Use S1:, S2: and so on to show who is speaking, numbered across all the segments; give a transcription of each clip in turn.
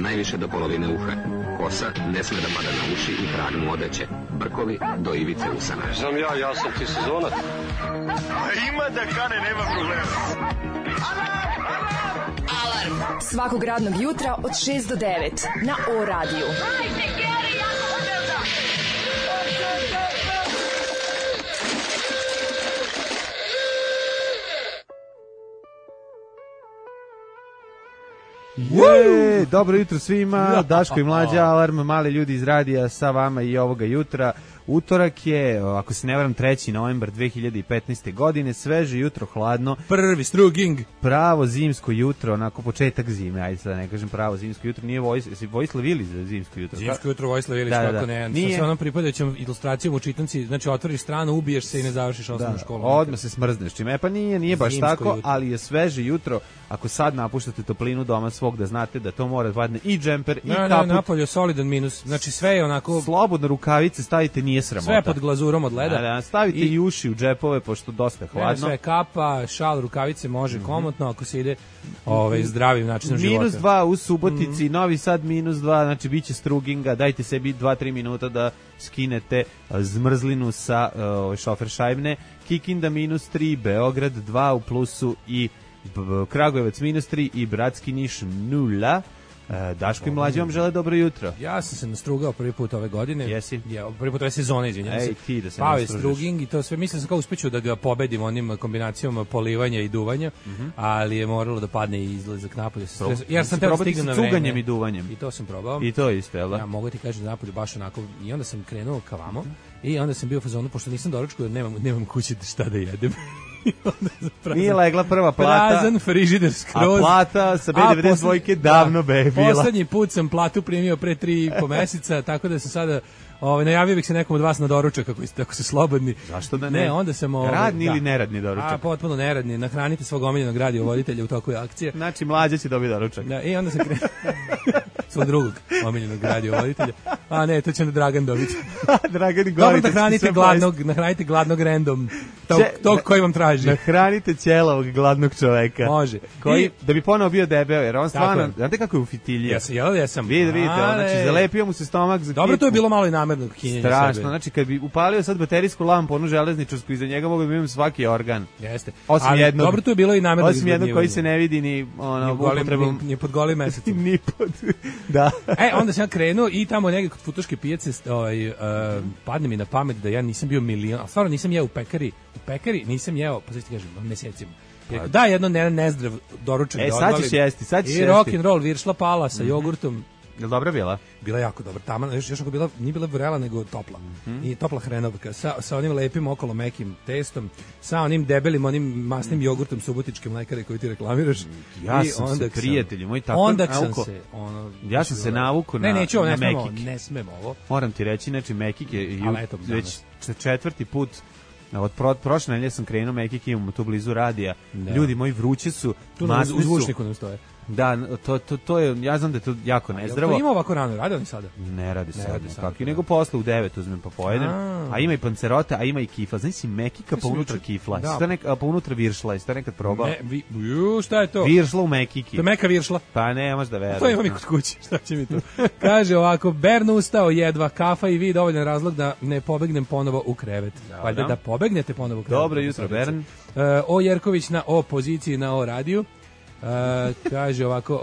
S1: najviše do polovine uha. Kosa ne sme da pada na uši i krag mu odeće. Brkovi do ivice usana.
S2: Znam ja sam ti sezonac.
S3: Ima da kane, nema problema.
S4: Alarm svakog radnog jutra od 6 do 9 na O-radiju.
S5: Dobro jutro svima, Daško i Mlađa, Alarm, mali ljudi iz radija sa vama i ovoga jutra. Utorak je, ako se ne varam, 3. novembar 2015. godine, sveže jutro, hladno.
S6: Prvi struging.
S5: Pravo zimsko jutro, onako početak zime, ajde sad ne kažem pravo zimsko jutro, nije Vojislav Ilić za zimsko jutro.
S6: Zimsko jutro Vojislav Ilić, kako ne. Sa onom pripadajućom ilustracijom u čitanci, znači otvoriš stranu, ubiješ se i ne završiš osnovnu školu.
S5: Odmah se smrzneš čime. Pa nije baš zimsko tako, jutro. Ali je sveže jutro. Ako sad napuštate toplinu doma svog, da znate da to mora da padne i džemper i kaput.
S6: Ne, napolje solidan minus, znači sve je onako...
S5: Slobodno rukavice stavite, nije sramota.
S6: Sve pod glazurom od leda.
S5: Da, stavite i uši u džepove, pošto dosta hladno.
S6: Sve kapa, šal, rukavice može komotno, ako se ide zdravim načinom života.
S5: -2 u Subotici, Novi Sad -2, znači bit će struginga, dajte sebi 2-3 minuta da skinete zmrzlinu sa šoferšajbne. Kikinda -3, Beograd 2 u plusu i Kragujevac -3 i Bratski Niš 0. Daško i Mlađa vam žele dobro jutro.
S6: Ja sam se nastrugao prvi put ove godine.
S5: Jesi?
S6: Prvi put ove sezone, izvinjam se.
S5: Ti da se
S6: nastružiš. Struging i to sve, mislim sam kao uspeću da ga pobedim onim kombinacijom polivanja i duvanja, ali je moralo da padne i izlazak napolje. Jer sam teo da stignem na vreme.
S5: Cuganjem i duvanjem.
S6: I to sam probao.
S5: I to isto, jel da?
S6: Ja mogu ti kažem da napolje baš onako, i onda sam krenuo ka vamo, i onda sam bio u fazonu, pošto nisam doručkao, jer nemam kući šta da jedem.
S5: Nije legla prva plata.
S6: Prazan frižider skroz.
S5: A plata sa B92 davno be bila.
S6: Poslednji put sam platu primio pre 3,5 meseca, tako da sam sada najavio bih se nekom od vas na doručak ako ste slobodni.
S5: Zašto da ne?
S6: Ne, onda sam
S5: radni ili neradni doručak?
S6: Potpuno neradni. Nahranite svog omiljenog radiovoditelja u toku akcije.
S5: Znači Mlađa će dobiti doručak.
S6: Da, i onda sam krenuo svog drugog omiljenog radiovoditelja. A ne, to će onda Dragan dobiti.
S5: Dragan i
S6: dobro, nahranite gladnog random. Tog koji vam traži.
S5: Nahranite ćelavog gladnog čoveka.
S6: Može.
S5: Koji, da bi ponovo bio debeo, jer on stvarno, znate kako je u fitilji?
S6: Jesam.
S5: Vidite, znači zalepio mu se stomak.
S6: Dobro, to je bilo malo i namerno kinjenje sebe.
S5: Strašno, znači kad bi upalio sad baterijsku lampu, onu železničarsku, iza njega mogu da imam svaki organ.
S6: Jeste.
S5: Osim jednog.
S6: Dobro, to je bilo i namerno.
S5: Osim jednog koji se ne vidi ni upotrebom.
S6: Ni pod golim mesecom.
S5: Ni pod, da.
S6: Onda sam ja krenuo i tamo negdje kod Futoške pijace padne mi na pamet da ja nisam bio milion, a stvarno nisam jeo u pekari. U pekari nisam jeo, pa sad ti kažem, mesecima. Da, jedno nezdrav doručak da odvalim.
S5: Sad ćeš jesti, sad ćeš jesti.
S6: I rock'n'roll, viršla pala sa jogurtom.
S5: Je li dobra bila?
S6: Bila jako dobra. Tamo još ako bila, nije bila vrela, nego topla. I topla hrenovka sa onim lepim okolo mekim testom, sa onim debelim, onim masnim jogurtom subotičke mlekare koji ti reklamiraš.
S5: Ja sam se, prijatelju moj, tako
S6: navuko.
S5: Ja sam se navukao na mekik.
S6: Ne smemo ovo.
S5: Moram ti reći, znači mekik je već 4. put. Od prošle nedelje sam krenuo mekik, imamo tu blizu radija. Ljudi moji, vrući su, masni su.
S6: U zvučniku nam stoje.
S5: Da, to je, ja znam da je to jako nezdravo.
S6: To ima ovako rano, rade oni sada?
S5: Ne radi sada, kako, nego posle u 9 uzmem pa pojedem, a ima i pancerota, a ima i kifla. Znaš si mekika pa unutra kifla, pa unutra viršla, jesi to nekad probao?
S6: Šta je to?
S5: Viršla u mekiki.
S6: To je meka viršla?
S5: Pa ne, možeš da veruješ.
S6: To imam i kod kuće, šta će mi to? Kaže ovako, Bern ustao, jedva kafa i vi, dovoljan razlog da ne pobegnem ponovo u krevet. Valjda da pobegnete ponovo u krevet.
S5: Dobro jutro, Bern.
S6: O Jerković na O poziciji na O radiju. Kaže ovako,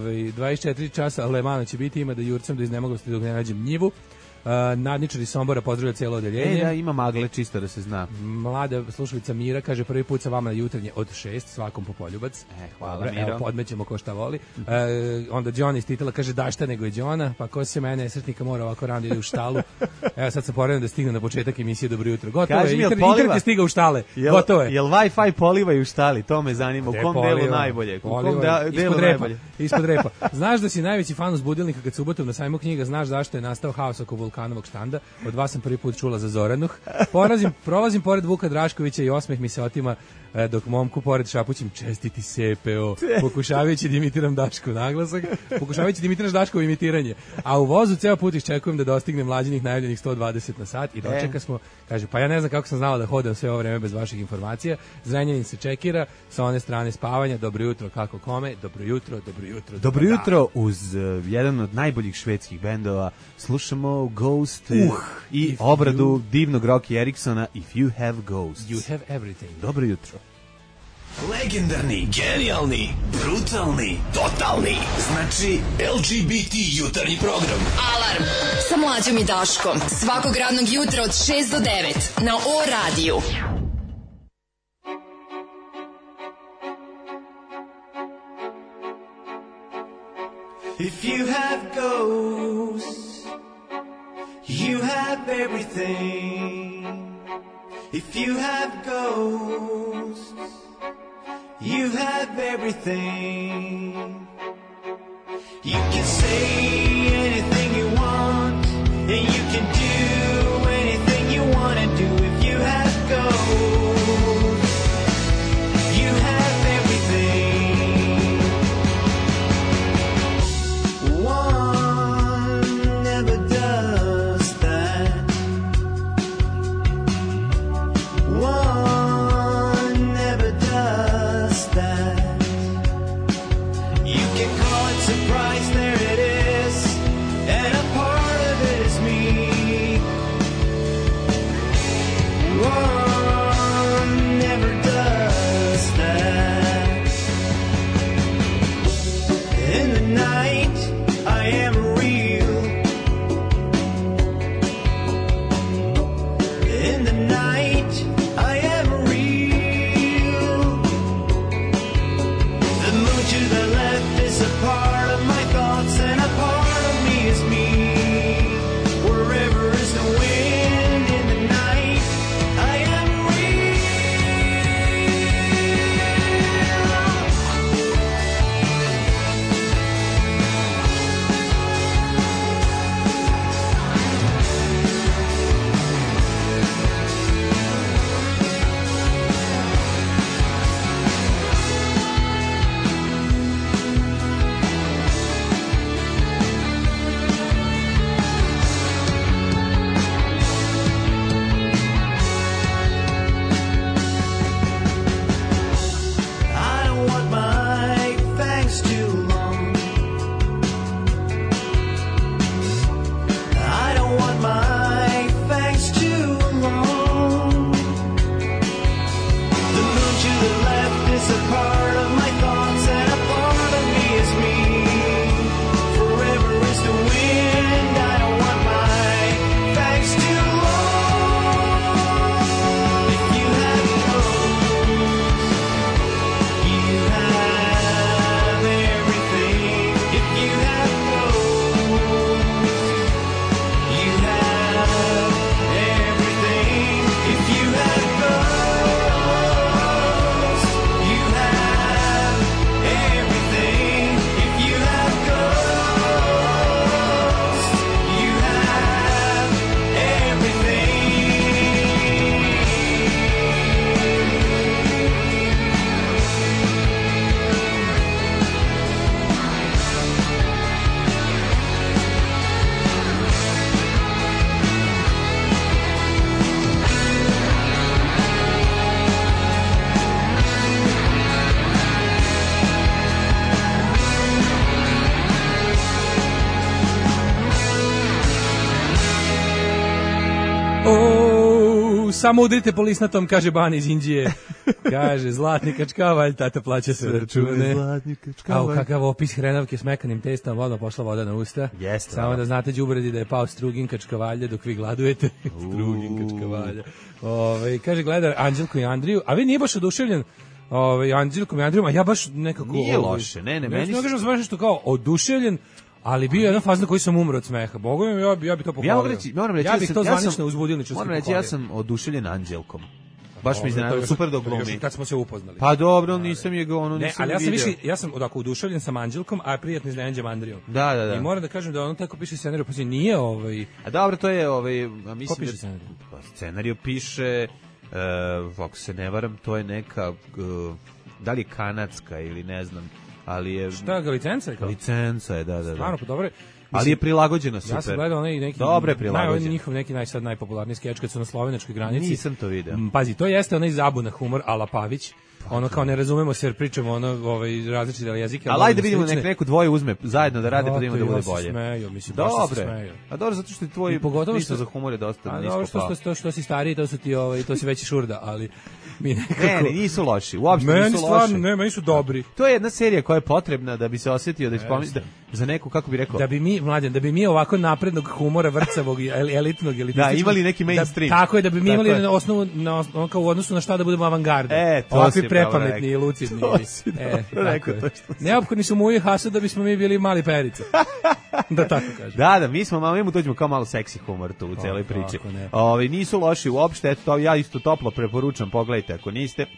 S6: 24 časa Lemano će biti, ima da jurcam do iznemoglosti dok ne nađem njivu. Nadničari Sombora pozdravlja cijelo odeljenje.
S5: Da, ima magle čisto da se zna.
S6: Mlada slušalica Mira kaže prvi put sa vama na jutarnje od 6, svakom po poljubac.
S5: Hvala
S6: Miro. Evo, podmećemo ko šta voli. Onda John iz titela kaže da šta nego je Johna, pa ko se mene nesretnika mora ovako rano ide u štalu. Evo sad sam poredan da stigne na početak emisije Dobro jutro. Gotovo je, internet je stigao u štale. Gotovo je.
S5: Jel Wi-Fi polivaju u štali? To me zanima. U kom delu najbolje?
S6: Ispod repa. Znaš da si najveći fan uzbudilnika kad subotom na sajmu knjiga, znaš zašto je nastao haos oko vulkana Vulkanovog štanda. Od vas sam prvi put čula za Zoranuh. Prolazim pored Vuka Draškovića i osmeh mi se otima dok momku pored šapućim čestiti sepeo, pokušavajući da imitiram Daškov naglasak, pokušavajući da imitiraš Daškovo imitiranje. A u vozu ceo put iščekujem da dostignem mlađinih najavljenih 120 na sat i dočeka smo, kaže, pa ja ne znam kako sam znala da hodam sve ovo vreme bez vaših informacija. Zrenjanin se čekira, sa one strane spavanja, dobro jutro, kako kome, dobro jutro.
S5: Dobro jutro uz jedan od najboljih švedskih bendova. Slušamo Ghost i obradu divnog Rocky Eriksona If You Have Ghosts.
S6: You have everything.
S5: Dobro jutro.
S7: Legendarni, genijalni, brutalni, totalni. Znači LGBT jutarnji program.
S4: Alarm sa Mlađom i Daškom. Svakog radnog jutra od 6 do 9 na O-radiju.
S8: If you have ghosts, you have everything. If you have ghosts, you have everything. You can say anything you want, and you can do anything you want to do. If you have ghosts, you have everything. One never does that. One never does that. You can call it surprise, there it is, and a part of it is me. One never does that. In the night, I am real. In the night, I am real. The moon to the left is a part of my thoughts, and a part of me is me. Wherever is the wind in the night, I am real. I don't want my fangs too long. I don't want my fangs too long. The moon to the left is a part of my thoughts, and a part of me is me. Forever is the wind. I don't want my fangs too long. If you have ghosts, you have everything. If you have ghosts, you have everything. If you have ghosts, you have everything. If you have ghosts, you have
S6: Samo udrite po lisnatom, kaže Bani iz Indije. Kaže, zlatni kačkavalj, tata plaća sve račune. Kao kakav opis hrenovke s mekanim testom, vodno pošla voda na usta.
S5: Jeste.
S6: Samo da znate, đubredi, da je pao strugin kačkavalja dok vi gladujete. Strugin kačkavalja. Kaže, gleda Anđelko i Andriju, a vi nije baš oduševljen Anđelkom i Andrijom, a ja baš nekako...
S5: Nije loše, ne, meni...
S6: Ne kažem sam nešto kao oduševljen, ali bio je jedna faza na kojoj sam umro od smeha. Bogu mi, ja bi to pohvalio.
S5: Moram reći,
S6: ja bih to zvanično uzbudilničarski pohvalio.
S5: Moram reći, ja sam oduševljen Anđelkom. Baš mi iznenadilo, super dok glumi.
S6: Još kad smo se upoznali.
S5: Pa dobro, nisam je ga ono,
S6: Ne,
S5: nisam
S6: ali ja sam
S5: vidio.
S6: više, ja sam odako oduševljen sa Anđelkom, a prijatno iznenađen Andrijom.
S5: Da.
S6: I moram da kažem da ono tako piše scenariju, pa nije
S5: A dobro, to je a mislim
S6: Ko piše scenariju?
S5: Scenariju piše, ako se ne varam, to je neka, da li je kanadska ili ne znam, ali je...
S6: Šta ga licenca je kao?
S5: Licenca je, da.
S6: Stvarno, pa dobro je.
S5: Ali je prilagođena super.
S6: Ja sam gledao onaj neki...
S5: Dobro je prilagođen.
S6: Njihov neki najpopularniji skeč kad su na slovenačkoj granici.
S5: Nisam to video.
S6: Pazi, to jeste onaj zabuna humor ala Pavić. Ono kao ne razumemo se jer pričamo različite jezike.
S5: Ali ajde vidimo neku dvoje uzme zajedno da rade pa da ima da bude bolje.
S6: Dobre.
S5: A dobro, zato što je tvoj ništa za humor je dosta nisko pao.
S6: Što si stariji, to si veći šurda, ali mi nekako...
S5: Ne, nisu loši, uopšte nisu loši.
S6: Meni stvarno, ne, meni su dobri.
S5: To je jedna serija koja je potrebna da bi se osjetio da za neku, kako bi rekao...
S6: Da bi mi ovako naprednog humora, vrcavog i elitnog,
S5: da, imali neki mainstream.
S6: Tako je, da bi mi imali na osnovu, kao u odnosu na šta da budemo avangarda. Ovakvi prepametni i lucidni. Neophodni su muji hasu da bismo mi bili mali perice. Da tako kažem.
S5: Da, mi mu dođemo kao malo seksi humor tu u celoj priči. Nisu loši uopšte, to ja isto toplo preporučam, pogledajte ako niste.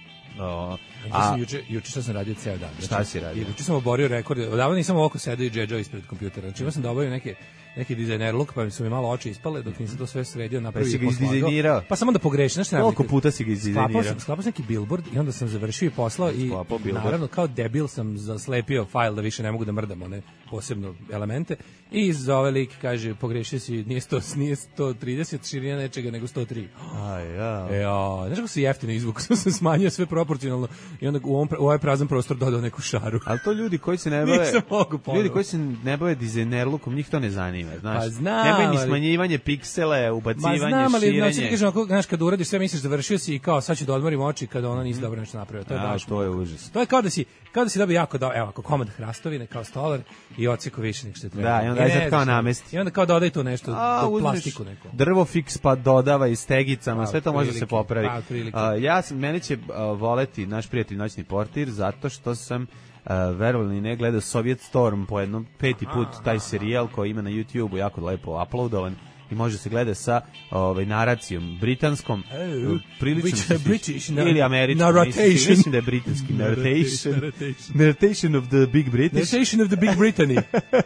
S6: Juče što sam radio ceo dan.
S5: Šta si radio?
S6: Juče sam oborio rekord. Odavno nisam ovako sedeo i džedžao ispred kompjutera. Znači imao sam da obavim neki dizajner look, pa mi su mi malo oči ispale dok nisam to sve sredio, napravio i poslagao. Pa sam onda pogrešio.
S5: Koliko puta si ga izdizajnirao?
S6: Sklapao sam neki billboard i onda sam završio i poslao i naravno kao debil sam zaslepio fajl da više ne mogu da mrdam one posebno elemente i za ovaj lik kaže pogrešio si, nije 130 širina nečega nego 103. Znaš kako se jeftino izvuk, sam smanjio sve proporcionalno i onda u ovaj prazan prostor dodao neku šaru.
S5: Ali to ljudi koji se ne bave dizajner lookom, njih to ne zanima. Znaš, nemoj ni smanjivanje piksele, ubacivanje, širenje.
S6: Znaš, kad uradiš sve, misliš da završio si i kao sad ću da odmorim oči kada ona nisi dobro nešto napravio.
S5: To je užas.
S6: To je kao da si dobio jako dobro, evo ako komad hrastovine kao stolar i odseko više nek što treba.
S5: Da, i onda sad kao namesti.
S6: I onda kao dodaj tu nešto, plastiku neku.
S5: Drvo fiks pa dodava i stegicama, sve to može da se popravi. Mene će voleti naš prijatelj Noćni portir zato što sam verovali ne gledao Soviet Storm po jednom 5. put taj serijal koji ima na YouTube-u jako lepo uploadovan i može se gleda sa naracijom britanskom, prilično
S6: British
S5: ili američkom, mislim da je britanski narration of the Big British,
S6: narration of the Big Brittany.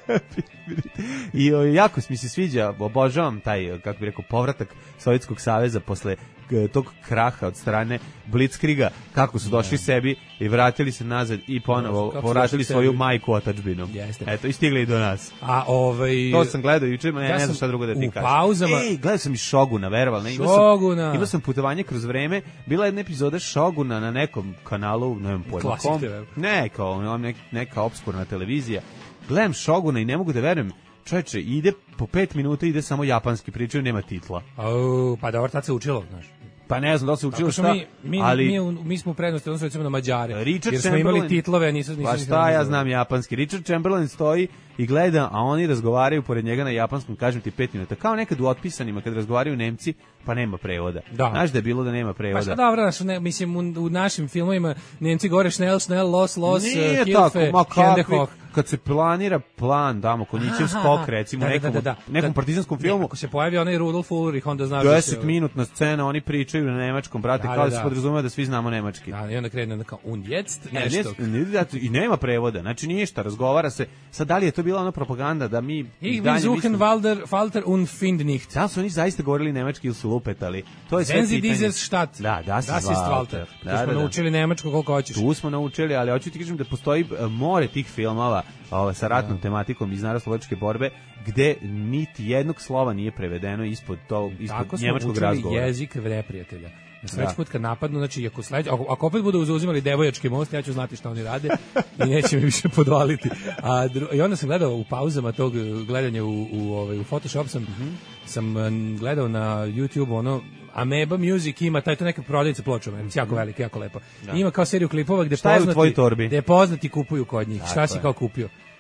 S5: I jako mi se sviđa, obožavam taj, kako bih rekao, povratak Sovjetskog saveza posle tog kraha od strane Blitzkriga, kako su došli sebi i vratili se nazad i ponovo povratili svoju majku otadžbinu. Eto, i stigli i do nas. To sam gledao juče, ne znam šta drugo da ti kažem. Gledao sam i Šoguna, veroval. Imao sam putovanje kroz vreme, bila jedna epizoda Šoguna na nekom kanalu, ne znam pojma kom. Neka obskurna televizija. Gledam Šoguna i ne mogu da verujem, čovječe, ide po 5 minuta, ide samo japanski, pričaju, nema titla.
S6: Pa dobro, tad se učilo, znaš.
S5: Pa ne znam da li se učilo šta, ali...
S6: Mi smo u prednosti, odnosno recimo na Mađare,
S5: jer
S6: smo imali titlove, nisam
S5: pa šta ja znam japanski. Richard Chamberlain stoji i gleda, a oni razgovaraju pored njega na japanskom, kažem ti 5 minuta. Kao nekad u Otpisanima, kad razgovaraju Nemci, pa nema prevoda. Znaš da je bilo da nema prevoda.
S6: Pa dobro, mislim, u našim filmovima Nemci govore schnell, los,
S5: nije tako, ma kakvi, kad se planira plan, damo, Konjićev skok, recimo, nekom partizanskom filmu.
S6: Ako se pojavi onaj Rudolf Ulrich, onda znaš
S5: 10-minutna scena, oni pričaju na nemačkom, brate, kao da se podrazumeva da svi znamo nemački.
S6: I onda krene kao und jetzt, nešto.
S5: I nema prevoda, znači ništa, razgovara se. Sad, da li je to bila ona propaganda da mi...
S6: Ich will suchen Walter und find nicht.
S5: Da su oni zaista govorili nemački ili su lupetali? To je sve
S6: pitanje. Wenn Sie dieses Stadt. Das ist Walter. Tu smo naučili nemačko koliko hoćeš.
S5: Tu smo naučili, ali hoću ti kažem da postoji more tih filmova sa ratnom tematikom iz narodnooslobodilačke borbe, gde niti jednog slova nije prevedeno ispod njemačkog razgovora.
S6: Tako smo učili jezik neprijatelja. Sledeći put kad napadnu, znači ako opet budu zauzimali Devojački most, ja ću znati šta oni rade i neće mi više podvaliti. I onda sam gledao u pauzama tog gledanja u Photoshop sam gledao na YouTube Ameba Music ima to neka prodavnica pločama, jako velika, jako lepa. Ima kao seriju klipova gde poznati kupuju kod njih. Šta si kao kupio?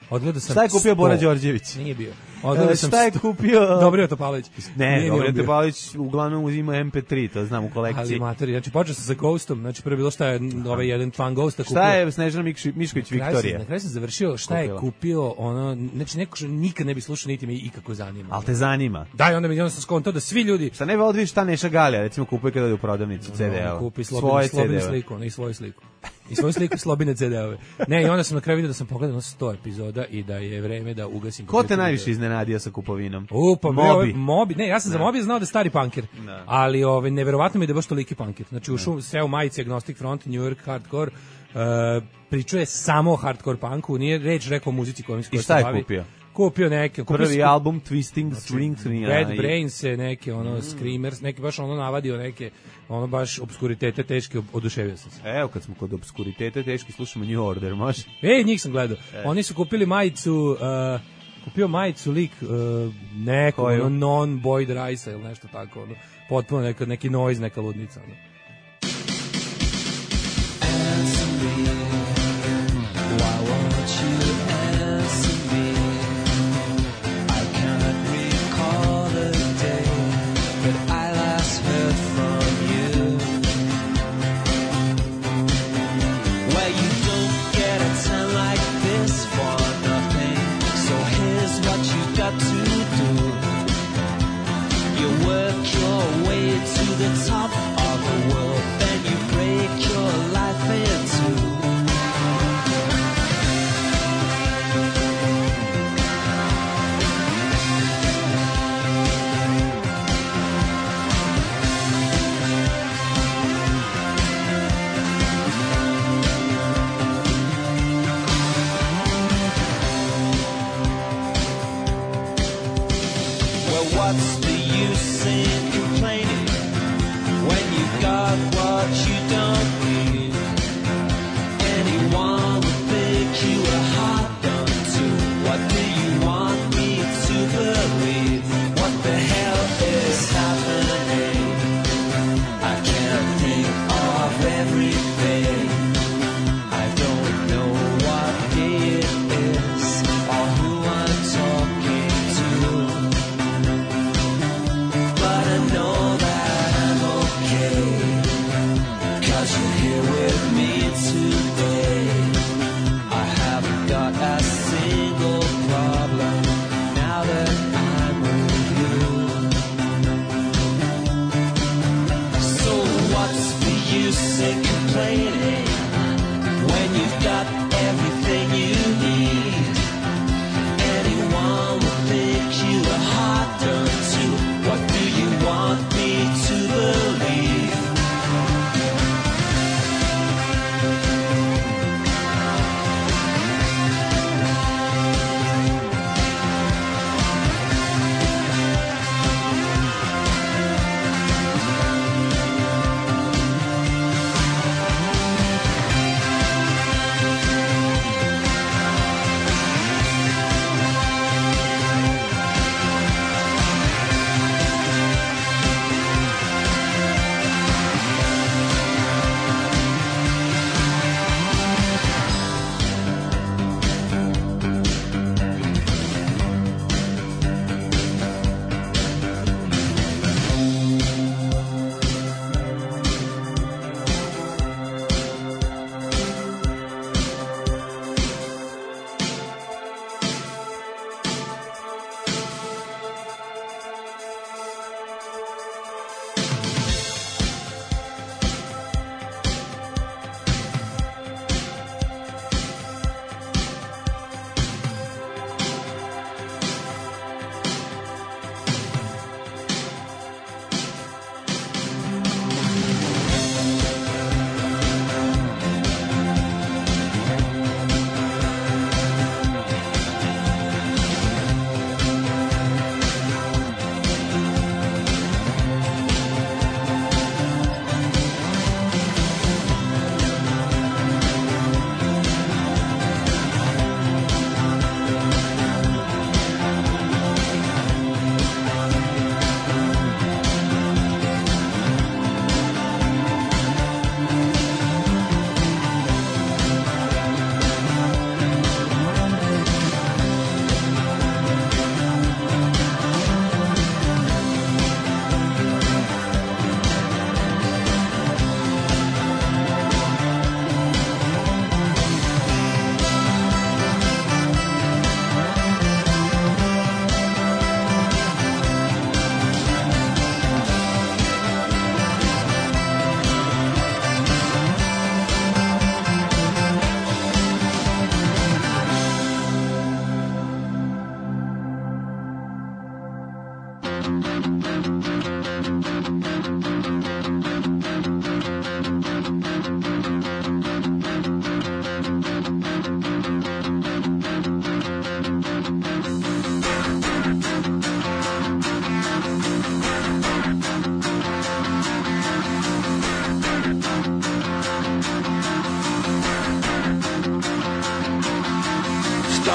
S6: Odgledao sam.
S5: Šta je kupio
S6: 100.
S5: Bora Đorđević?
S6: Nije bio. Odgledao sam
S5: Šta je kupio?
S6: Dobrio Topalović.
S5: Ne, Dobrio Topalović uglavnom uzima MP3, to znam u kolekciji.
S6: Ali matori, znači počeo sam sa Ghostom, znači prvo bilo šta je ovaj jedan fan Ghosta kupio.
S5: Šta je Snežana Mišković Viktorija?
S6: Na kraju sam završio šta je kupio, ono, znači neko što nikad ne bi slušao niti me ikako zanima.
S5: Al te zanima.
S6: Da, i onda sam skontao da svi ljudi.
S5: Šta ne odviš šta Neša Galija, recimo kupuje kada ode u prodavnicu CD-ova.
S6: Kupi Slobinu sliku, ne i svoju sliku. I svoju sliku Slobine CD-ove. Ne, i onda sam na kraju vidio da sam pogledao 100 epizoda i da je vreme da ugasim.
S5: Ko te najviše iznenadio sa kupovinom?
S6: Pa Mobi. Ne, ja sam za Mobi znao da je stari punker. Ali neverovatno mi je da je baš toliki punker. Znači ušao sve u majici Agnostic Front, New York Hardcore. Pričuje samo o hardcore punku, nije reč rekao o muzici kojom se bavi.
S5: I šta je kupio?
S6: Kupio neke.
S5: Prvi album Twisting Strings.
S6: Bad Brains, neke Screamers, neki baš navadio neke baš obskuritete teške, oduševio sam se.
S5: Evo kad smo kod obskuritete teški slušamo New Order, može?
S6: Njih sam gledao. Oni su kupili majicu, kupio majicu lik neko, non-Boyd Rice ili nešto tako, potpuno neki noise, neka ludnica.
S8: The top of the world, then you break your life in two. Well, what's the use in complaining when you got what you don't need? Anyone would think you were hard done to. What do you want me to believe? What the hell is happening? I can't think of everything. I don't know what day it is or who I'm talking to, but I know that I'm okay, 'cause you're here with me today. I haven't got a single problem now that I'm with you. So what's the use in complaining when you've got everything you need? Anyone would think you were hard done to. What do you want me to believe?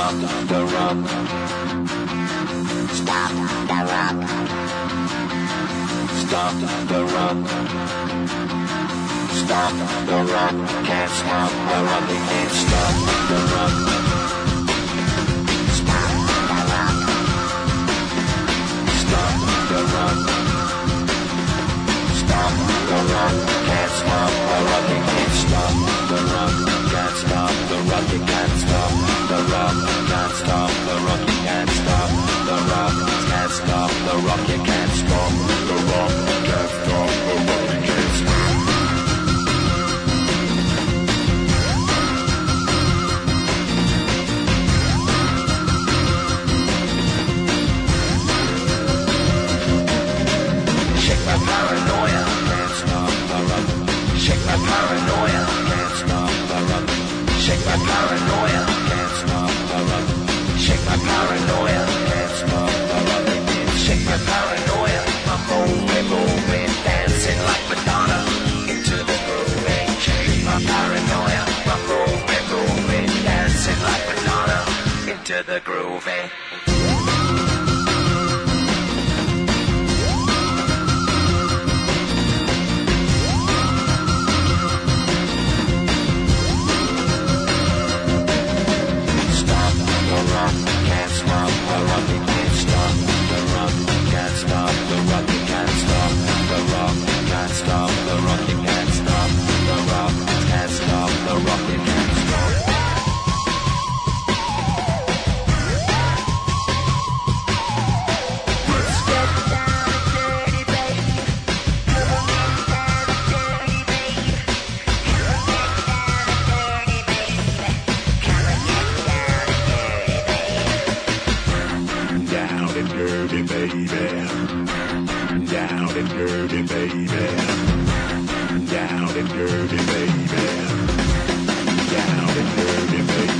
S8: Stop the rock. Stop the rock. Stop the rock. Stop the rock. Can't stop the rock. We can't stop the rock. Stop the rock. Stop the rock. Stop the rock. Can't stop the rock. We can't stop the rock. Can't stop the rock. You can't stop the rock. Can't stop the rock. You can't stop the rock. Can't stop the rock. You can't stop the rock. Can't stop the rock. You can't stop. Shake my paranoia. Can't stop the rock. Shake my paranoia. Can't stop the rock. Shake my paranoia. Can't stop the rock. Shake my paranoia. Can't stop the rock. Shake my paranoia. I'm moving, moving, dancing like Madonna into the groove. Shake my paranoia. I'm moving, moving, dancing like Madonna into the groove. Stop the rock, can't stop the rock, you can't stop the rock, can't stop the rock, you can't stop the rock, can't stop the rock, you can't stop the rock, can't stop the rock, you can't stop. Let's get down and dirty, baby. Come on, get down and dirty, baby. Come on, get down and dirty, baby. Come on, get down and dirty, baby. Down and dirty, baby. Down and dirty, baby. Down and dirty, baby. Down and dirty, baby.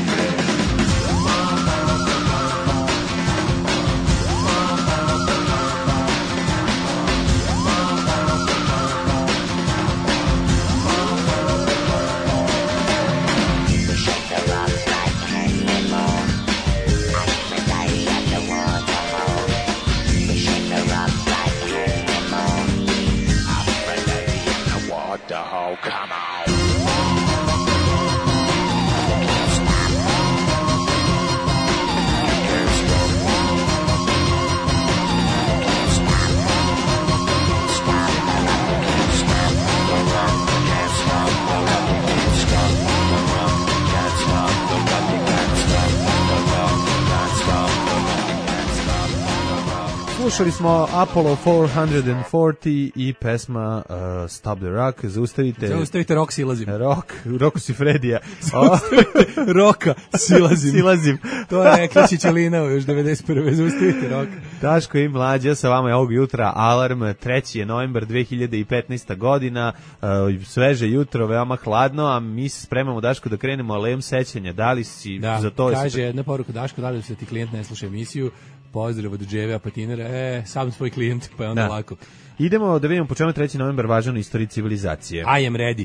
S8: Shake the rock like anymore. I'm a day at the waterhole. Shake the rock like anymore. I'm a day at the waterhole. Come on. Can't stop. Can't stop. Can't stop. Stop the rock. Can't stop the rock. Can't stop the rock. Can't stop the rock. Can't stop the rock. Can't stop the rock. Can't stop the rock. Can't stop the rock.
S5: Slušali smo Apollo 440 i pesma Stop the Rock.
S6: Zaustavite rok, silazim.
S5: Roku si Fredija.
S6: Roka, silazim.
S5: Silazim.
S6: To je rekla Čičelinao još 91. Zaustavite roka.
S5: Daško i Mlađa sa vama je ovog jutra. Alarm, 3. je novembar 2015. godina. Sveže jutro, veoma hladno, a mi se spremamo, Daško, da krenemo alejom sećanja. Da li si za to?
S6: Kaže jedna poruka, Daško, da li se ti klijent ne sluša emisiju? Pozdrav od Dževe Apatinera. Sam svoj klijent, pa je onda lako.
S5: Idemo da vidimo po čemu 3. novembar važan u istoriji civilizacije.
S6: I am ready.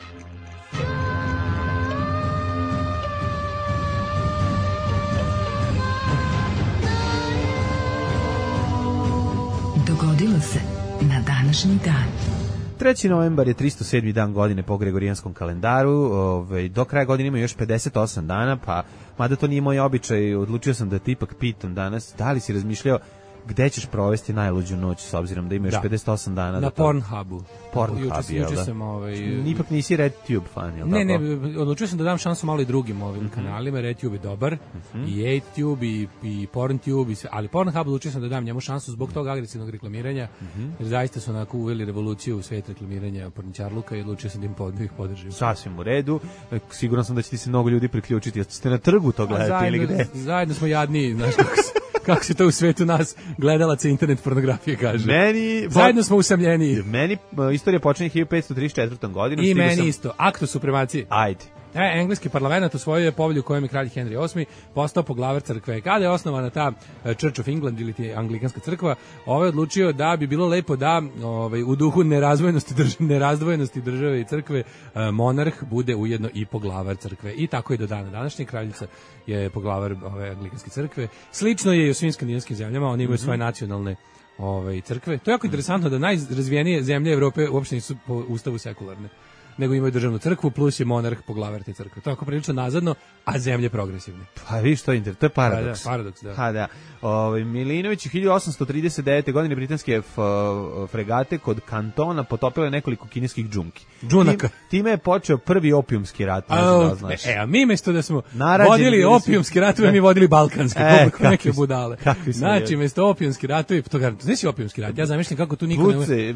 S4: Dogodilo se na današnji dan.
S5: 3. novembar je 307. dan godine po gregorijanskom kalendaru. Do kraja godine ima još 58 dana, pa mada to nije moj običaj, odlučio sam da te ipak pitam danas, da li si razmišljao gde ćeš provesti najluđu noć, s obzirom da ima još 58 dana?
S6: Na Pornhubu.
S5: Pornhub, jel da? Ipak nisi RedTube fan, jel
S6: ne, tako? Ne, odlučio sam da dam šansu malo i drugim ovim kanalima. RedTube je dobar, i 8Tube, i Porntube, ali Pornhub odlučio sam da dam njemu šansu zbog tog agresivnog reklamiranja, jer zaista su onako uveli revoluciju u svijet reklamiranja porničarluka i odlučio sam da ih podržim.
S5: Sasvim u redu, siguran sam da će ti se mnogo ljudi priključiti. Ste na trgu to gledati ili gde?
S6: Zajedno smo jadniji, znaš kako se to u svetu nas gledalaca internet pornografije kaže. Zajedno smo usamljeniji.
S5: Meni istorija počinje 1534. godinu.
S6: I meni isto. Akt o supremaciji.
S5: Ajde.
S6: Engleski parlament usvojio je povelju kojem je kralj Henry VIII postao poglavar crkve. Kada je osnovana ta Church of England ili ti anglikanska crkva, je odlučio da bi bilo lepo da u duhu nerazdvojenosti države i crkve monarh bude ujedno i poglavar crkve. I tako je do dana današnje. Kraljica je poglavar ove anglikanske crkve. Slično je i u svim skandinavskim zemljama, oni imaju svoje nacionalne crkve. To je jako interesantno da najrazvijenije zemlje Evrope uopšte nisu po ustavu sekularne, nego imaju državnu crkvu, plus je monarh poglavar te crkve. To je ako prilično nazadno, a zemlje progresivne.
S5: Pa vidiš to je paradoks.
S6: Paradoks, da.
S5: Ha, da. Milinović 1839. godine britanske fregate kod Kantona potopile nekoliko kineskih džunki.
S6: Džunaka.
S5: Time je počeo prvi opijumski rat.
S6: A mi mesto da smo vodili opijumski ratovi, mi vodili balkanski, koliko neke budale. Znači, mesto opijumski ratovi, znaš je opijumski rat, ja zamišljam kako tu niko ne...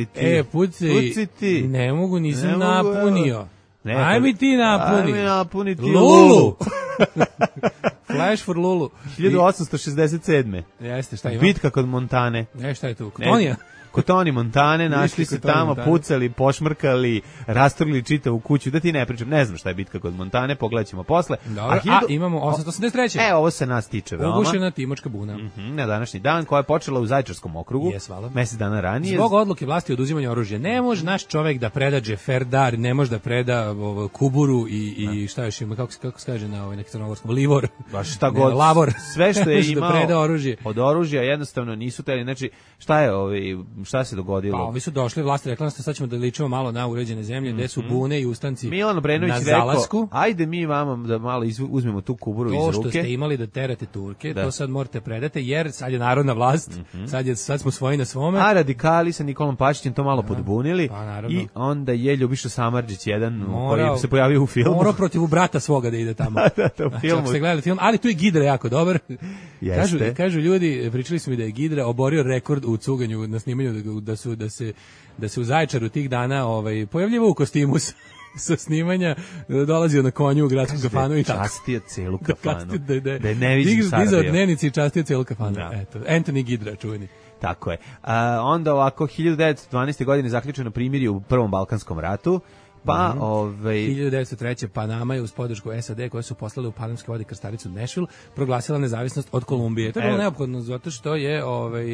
S6: Puci ti. Ne mogu, nisam napunio. Aj mi ti napuni.
S5: Aj mi napuni ti
S6: Lulu. Flash for Lulu.
S5: 1867.
S6: Jeste, šta ima?
S5: Bitka kod Montane.
S6: Šta je tu? Kotonija?
S5: Kotoni Montane, našli se tamo, pucali, pošmrkali, rastorgli čitavu kuću, da ti ne pričam, ne znam šta je bitka kod Montane, pogledat ćemo posle.
S6: Dobro, imamo 883.
S5: Ovo se nas tiče veoma.
S6: Ugušena Timočka buna.
S5: Na današnji dan, koja je počela u Zaječarskom okrugu, mesec dana ranije.
S6: Zbog odluke vlasti oduzimanja oružja. Ne može naš čovek da preda džeferdar, ne može da preda kuburu i šta još ima, kako se kaže na neki crnogorskom, livor.
S5: Baš šta god.
S6: Lavor.
S5: Sve što je imao
S6: da preda oružje.
S5: Od oružja jednostavno nisu teli. Znači, šta se dogodilo?
S6: Pa, ovi su došli, vlast rekla nas, sad ćemo da ličimo malo na uređene zemlje, gde su bune i ustanci
S5: Milan Obrenović
S6: na zalasku.
S5: Rekao, ajde mi vama da malo uzmemo tu kuburu iz ruke.
S6: To što ste imali da terate Turke, to sad morate predate, jer sad je narodna vlast, sad smo svoji na svome.
S5: A radikali sa Nikolom Pašićem to malo podbunili i onda je Ljubiša Samardžić jedan koji se pojavio u filmu.
S6: Morao protiv brata svoga da ide tamo.
S5: U filmu.
S6: Ako ste gledali film, ali tu je Gidra jako dobar. Kažu ljudi, pričali su mi da je Gidra oborio rekord u cuganju na snimanju, da se u Zaječaru tih dana pojavljivao u kostimu sa snimanja, dolazio na konju u gradskom kafanu i tako.
S5: Častio celu kafanu.
S6: Da
S5: je ne vidim Sarajevo.
S6: Dizao dnevnici i častio celu kafanu. Eto, Anthony Gidra, čuveni.
S5: Tako je. Onda ovako, 1912. godine zaključeno primirje u Prvom Balkanskom ratu. Pa,
S6: 1903. Panama je uz podršku SAD koje su poslali u panamske vode krstaricu Nashville proglasila nezavisnost od Kolumbije. To je bilo neophodno zato što je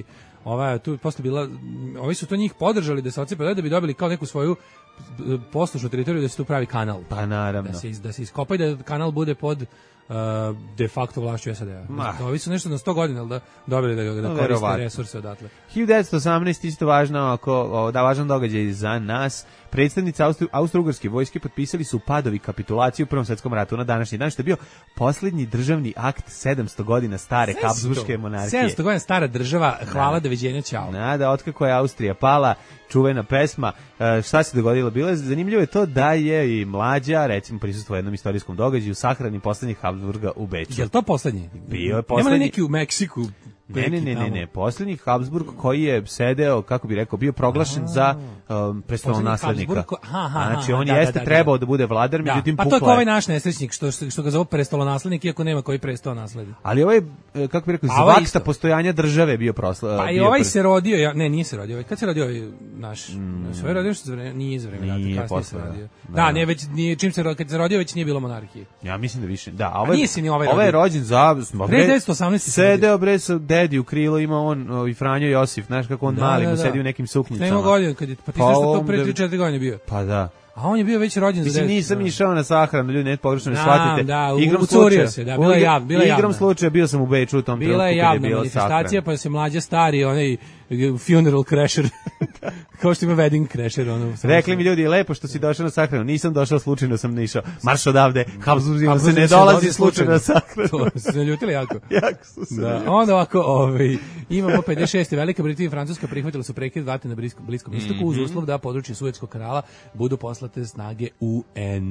S6: tu posle bila, ovi su to njih podržali da se otcepe, da bi dobili kao neku svoju poslušnu teritoriju, da se tu pravi kanal.
S5: Pa naravno.
S6: Da se iskopa i da kanal bude pod de facto vlašću SAD-a. Ovi su nešto na 100 godina da dobili da koriste resurse odatle.
S5: 1918. isto važan događaj za nas. Predstavnici Austro-Ugarske vojske potpisali su padovi kapitulaciju u Prvom svetskom ratu na današnji dan, što je bio posljednji državni akt 700 godina stare Habsburške monarhije.
S6: 700 godina stara država, hvala, doviđenja, ćao.
S5: Da, otkako je Austrija pala, čuvena pesma, šta se dogodilo? Bilo je zanimljivo je to da je i Mlađa, recimo, prisustvovao jednom istorijskom događaju, sahrani poslednjih Habsburga u Beču.
S6: Je li to poslednji?
S5: Bio je poslednji.
S6: Nema li neki u Meksiku?
S5: Ne. Poslednji Habsburg koji je sedeo, kako bi rekao, bio proglašen za prestolonaslednika. Znači, on jeste trebao da bude vladar, međutim pukla je.
S6: Pa to je ovaj naš nesrećnik, što ga zove prestolonaslednik, iako nema koji presto nasledi.
S5: Ali ovaj, kako bi rekao, zvaksta postojanja države bio proslavljen.
S6: Pa i ovaj se rodio, nije se rodio. Kad se rodio ovaj naš? Sve rodio što nije za vreme rata, kasnije se rodio. Da, ne, već čim se kad se rodio, već nije bilo monarhije.
S5: Ja mislim da više. Da,
S6: ovaj
S5: je rođen za
S6: 1918.
S5: Sedeo bre sa dedi u krilo, ima on i Franjo Josif, znaš kako on mali, mu sedi u nekim suknjicama.
S6: Nema godina, kad je, pa ti znaš da to pre 3-4 godine bio.
S5: Pa da.
S6: A on je bio već rođen za 10.
S5: Nisam išao na sahranu, ljudi ne pogrešno ne shvatite.
S6: Da, ucurio se, da, bila je javna.
S5: Igrom slučaja bio sam u Beču u tom trenutku.
S6: Bila je javna manifestacija, pa se Mlađa stari, onaj funeral crasher, kao što ima wedding crasher.
S5: Rekli mi ljudi, lepo što si došao na sahranu, nisam došao slučajno, sam išao. Marš odavde, Habsburgima se ne dolazi slučajno na sahranu.
S6: To su se ljutili jako.
S5: Jako su se.
S6: Da, onda ovako, imamo 56. Velika Britanija i Francuska prihvatili su prekid vatre na Bliskom istoku uz uslov da područje Suetskog kanala budu poslate snage UN.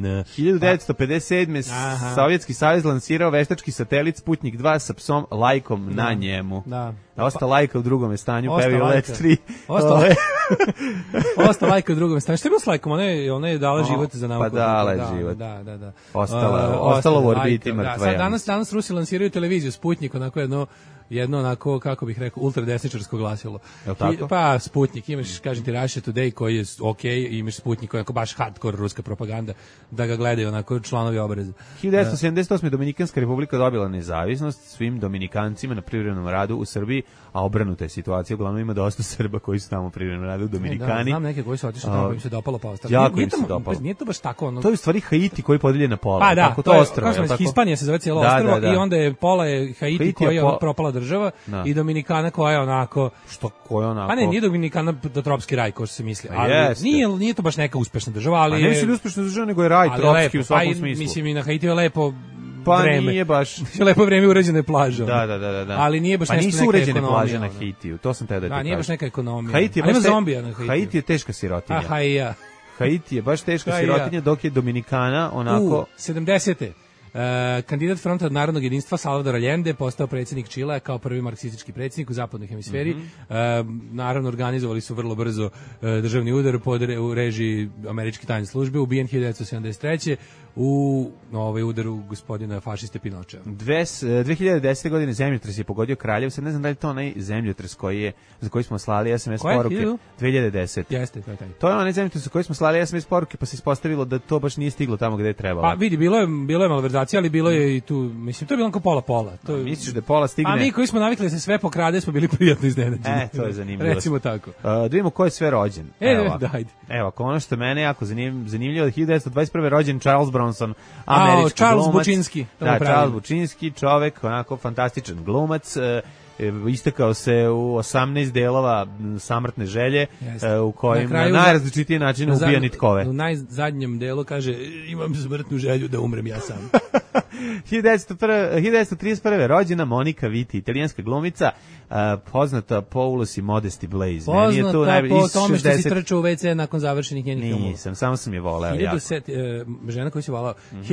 S5: 1957. Sovjetski savez lansirao veštački satelit Sputnik 2 sa psom Lajkom na njemu.
S6: Da.
S5: Osta Lajka u drugom stanju, pevio Let 3.
S6: Osta Lajka u drugom stanju. Što je bilo s Lajkom? Ona je dala život za nauku.
S5: Pa dala je život.
S6: Da.
S5: Ostala u orbiti mrtva.
S6: Danas Rusi lansiraju televiziju Sputnik, onako jedno jedno onako, kako bih rekao, ultradesničarsko glasilo.
S5: Jel tako?
S6: Pa Sputnik, imaš, kažem ti, Russia Today koji je okej, imaš Sputnik koji je onako baš hardcore ruska propaganda, da ga gledaju onako članovi obreza.
S5: 1978. Dominikanska republika dobila nezavisnost svim Dominikancima na privremenom radu u Srbiji, a obrnuta je situacija, uglavnom ima dosta Srba koji su tamo privremenom radu u Dominikani.
S6: Da, znam neke koji su otišli tamo, pa im se dopalo pa ostali.
S5: Jako im se dopalo.
S6: Nije to baš tako ono.
S5: To je u stvari Haiti koji je podeljen na pola.
S6: Pa da,
S5: tako, to je ostrvo,
S6: kao
S5: tako?
S6: Hispanija se zove cijelo
S5: Da,
S6: ostrvo
S5: da.
S6: i onda je pola je Haiti koja je propala država i Dominikana koja je onako
S5: koja je onako.
S6: Pa ne, nije Dominikana da tropski raj kao što se misli, ali
S5: jeste.
S6: nije to baš neka uspešna država, ali
S5: ne misli uspešna država, nego je raj tropski u svakom smislu.
S6: Mislim i na Haitiju je lepo
S5: pa
S6: vreme.
S5: Nije baš
S6: lepo vreme uređene plaže.
S5: Da.
S6: Ali nije baš
S5: nešto
S6: neka
S5: uređene
S6: ekonomija,
S5: plaže na Haitiju. To sam te da ti kažem.
S6: Nije baš neka ekonomija.
S5: Haiti je
S6: baš zombija na Haitiju.
S5: Haiti je teška sirotinja.
S6: Aha, i ja.
S5: Haiti je baš teška sirotinja, dok je Dominikana onako
S6: 70. Kandidat Fronta narodnog jedinstva Salvador Allende postao predsjednik Čilea kao prvi marksistički predsjednik u zapadnoj hemisferi. Naravno, organizovali su vrlo brzo državni udar u režiji američke tajne službe, ubijen 1973. u udaru gospodina fašiste Pinočea.
S5: 2010. godine zemljotres je pogodio Kraljevo. Sad ne znam da li je to onaj zemljotres za koji smo slali SMS poruke. 2010.
S6: Jeste, to je taj.
S5: To je onaj zemljotres za koji smo slali SMS poruke, pa se ispostavilo da to baš nije stiglo tamo gde je trebalo.
S6: Pa vidi, bilo je malverzacija, ali bilo je i tu, mislim, to je bilo onako pola-pola.
S5: Misliš da je pola stigne?
S6: A mi koji smo navikli da se sve pokrade, smo bili prijatno iznenađeni.
S5: To je zanimljivo.
S6: Recimo tako.
S5: Da vidimo ko je sve rođen.
S6: Dajde.
S5: Evo, ono što mene jako zanimljivo, 1921. rođen Charles Bronson, američki glumac.
S6: Bučinski.
S5: Da, Charles Bučinski, čovek, onako fantastičan glumac, istakao se u 18 delova Samrtne želje, u kojim na najrazličitije načine ubija nitkove.
S6: U najzadnjem delu kaže, imam smrtnu želju da umrem ja sam.
S5: 1931. rođena Monika Vitti, italijanska glumica, poznata po ulozi Modesty Blaze.
S6: Poznata po tome što si trčao u WC nakon završenih njenih filmova.
S5: Nisam, samo sam je voleo jako.
S6: Žena koju si volao.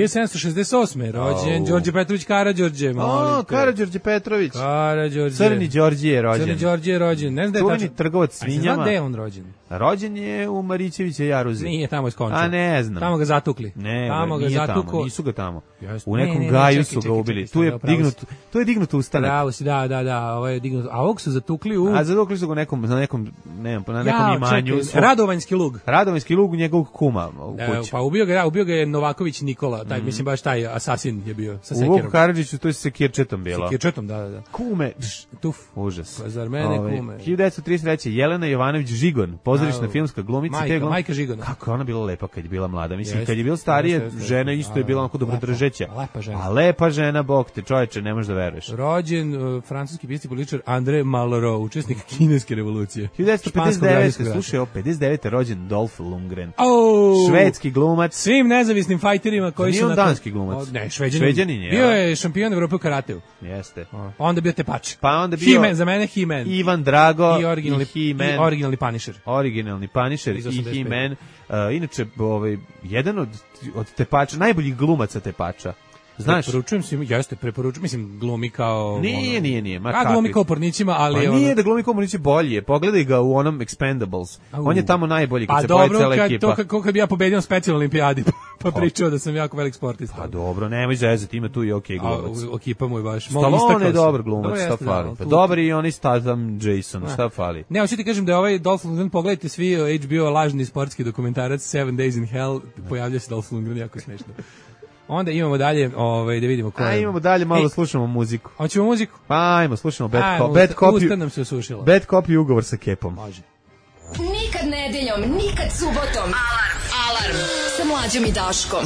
S6: 1768. rođen Đorđe Petrović Karađorđe.
S5: Karađorđe Petrović.
S6: Karađorđe.
S5: Crni Đorđe je rođen.
S6: Crni Đorđe je rođen. Ne znam da je
S5: tačno. Trgovac svinjama.
S6: A zna gde je on rođen?
S5: Rođen je u Marićevića Jaruzi.
S6: Nije, tamo je skončao.
S5: A ne znam.
S6: Tamo ga zatukli.
S5: Ne,
S6: tamo ga
S5: nije
S6: zatukao.
S5: tamo, nisu ga tamo. U nekom gaju su ga ubili. Tu je dignut ustanak.
S6: Pravo si, da, ovo je dignut. A ovog su zatukli u...
S5: A zatukli su ga na nekom imanju.
S6: Radovanjski lug.
S5: Radovanjski lug njegovog kuma u kući.
S6: Pa ubio ga je Novaković Nikola, mislim baš taj asasin je bio sa sekirom.
S5: U Vuku Karadžiću to je sekirčetom bilo.
S6: Sekirčetom, da.
S5: Kume.
S6: Tuf.
S5: Užas.
S6: Pa zar mene kume.
S5: 1933. Jelena Jovanović Žigon, pozorišna filmska glumica.
S6: Majka Žigona.
S5: Kako je ona bila lepa kad je bila mlada. Mislim, kad je bila starije, žena isto je bila onako dobrodržeća.
S6: Lepa žena.
S5: A lepa žena, bog te, čoveče, ne možeš da veruješ.
S6: Rođen francuski pisatelj političar André Malraux, učesnik kineske revolucije.
S5: 1959. Slušaj, 59. rođen Dolph Lundgren. Švedski glumac.
S6: Svim nezavisnim fajterima koji su...
S5: Nije on danski glumac.
S6: Ne,
S5: Šveđanin je.
S6: Bio je šampion Evrope u karateu.
S5: Jeste.
S6: Onda bio Tepač.
S5: Pa onda bio...
S6: He-Man, za mene He-Man.
S5: Ivan Drago
S6: i originalni Punisher.
S5: Originalni Punisher i He-Man. Inače, jedan od Tepača, najboljih glumaca Tepača. Znaš?
S6: Preporučujem, mislim, glumi kao...
S5: Nije.
S6: Glumi kao pornićima, ali...
S5: Pa nije da glumi kao pornići, bolje. Pogledaj ga u onom Expendables. On je tamo najbolji kad se pojavi cela ekipa.
S6: Pa dobro, kad bi ja pobedio na specijalnoj olimpijadi, pa pričao da sam jako velik sportista.
S5: Pa dobro, nemoj zezati, ima tu i okej glumac.
S6: Ekipa mu je baš...
S5: Stallone je dobar glumac, šta fali? Pa dobar i oni Statham, Jason, šta fali?
S6: Ne, hoću ti kažem da je ovaj Dolph Lundgren, pogledajte svi HBO lažni sportski dokumentarac 7 Days in Hell, pojavlja se Dolph Lundgren, jako smešno. Onda imamo dalje, da vidimo ko je.
S5: Imamo dalje, malo slušamo muziku.
S6: Hoćemo muziku?
S5: Pa ajmo, slušamo
S6: Usta nam se osušila.
S5: Bad Copy ugovor sa Kepom.
S6: Može.
S4: Nikad nedeljom, nikad subotom. Alarm sa Mlađom i Daškom.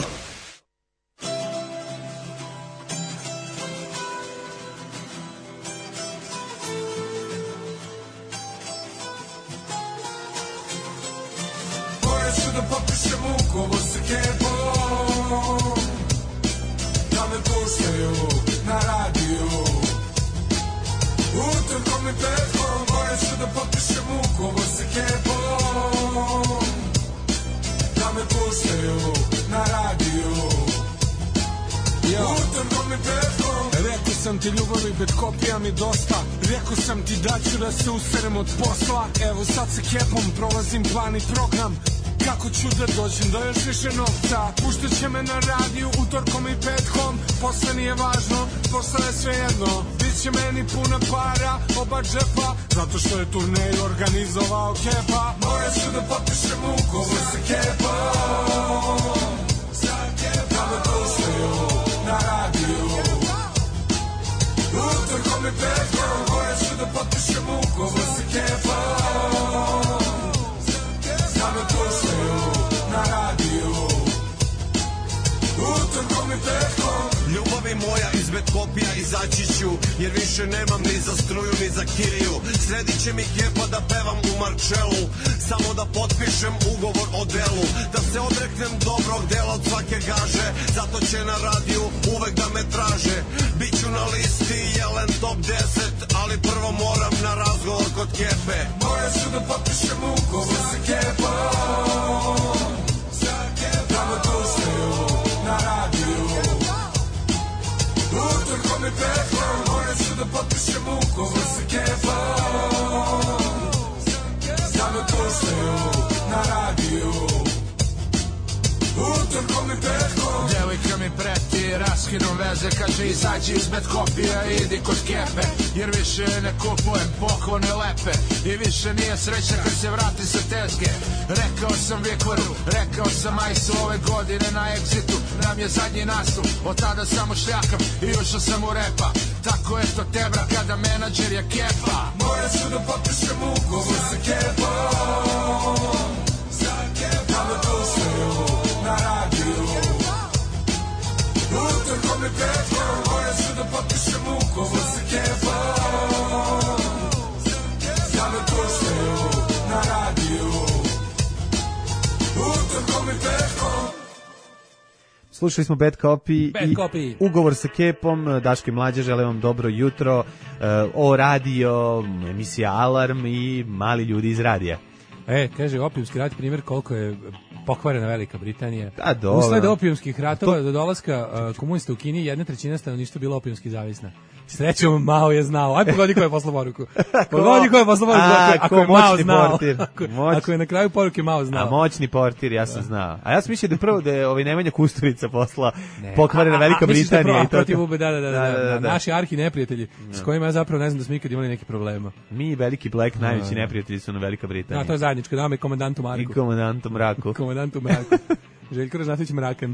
S9: Moram se da potpišem ugovor sa Kepom, da me puštaju na radiju. Utorkom i petkom moram se da potpišem ugovor sa Kepom, da me puštaju na radiju. Utorkom i petkom. Rekao sam ti ljubavi, bad kopija mi dosta. Rekao sam ti da ću da se userem od posla. Evo sad sa Kepom prolazim plan i program. Kako ću da dođem do još više novca. Puštat će me na radiju utorkom i petkom. Posle nije važno, posle je sve jedno. Bit Biće meni puna para, oba džepa, zato što je turnej organizovao Kepa. Moje su da potpišem ugovor sa Kepom, da me puštaju na radiju. Utorkom i petkom, moje su da potpišem ugovor sa Kepom, da me puštaju na radiju. Utorkom i petkom.
S10: Ljubavi moja izbed kopija izaći ću, jer više nemam ni za struju ni za kiriju. Sredit će mi Kepa da pevam u Marčelu, samo da potpišem ugovor o delu. Da se odreknem dobrog dela od svake gaže, zato će na radiju uvek da me traže. Biću na listi Jelen top 10, ali prvo moram na razgovor kod Kepe.
S9: Moje su da potpišem ugovor sa Kepom, da me puštaju na radiju. Utorkom i petkom, moje su da potpišem ugovor sa Kepom, da me puštaju na radiju. Utorkom i petkom.
S11: Devojka mi preti, raskidom veze, kaže izađi izbed kopija, idi kod Kepe, jer više ne kupujem poklone lepe i više nije sreća kad se vrati sa tezge. Rekao sam Vikvaru, rekao sam Majsu, ove godine na Exitu nam je zadnji nastup, od tada samo šljakam i ušao sam u repa. Tako eto tebra kada menadžer je Kepa.
S9: Moje su da potpišem ugovor sa Kepom, da me puštaju na radiju. Utorkom i petkom, moje su da potpišem ugovor sa Kepom, da me puštaju na radiju. Utorkom i petkom.
S5: Slušali smo Bad Copy i ugovor sa Kepom. Daško i Mlađa žele vam dobro jutro. O radio, emisija Alarm i mali ljudi iz radija.
S6: Kaže, opijumski rat, primjer koliko je pokvarena Velika Britanija.
S5: Usled
S6: opijumskih ratova do dolaska komunista u Kini 1/3 stanovništva bila opijumski zavisna. Srećom, Mao je znao. Aj, pogodi ko je poslao poruku. Pogodi ko je poslao poruku, ako je Mao znao. Ako je na kraju poruke Mao znao.
S5: A moćni portir, ja sam znao. A ja sam mislio da prvo da je Nemanja Kusturica posla pokvarena Velika Britanija.
S6: I protiv UB, da. Naši arhi neprijatelji, s kojima ja zapravo ne znam da smo ikad imali neki problema.
S5: Mi, Veliki Black, najveći neprijatelji su na Velika Britanija.
S6: Da, to je zajedničko, nama i komandantu Marku.
S5: I komandantu Mraku.
S6: Komandantu Mraku. Željko Ražnatović Mrakan.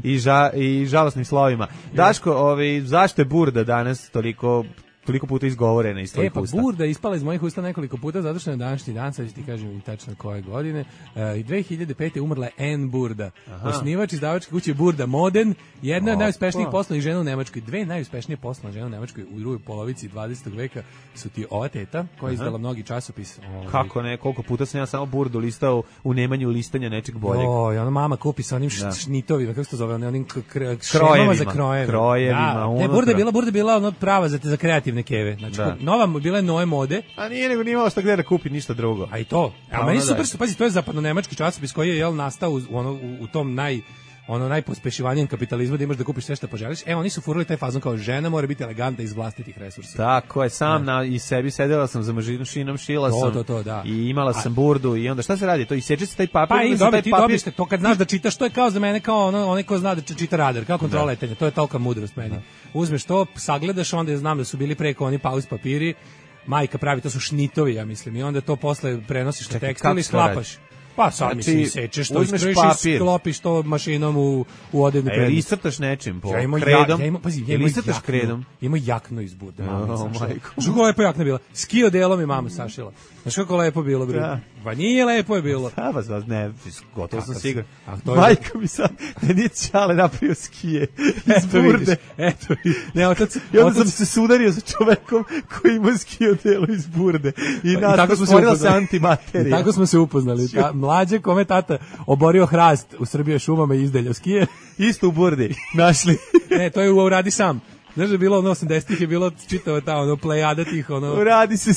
S5: I žalosnim slovima. Daško, zašto je burda danas toliko puta izgovorena iz tvojih usta?
S6: Burda ispala iz mojih usta nekoliko puta, zato što je današnji dan, sad ću ti kažem i tačno koje godine, i 2005. umrla Anne Burda, osnivač izdavačke kuće Burda Moden, jedna od najuspešnijih poslovnih žena u Nemačkoj. Dve najuspešnije poslovne žene u Nemačkoj u drugoj polovici 20. veka su ti ova teta, koja je izdala mnogi časopis.
S5: Kako ne, koliko puta sam ja samo Burdu listao u nemanju listanja nečeg boljeg.
S6: Ona mama kupi sa onim šnitovima, kako se to zove, onim šemama za krojevima. Burda bila ono prava za kreativne keve. Znači, nova bila je nove mode.
S5: A nije nego nimalo što gleda kupi ništa drugo.
S6: A i to. A meni super što, pazi, to je zapadno-nemački časopis koji je nastao u tom najpospešivanijem kapitalizmu, da imaš da kupiš sve što poželiš. Oni su furali taj fazon kao žena mora biti elegantna iz vlastitih resursa.
S5: Tako je, sam i sebi sedela sam za mašinom, šila sam
S6: da.
S5: I imala sam burdu i onda šta se radi? To iseče se taj papir.
S6: Pa i ti dobiješ to kad znaš da čitaš, to je kao za mene kao onaj ko zna da čita radar, kao kontrola letenja, to je tolika mudrost meni. Uzmeš to, sagledaš, onda znam da su bili preko oni pauz papiri, majka pravi, to su šnitovi, ja mislim, i onda to posle prenosiš na tekstil i sklapaš. Pa sad mislim, sečeš to, iskrojiš i sklopiš to mašinom u odevni predmet.
S5: Ili iscrtaš nečim, kredom?
S6: Ili
S5: iscrtaš kredom?
S6: Ima jaknu iz Bude, mama sašila. Znaš kako lepo jakna bila? Skio delom je mama sašila. Znaš kako lepo bilo, bre? Pa nije lepo je bilo.
S5: Ne, gotovo sam siguran. Majka mi sad, nije Ćale napravio skije iz Burde.
S6: Eto, ne, otac...
S5: I onda sam se sudario sa čovekom koji ima skio delo iz Burde. I nas stvorila se antimaterija.
S6: Tako smo se upoznali. Mlađe kome tata oborio hrast u Srbije šumama i izdeljao skije.
S5: Isto u Burdi našli.
S6: Ne, to je Uradi sam. Znaš da je bilo 80-ih je bilo čitava ta plejada tih
S5: Uradi se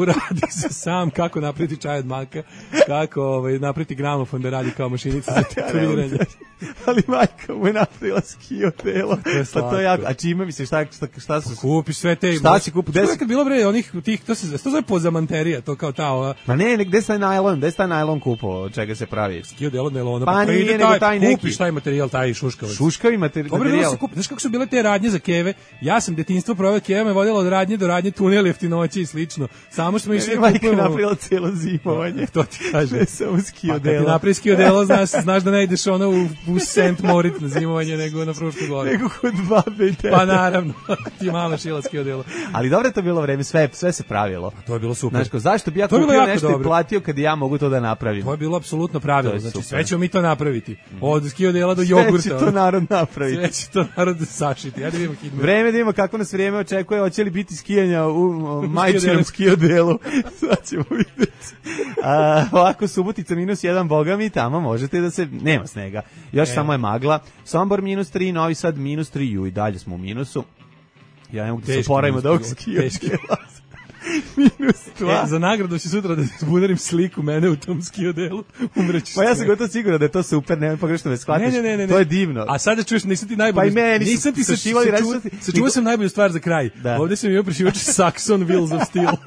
S6: sam kako napraviti čaj od maka, kako napraviti gramofon da radi kao mašinica za tetoviranje.
S5: Ali majka mu je napravila skio delo. Pa to je jako. A čime misliš, šta su...
S6: Kupiš sve te...
S5: Šta si kupi?
S6: Što je nekad bilo bre, onih tih, to se zove pozamanterija, to kao ta ova...
S5: Ma ne, gde se taj najlon kupo, od čega se pravi?
S6: Skio delo od najlona.
S5: Pa nije, nego taj neki.
S6: Kupiš taj materijal, taj šuškavac.
S5: Šuškavi materijal.
S6: Znaš kako su bile te radnje za keve? Ja sam detinjstvo proveo, keva me vodila od radnje do radnje, tunel jeftinoće i slično. Samo što smo išli
S5: da kupujemo... napravila cijelo zimovanje.
S6: To ti kaže.
S5: Ne samo skio delo.
S6: Pa kad ti napravi skio delo, znaš da ne ideš ono u St. Moritz na zimovanje, nego na Frušku goru.
S5: Nego kod babe i tebe.
S6: Pa naravno, ti mama šila skio delo.
S5: Ali dobro je to bilo vreme, sve se pravilo.
S6: To je bilo super.
S5: Znaš, zašto bi ja kupio nešto i platio kad ja mogu to da napravim?
S6: To je bilo apsolutno pravilo. Znači, sve ćemo mi to napraviti. Od skio dela do jogurta.
S5: Sve će to narod napraviti.
S6: Sve će to narod sašiti. Ja da vidimo hitno.
S5: Vreme da vidimo kako nas vrijeme očekuje. Hoće li biti skijanja u majčinom skio delu? Sad ćemo vidjeti. Ovako, Subotica -1, boga mi, tamo možete da se... Nema snega. Još samo je magla. Sombor -3, Novi Sad -3, i dalje smo u minusu. Ja ne mogu da se oporavimo od ovog skio dela. -2.
S6: Za nagradu ću sutra da zbudarim sliku mene u tom skio delu. Umreću.
S5: Pa ja sam gotovo siguran da je to super, nemoj pogrešno me shvatiš.
S6: Ne.
S5: To je divno.
S6: A sada čuješ, nisam ti najbolji.
S5: Pa i meni
S6: nisam ti sačuvao sam najbolju stvar za kraj.
S5: Da.
S6: Ovdje sam imao prešivač Saxon Wheels of Steel.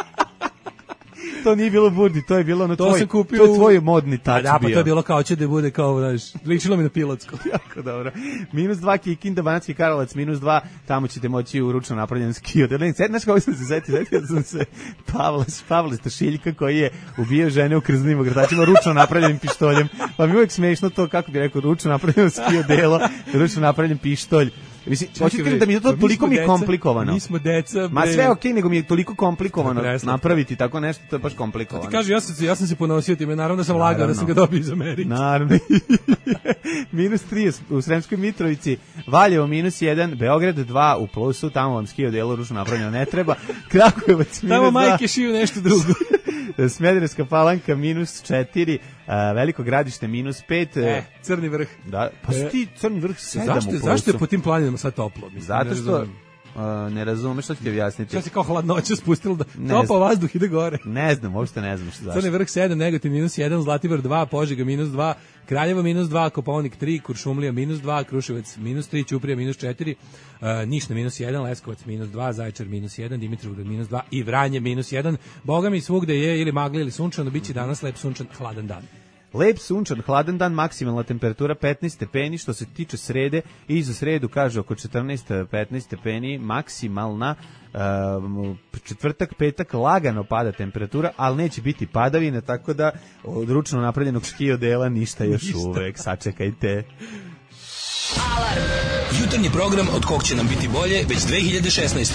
S5: To nije bilo burdi, to je bilo ono
S6: to
S5: to je tvoj modni tač bio.
S6: Da, pa to je bilo kao će da bude kao, znaš, ličilo mi na pilotsko.
S5: Jako dobro. -2 Kikinda, Banatski Karlovac, -2, tamo ćete moći u ručno napravljen skio delo. Znaš kako sam se setio sam se Pavla Stašiljka koji je ubio žene u krznim ogrtačima ručno napravljenim pištoljem. Pa mi uvijek smešno to, kako bi rekao, ručno napravljeno skio delo, ručno napravljen pištolj. Mislim, hoćete da mi je to toliko mi je komplikovano.
S6: Mi smo deca.
S5: Ma sve okej, nego mi je toliko komplikovano napraviti tako nešto, to je baš komplikovano.
S6: Ti kaže, ja sam se ponosio time, naravno da sam lagao da sam ga dobio iz Amerike.
S5: Naravno. -3 u Sremskoj Mitrovici, Valjevo -1, Beograd 2 u plusu, tamo vam skio delo ručno napravljeno ne treba. Kragujevac -2.
S6: Tamo majke šiju nešto drugo.
S5: Smederevska Palanka -4, Veliko Gradište -5.
S6: Crni vrh.
S5: Da, pa ti Crni vrh 7 u plusu.
S6: Zašto je po tim planinama sad toplo? Mislim,
S5: zato što ne razumeš, što ću ti objasniti.
S6: Šta si kao hladnoća spustilo da topao vazduh ide gore?
S5: Ne znam, uopšte ne znam što zašto.
S6: Crni vrh 7, Negotin -1, Zlatibor 2, Požega -2, Kraljevo -2, Kopaonik 3, Kuršumlija -2, Kruševac -3, Ćuprija -4, Niš -1, Leskovac -2, Zaječar -1, Dimitrovgrad -2 i Vranje -1. Boga mi svugde je ili magla ili sunčano, biće danas lep sunčan hladan dan.
S5: Lep sunčan, hladan dan, maksimalna temperatura 15 stepeni, što se tiče srede, i za sredu kaže oko 14-15 stepeni, maksimalna, četvrtak, petak, lagano pada temperatura, ali neće biti padavine, tako da od ručno napravljenog skio dela ništa još uvek, sačekajte.
S7: Alarm! Jutarnji program od kog će nam biti bolje već 2016.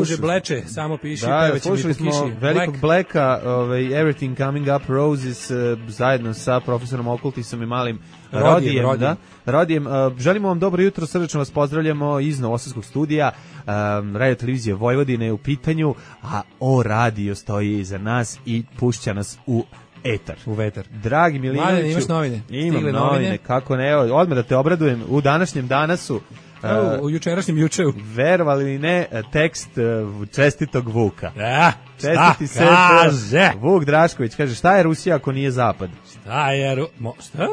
S6: Druže Bleče, samo piši,
S5: Da,
S6: pevaće mi
S5: slušali
S6: po kiši.
S5: smo velikog Blacka, Everything Coming Up Roses, zajedno sa profesorom Okultisom i malim Rodijem. Rodijem, želimo vam dobro jutro, srdečno vas pozdravljamo iz Novosadskog studija, radio televizije Vojvodine je u pitanju, a O radio stoji iza nas i pušća nas u etar.
S6: U vetar.
S5: Dragi Milinoviću.
S6: Mladen, imaš novine?
S5: Imam
S6: Stigle
S5: novine, kako ne, evo, odmah da te obradujem, u današnjem danasu,
S6: u jučerašnjem jučeu.
S5: verovali ili ne, tekst čestitog Vuka.
S6: Čestiti
S5: se Vuk Drašković, kaže, šta je Rusija ako nije Zapad?
S6: Šta je šta?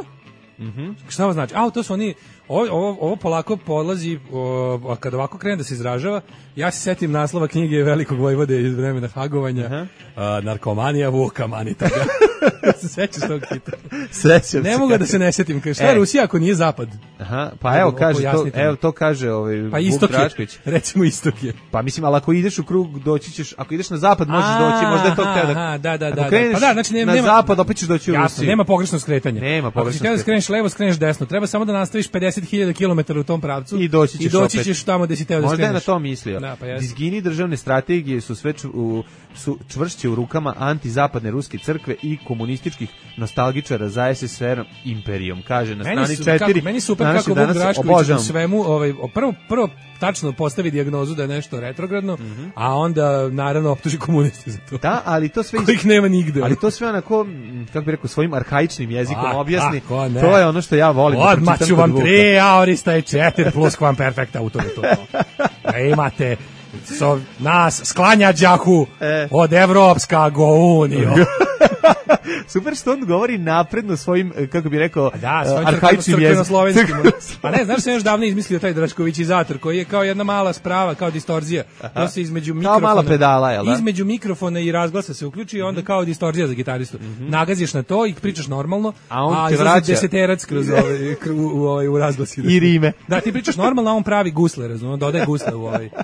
S6: Šta ovo znači? To su oni, ovo polako polazi, kad ovako krene da se izražava, ja se setim naslova knjige Velikog Vojvode iz vremena Hagovanja, Narkomanija Vuka Manitaga. Se sećaš tog kita?
S5: Sećam
S6: ne mogu da se ne setim. Šta je Rusija ako nije Zapad?
S5: Pa evo, kaže to, to kaže
S6: pa
S5: Vuk Drašković.
S6: Recimo istok je.
S5: Pa mislim, ali ako ideš u krug, doći ćeš, ako ideš na zapad, možeš doći, možda je to htio
S6: da.
S5: Ako kreneš
S6: znači,
S5: na zapad, opet ćeš doći u Rusiju.
S6: Nema pogrešno skretanje.
S5: Nema pogrešno skretanje.
S6: Ako ćeš skreneš levo, skreneš desno. Treba samo da nastaviš 50.000 km u tom pravcu
S5: i doći
S6: ćeš tamo gde si teo da skreneš.
S5: Možda je na to mislio. Dizgini državne strategije su sve čvršće u rukama antizapadne ruske crkve i komunističkih nostalgičara za SSR imperijom, kaže na strani 4.
S6: Meni super kako Vuk Drašković u svemu, prvo tačno postavi dijagnozu da je nešto retrogradno, a onda naravno optuži komuniste za to.
S5: Da, ali to sve
S6: kojih nema nigde.
S5: Ali to sve onako, kako bi rekao, svojim arhaičnim jezikom objasni. To je ono što ja volim.
S6: Odmah ću vam 3 aorista i 4 plus kvam perfekta autor. Imate nas sklanja đaku od Evropska unija.
S5: Super što on govori napredno svojim, kako bi rekao,
S6: arhaičnim jezikom. Pa ne, znaš se još davno izmislio taj Draškovićizator, koji je kao jedna mala sprava, kao distorzija. To se između mikrofona,
S5: kao mala pedala, jel da?
S6: Između mikrofona i razglasa se uključi i onda kao distorzija za gitaristu. Nagaziš na to i pričaš normalno, a izlazi deseterac kroz u razglasi.
S5: I rime.
S6: Da, ti pričaš normalno, a on pravi gusle, razumno, dodaje gusle u ovaj.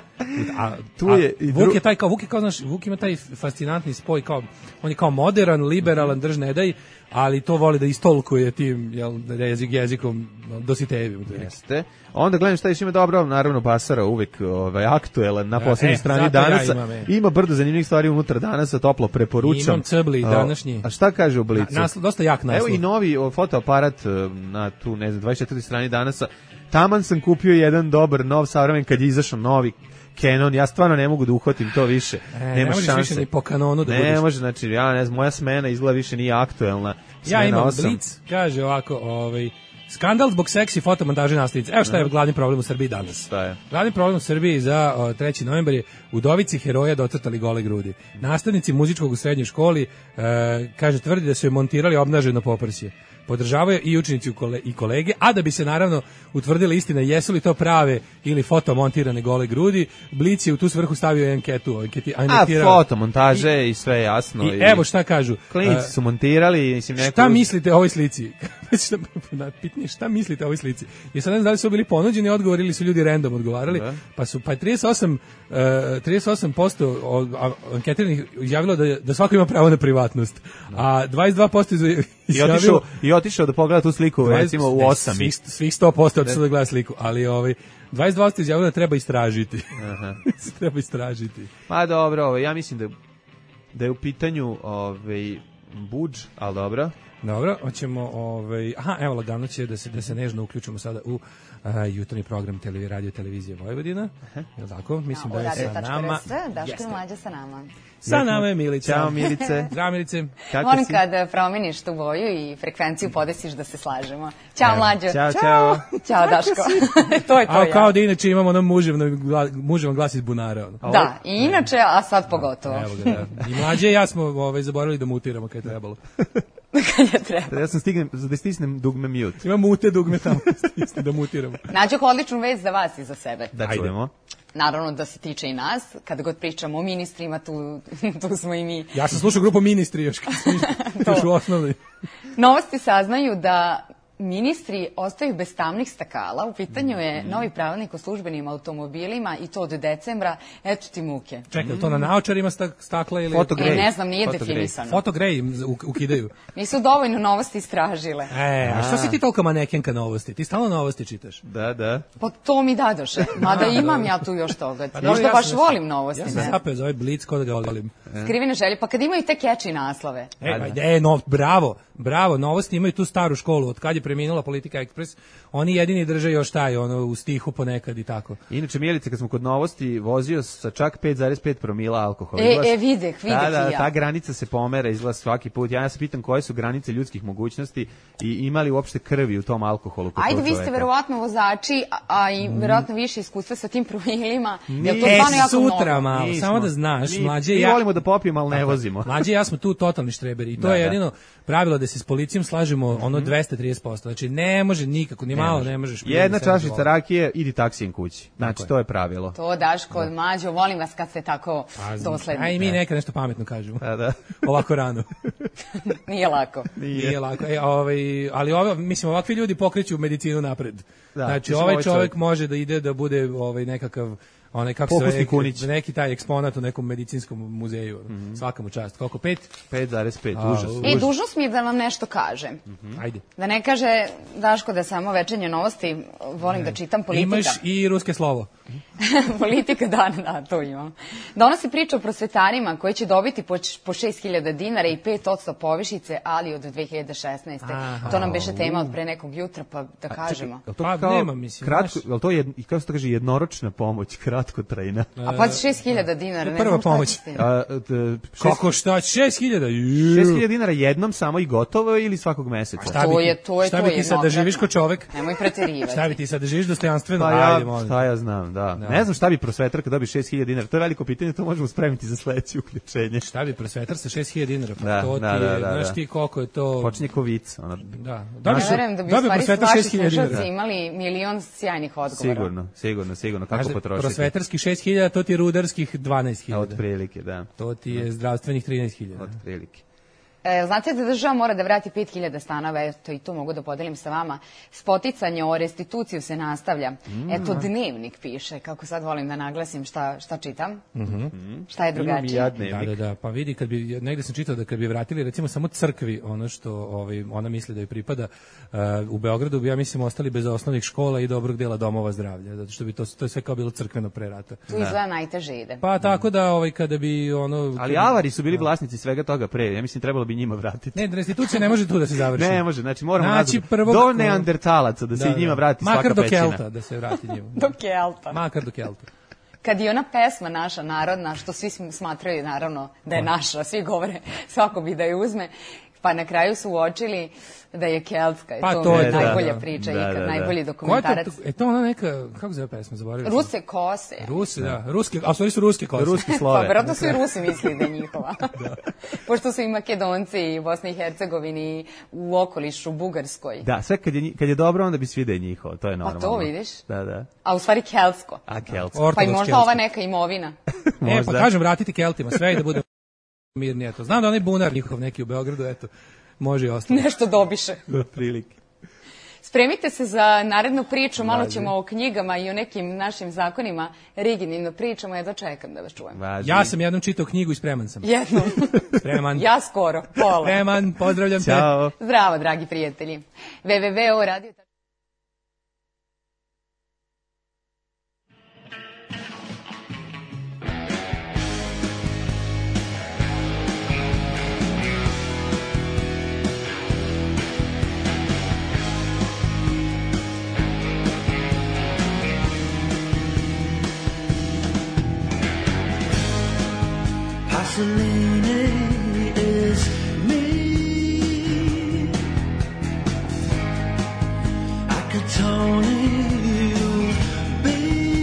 S6: Vuk ima taj fascinantni spoj, kao on je kao modern, liberalan, drž ne daj, ali to voli da istolkuje tim, jezikom Dositejevim.
S5: Jeste. Onda gledam šta još ima dobro, naravno Basara uvek aktuelan na poslednjoj strani Danasa. Ima brdo zanimljivih stvari unutar Danasa, toplo preporučam.
S6: Imam cebli današnji.
S5: A šta kaže u Blicu?
S6: Dosta jak naslov.
S5: Evo i novi fotoaparat na tu, 24. strani Danasa. Taman sam kupio jedan dobar, nov, savremen, kad je izašao novi Canon, ja stvarno ne mogu da uhvatim to više. Nema šanse.
S6: Više ni po kanonu da
S5: ne može, znači, ja ne znam, moja smena izgleda više nije aktuelna.
S6: Ja imam Blic, kaže ovako, skandal zbog seksi fotomontaže nastavnice. Evo šta je glavni problem u Srbiji danas.
S5: Šta je?
S6: Glavni problem u Srbiji za 3. novembar je udovici heroja docrtali gole grudi. Nastavnici muzičkog u srednjoj školi, kaže, tvrdi da su je montirali obnaženo poprsje. Podržavaju i učenici i kolege, a da bi se naravno utvrdila istina jesu li to prave ili fotomontirane gole grudi, Blic je u tu svrhu stavio anketu.
S5: Fotomontaže i sve jasno.
S6: I evo šta kažu.
S5: Klinici su montirali.
S6: Šta mislite o ovoj slici? Pitanje, šta mislite o ovoj slici? I sad ne znam da li su bili ponuđeni odgovor ili su ljudi random odgovarali, pa 38% anketiranih izjavilo da svako ima pravo na privatnost, a 22% izjavilo
S5: i otišao da pogleda tu sliku, recimo u 8.
S6: Svih 100% otišao da gleda sliku, ali 22% izjavilo da treba istražiti. Treba istražiti.
S5: Pa dobro, ja mislim da je u pitanju budž, ali dobro.
S6: Dobro, hoćemo evo lagano će da se nežno uključimo sada u jutarnji program radio televizije Vojvodina. Je li tako? Mislim da je sa nama.
S12: Daško i Mlađa sa nama.
S6: Sa nama je Milica.
S5: Ćao Milice.
S6: Zdravo Milice.
S12: Volim kad promeniš tu boju i frekvenciju podesiš da se slažemo. Ćao Mlađo.
S5: Ćao.
S12: Ćao Daško. To je to ja.
S6: Kao da inače imamo ono muževan glas iz bunara.
S12: Da, i inače, a sad pogotovo.
S6: Evo ga, da. I Mlađe i ja smo zaboravili da mutiramo kad je trebalo.
S12: Kad je trebalo.
S5: Ja sam da stisnem dugme mute.
S6: Ima mute dugme tamo da mutiramo.
S12: Nađu odličnu vest za vas i za sebe.
S5: Da čujemo.
S12: Naravno da se tiče i nas, kada god pričamo o ministrima, tu smo i mi.
S6: Ja sam slušao grupu Ministri još u osnovnoj.
S12: Novosti saznaju da ministri ostaju bez tamnih stakala. U pitanju je novi pravilnik o službenim automobilima i to od decembra. Eto ti muke.
S6: Čekaj, to na naočarima stakla ili...
S5: Fotogrej.
S12: Ne znam, nije definisano.
S6: Fotogrej ukidaju.
S12: Nisu dovoljno novosti istražile.
S6: A što si ti toliko manekenka novosti? Ti stalno novosti čitaš.
S5: Da.
S12: Pa to mi dadoše. Mada imam ja tu još toga. Možda baš volim novosti.
S6: Ja sam zapeo za ovaj Blic kod da ga volim.
S12: Skrivene želje, pa kad imaju te catchy naslove.
S6: Bravo, novosti imaju tu staru školu, od kad je preminula Politika Ekspres, oni jedini drže još taj, u stihu ponekad i tako.
S5: Inače, Mijelice, kad smo kod novosti, vozio sa čak 5,5 promila alkohola.
S12: Videh i ja.
S5: Ta granica se pomera, izgleda svaki put. Ja se pitam koje su granice ljudskih mogućnosti i imali uopšte krvi u tom alkoholu.
S12: Ajde, vi ste verovatno vozači, a i verovatno više iskustva sa tim promilima.
S6: Sutra malo, samo da znaš, mlađe
S5: mi volimo da popijemo, ali ne vozimo.
S6: Mlađe ja smo tu totalni štreberi i to je jedino pravilo da se s policijom slažemo 230%. Znači ne može nikako, ni malo ne možeš.
S5: Jedna čašica rakije, idi taksijem kući. Znači to je pravilo.
S12: To Daško, Mađo, volim vas kad ste tako dosledni.
S6: A i mi nekad nešto pametno kažemo. Ovako rano.
S12: Nije lako.
S6: Nije lako. Ali mislim, ovakvi ljudi pokreću medicinu napred. Znači ovaj čovjek može da ide da bude nekakav kako se neki taj eksponat u nekom medicinskom muzeju. Svaka mu čast. Koliko?
S5: 5,5, užas.
S12: Dužnost mi je da vam nešto kažem.
S6: Ajde.
S12: Da ne kaže Daško da samo večernje novosti, volim da čitam Politika.
S6: Imaš i ruske slovo.
S12: Politika, da, to imam. Donosi priču o prosvetarima koji će dobiti po 6.000 dinara i 5% povišice, ali od 2016. To nam beše tema od pre nekog jutra, pa da kažemo.
S6: Nema, mislim.
S5: Je to kako se to kaže, jednoročna pomoć, kratkotrajna?
S12: A pa 6.000 dinara, ne
S6: prva pomoć. Kako šta, 6.000?
S5: 6.000 dinara jednom samo i gotovo ili svakog meseca?
S6: Šta bi ti sad da živiš ko čovek?
S12: Nemoj preterivati.
S6: Šta bi ti sad da živiš dostojanstveno?
S5: Šta ja znam, da. Ne znam šta bi prosvetar kad dobi 6.000 dinara. To je veliko pitanje, to možemo spremiti za sledeće uključenje.
S6: Šta bi prosvetar sa 6.000 dinara? Pa to ti je, znaš ti koliko je to...
S5: Počinje ko vic.
S12: Da verujem da bi u stvari vaši slušalci imali milion sjajnih odgovora.
S5: Sigurno. Kako potrošiti?
S6: Prosvetarskih 6.000, to ti je rudarskih 12.000.
S5: Otprilike, da.
S6: To ti je zdravstvenih 13.000.
S5: Otprilike.
S12: Znate da država mora da vrati 5.000 stanova, eto i to mogu da podelim sa vama. Spoticanje o restituciju se nastavlja. Eto, Dnevnik piše, kako sad volim da naglasim šta čitam. Šta je drugačije?
S6: Da, pa vidi, negde sam čitao da kad bi vratili recimo samo crkvi ono što ona misli da joj pripada, u Beogradu bi, ja mislim, ostali bez osnovnih škola i dobrog dela domova zdravlja, zato što bi to je sve kao bilo crkveno pre rata.
S12: Tu izgleda najteže ide.
S6: Pa tako da kada bi
S5: Ali avari su bili vlasnici svega toga pre, ja mislim trebalo bi njima vratiti.
S6: Ne, restitucija ne može tu da se završi.
S5: Ne može, znači moramo do neandertalaca da se i njima vrati svaka pećina.
S6: Makar do Kelta da se vrati njima.
S12: Do Kelta.
S6: Makar do Kelta.
S12: Kad je ona pesma naša narodna, što svi smatraju naravno da je naša, svi govore svako bi da je uzme, pa na kraju su uočili da je keltska i to je najbolja priča ikad, najbolji dokumentarac.
S6: To ona neka, kako zove pesma, zaboravila sam.
S12: Ruse kose.
S6: Ruske, a stvari su ruske kose.
S5: Ruski slove.
S12: Pa vjerojatno su i Rusi mislili da je njihova. Pošto su i Makedonci i Bosni i Hercegovini u okolišu, Bugarskoj.
S5: Da, sve kad je dobro, onda bi svi da je njihovo, to je normalno.
S12: Pa to vidiš?
S5: Da.
S12: A u stvari keltsko.
S5: Keltsko.
S12: Pa i možda ova neka imovina.
S6: Pa kažem, vratiti Keltima, sve i da bude mirnije to. Znam da onaj bunar njihov neki u Beogradu, eto, može i ostalo.
S12: Nešto dobiše.
S5: Prilike.
S12: Spremite se za narednu priču, malo ćemo o knjigama i o nekim našim zakonima rigidnim pričamo, ja dočekam da vas čujem.
S6: Ja sam jednom čitao knjigu i spreman sam.
S12: Jednom.
S6: Spreman.
S12: Ja skoro, pola.
S6: Spreman, pozdravljam te.
S5: Ćao.
S12: Zdravo, dragi prijatelji. www.radio.
S8: Pasolini is me. I could totally be.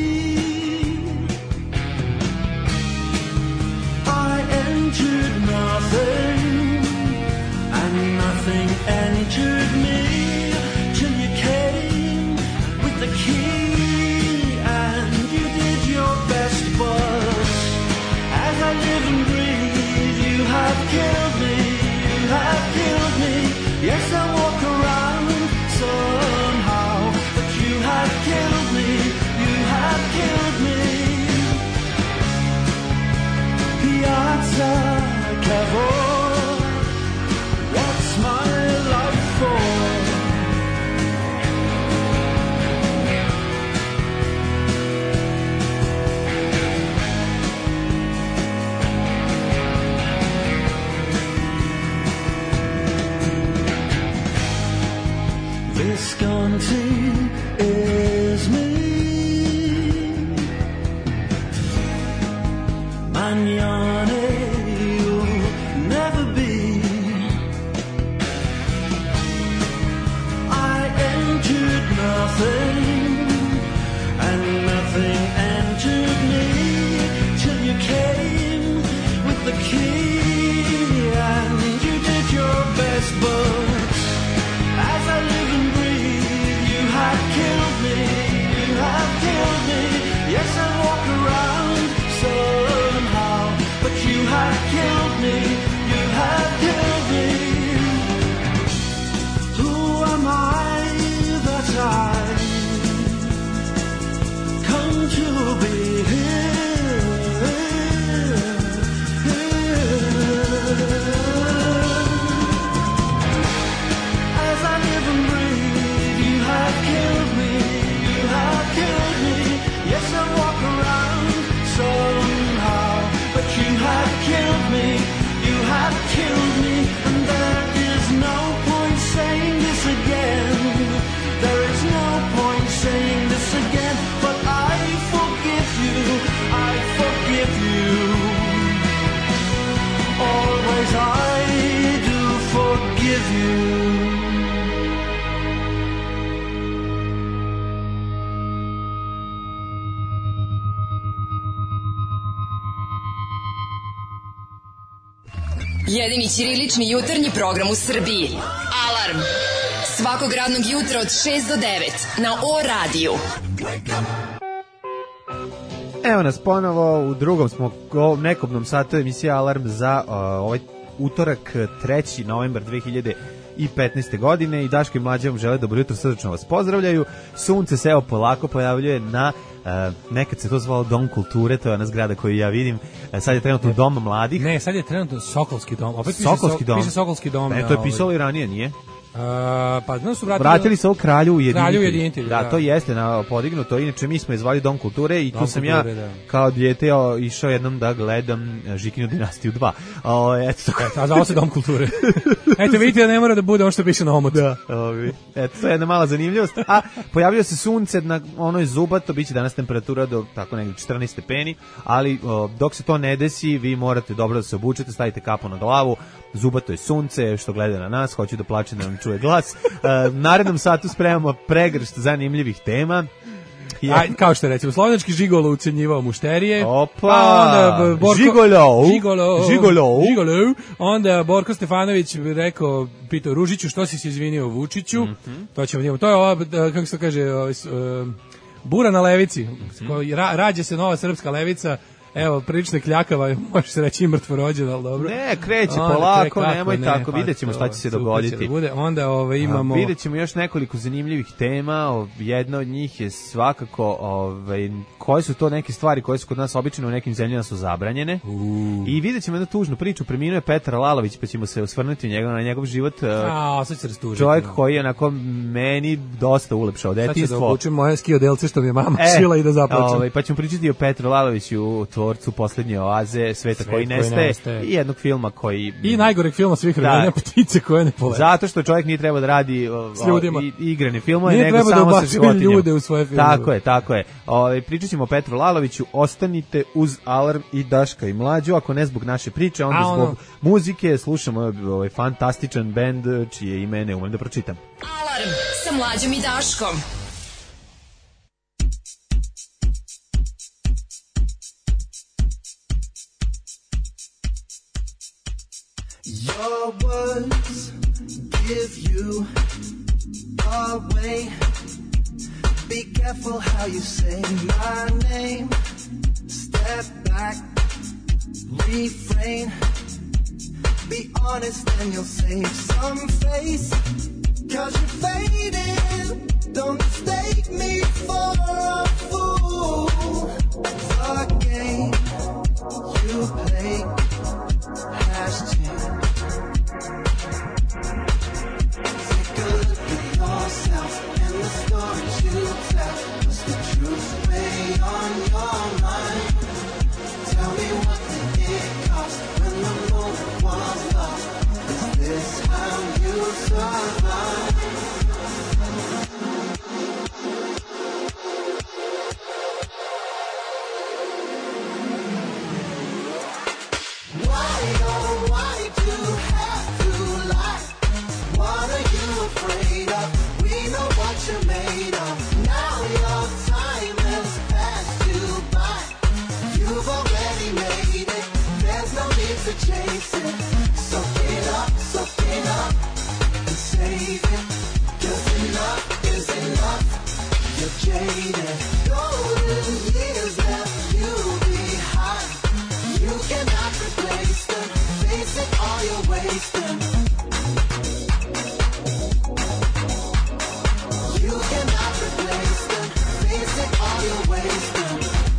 S8: I entered nothing, and nothing entered me, till you came with the key, and you did your best, but as I live and breathe, you have casa cavor. What's my love for? Visconti is me. Magnane you'll never be. I entered nothing, and nothing entered me, till you came with the key, and you did your best, but as I live and breathe, you have killed me, you have killed me. Yes, I walk around somehow, but you have killed me, you have killed me. Who am I that I come to be here? As I live and breathe, you have killed me, you have killed me. Yes, I walk around somehow, but you have killed me, you have killed me. And there is no point saying this again, there is no point saying this again. But I forgive you, I forgive you. Always I do forgive you.
S4: Jedini ćirilični jutarnji program u Srbiji. Alarm. Svakog radnog jutra od 6 do 9 na O-radiju.
S5: Evo nas ponovo, u drugom smo nekobnom satu emisije Alarm za ovaj utorak 3. novembar 2015. godine i Daško i Mlađa vam žele dobro jutro, srdačno vas pozdravljaju. Sunce se evo polako pojavljuje na nekad se to zvalo Dom kulture, to je ona zgrada koju ja vidim. Sad je trenutno Dom mladih.
S6: Ne, sad je trenutno Sokolski dom. Opet
S5: Sokolski dom.
S6: Piše Sokolski dom.
S5: Ne, to je pisalo i ranije, nije?
S6: Pa znam su
S5: vratili se ovo Kralju
S6: Ujedinitelj.
S5: Da, to jeste podignuto. Inače mi smo je zvali Dom kulture i tu sam
S6: kulture,
S5: ja
S6: da.
S5: kao dijete išao jednom da gledam Žikinu dinastiju 2. Eto tako.
S6: A zvao se Dom kulture. Eto vidite da ne mora da bude ono što piše na omotu.
S5: Da, eto, to je jedna mala zanimljivost. A pojavio se sunce na onoj zubato, biće danas temperatura do tako negdje 14 stepeni, ali dok se to ne desi, vi morate dobro da se obučete, stavite kapu na glavu. Zubato je sunce, što gleda na nas, hoću da plače da nam čuje glas. Narednom satu spremamo pregršt zanimljivih tema.
S6: Kao što recimo, slovenački žigolo ucenjivao mušterije.
S5: Opa,
S6: žigolo. Onda Borko Stefanović rekao, pitao Ružiću, što si se izvinio Vučiću? To ćemo vidjeti. To je ova, kako se kaže, bura na levici. Rađa se nova srpska levica. Evo, prilično kljakava, može se reći i mrtvo rođen, ali dobro.
S5: Ne, kreće polako, nemoj tako, vidjet ćemo šta će se dogoditi.
S6: Onda imamo...
S5: Vidjet ćemo još nekoliko zanimljivih tema, jedna od njih je svakako, koje su to neke stvari koje su kod nas obično u nekim zemljama su zabranjene. I vidjet ćemo jednu tužnu priču, preminuo je Petar Lalović, pa ćemo se osvrnuti na njegov život.
S6: Sad se rastužiti.
S5: Čovjek koji je onako meni dosta ulepšao detinjstvo.
S6: Sad ću da obučem moje skiodelce što mi je mama šila i da zaplačem.
S5: Pa ćemo pričati o Petru Laloviću, tvorcu Poslednje oaze, Sveta koji nestaje i jednog filma koji...
S6: I najgoreg filma svih vremena, Ptice koje ne polete.
S5: Zato što čovjek nije trebao da radi igrane filmove,
S6: nego samo sa životinjama. Ljude u svoje filmove.
S5: Tako je. Pričat ćemo o Petru Laloviću, ostanite uz Alarm i Daška i Mlađu, ako ne zbog naše priče, onda zbog muzike, slušamo ovaj fantastičan bend čije ime ne umem da pročitam.
S4: Alarm sa Mlađom i Daškom.
S8: Your words give you away. Be careful how you say my name. Step back, refrain. Be honest and you'll save some face. 'Cause you're fading. Don't mistake me for a fool. The game you play afraid of. We know what you're made of. Now your time has passed you by. You've already made it. There's no need to chase it. So get up and save it. 'Cause enough is enough. You're jaded. Golden years left you behind. You cannot replace them. Face it, all you're wasting. You cannot replace them. Face it, all you're wasting.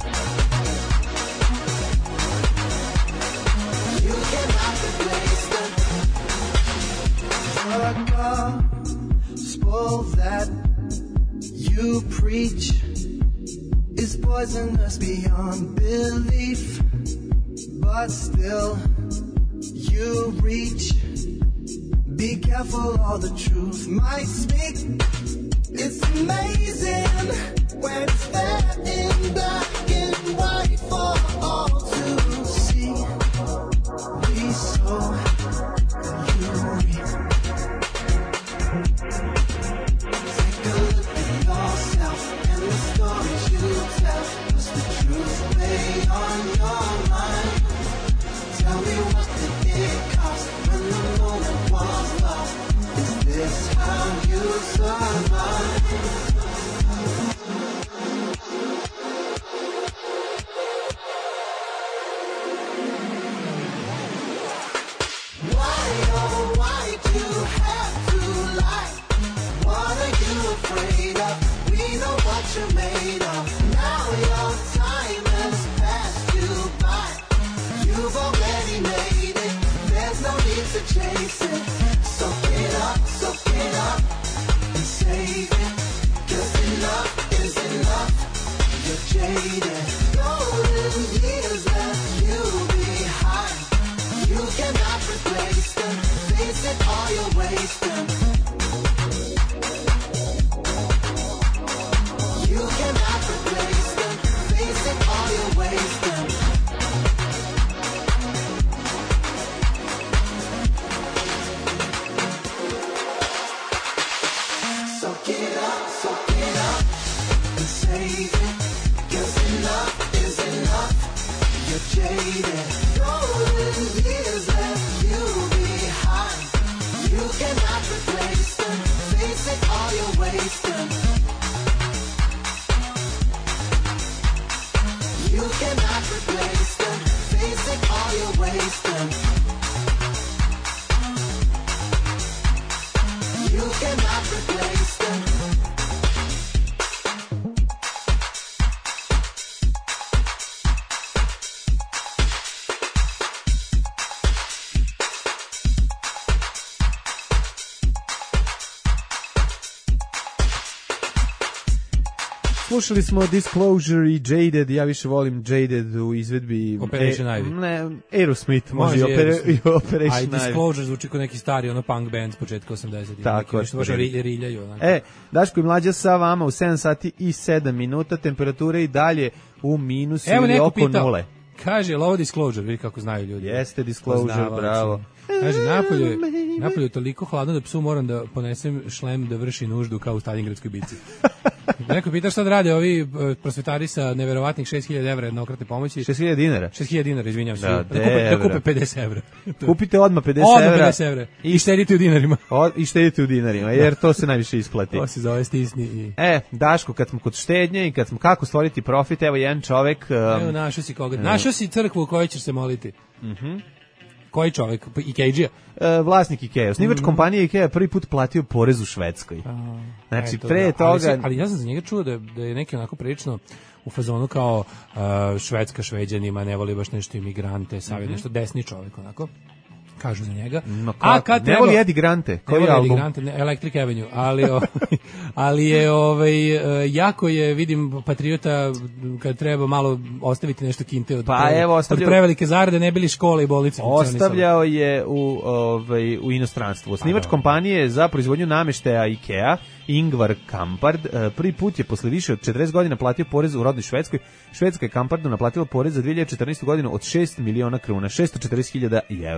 S8: You cannot replace them. The gospel that you preach is poisonous beyond belief, but still you reach. Be careful, all the truth might speak. It's amazing when it's there in black and white for all to see. We sow and you reap. Take a look at yourself and the stories you tell. Was the truth weigh on your mind? Tell me, what did it cost when the moment was lost? Is this how you survive? Why, oh, why do you have to lie? What are you afraid of? We know what you're made of. Now your time has passed you by. You've already made it. There's no need to chase it. So get up and save it. 'Cause enough is enough. You're jaded. Golden years left you behind. You cannot replace them. Face it, all you're wasting. You cannot replace them. Face it, all you're wasting. So get up and save it. 'Cause enough is enough. You're jaded. Golden years left you behind. You cannot replace them. Face it, all you're wasting. You cannot replace them. Face it, all you're wasting. You cannot replace them.
S5: Slušali smo Disclosure i Jaded, ja više volim Jaded u izvedbi
S6: Operation Ivy.
S5: Ne, Aerosmith može i Operation
S6: Ivy.
S5: Ivy.
S6: Disclosure zvuči kao neki stari ono punk band s početka 80-ih.
S5: Tako,
S6: nešto baš riljaju. Onako.
S5: Daško i Mlađa sa vama u 7 sati i 7 minuta, temperature i dalje u minusu ili oko
S6: pitao,
S5: nule.
S6: Kaže, jel ovo Disclosure, vidi kako znaju ljudi.
S5: Jeste Disclosure, bravo.
S6: Kaže, napolje je toliko hladno da psu moram da ponesem šlem da vrši nuždu kao u Stalingradskoj bici. Neko pita šta da rade ovi prosvetari sa neverovatnih 6.000 evra jednokratne pomoći.
S5: 6.000 dinara?
S6: 6.000 dinara, izvinjam se.
S5: Da
S6: kupe 50 evra.
S5: Kupite odmah 50 evra.
S6: I štedite u dinarima.
S5: I štedite u dinarima, jer to se najviše isplati.
S6: To se zove stisni.
S5: Daško, kad smo kod štednje i kad smo kako stvoriti profit, evo jedan čovek...
S6: Evo, našao si koga. Našao si crkvu u kojoj ćeš se moliti. Koji čovjek? Ikeđija?
S5: Vlasnik Ikea. Osnivač kompanije Ikea prvi put platio porez u Švedskoj. Znači, pre toga...
S6: Ali ja sam za njega čuo da je neki onako prilično u fazonu kao Švedska Šveđanima, ne voli baš nešto imigrante, savjet, nešto desni čovjek onako. Kažu za njega.
S5: No, a kad treba, ne voli Eddie Grante, koji je album?
S6: Electric Avenue, ali je jako je, vidim, patriota kad treba malo ostaviti nešto kinte od prevelike zarade, ne bili škole i bolnice.
S5: Ostavljao je u inostranstvu. Osnivač kompanije za proizvodnju nameštaja Ikea, Ingvar Kamprad, prvi put je posle više od 40 godina platio porez u rodnoj Švedskoj. Švedska je Kampradu naplatila porez za 2014. godinu od 6 miliona kruna, 640.000 evara.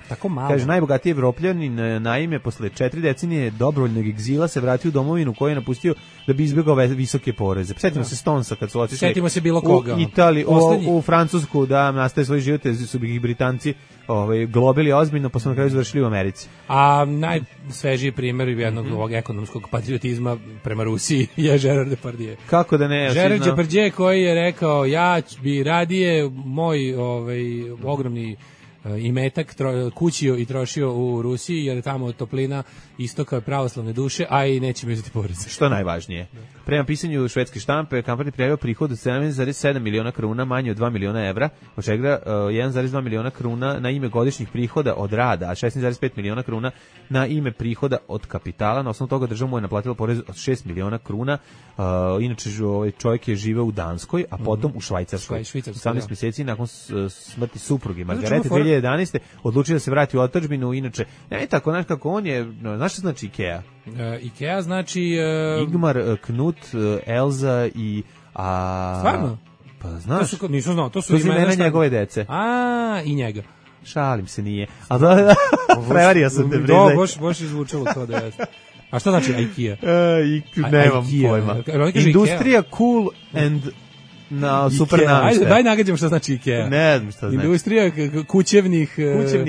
S6: Tako malo.
S5: Kaže, najbogatiji Evropljanin naime posle 4 decenije dobrovoljnog egzila se vratio u domovinu koju je napustio da bi izbjegao visoke poreze. Sjetimo se Stonesa kad su otišli
S6: Sjetimo se bilo koga.
S5: u Italiju, u Francusku da nastaje svoj život, su ih Britanci globili ozbiljno, pa su na kraju završili u Americi.
S6: A najsvežiji primjer jednog ovog ekonomskog patriotizma prema Rusiji je Gerard Depardieu.
S5: Kako da ne?
S6: Gerard Depardieu koji je rekao, ja bi radije moj ogromni imetak kućio i trošio u Rusiji, jer je tamo toplina istoka pravoslavne duše, a i neće mi uzeti poreze.
S5: Što najvažnije. Prema pisanju švedske štampe, kampanja prijavio prihod od 7,7 miliona kruna, manje od 2 miliona evra, od čega 1,2 miliona kruna na ime godišnjih prihoda od rada, a 16,5 miliona kruna na ime prihoda od kapitala. Na osnovu toga država mu je naplatila porez od 6 miliona kruna. Inače, čovjek je živeo u Danskoj, a potom u Švajcarskoj. 18 mjeseci nakon smrti supruge Margarete 2011. odlučio da se vrati u otadžbinu. Inače, ne tako, znaš kako on je, znaš što znači Ikea?
S6: Ikea znači...
S5: Igmar, Knut, Elza i...
S6: Stvarno?
S5: Pa znaš.
S6: Nisam znao, to su
S5: imena njegove dece.
S6: I njega.
S5: Šalim se, nije. A da, prevario sam te.
S6: Boš izvučalo to da jeste. A što znači Ikea?
S5: Nemam pojma. Industrija cool and... na super namještaj.
S6: Daj nagađamo šta znači Ikea.
S5: Ne znam šta znači.
S6: Industrija kućevnih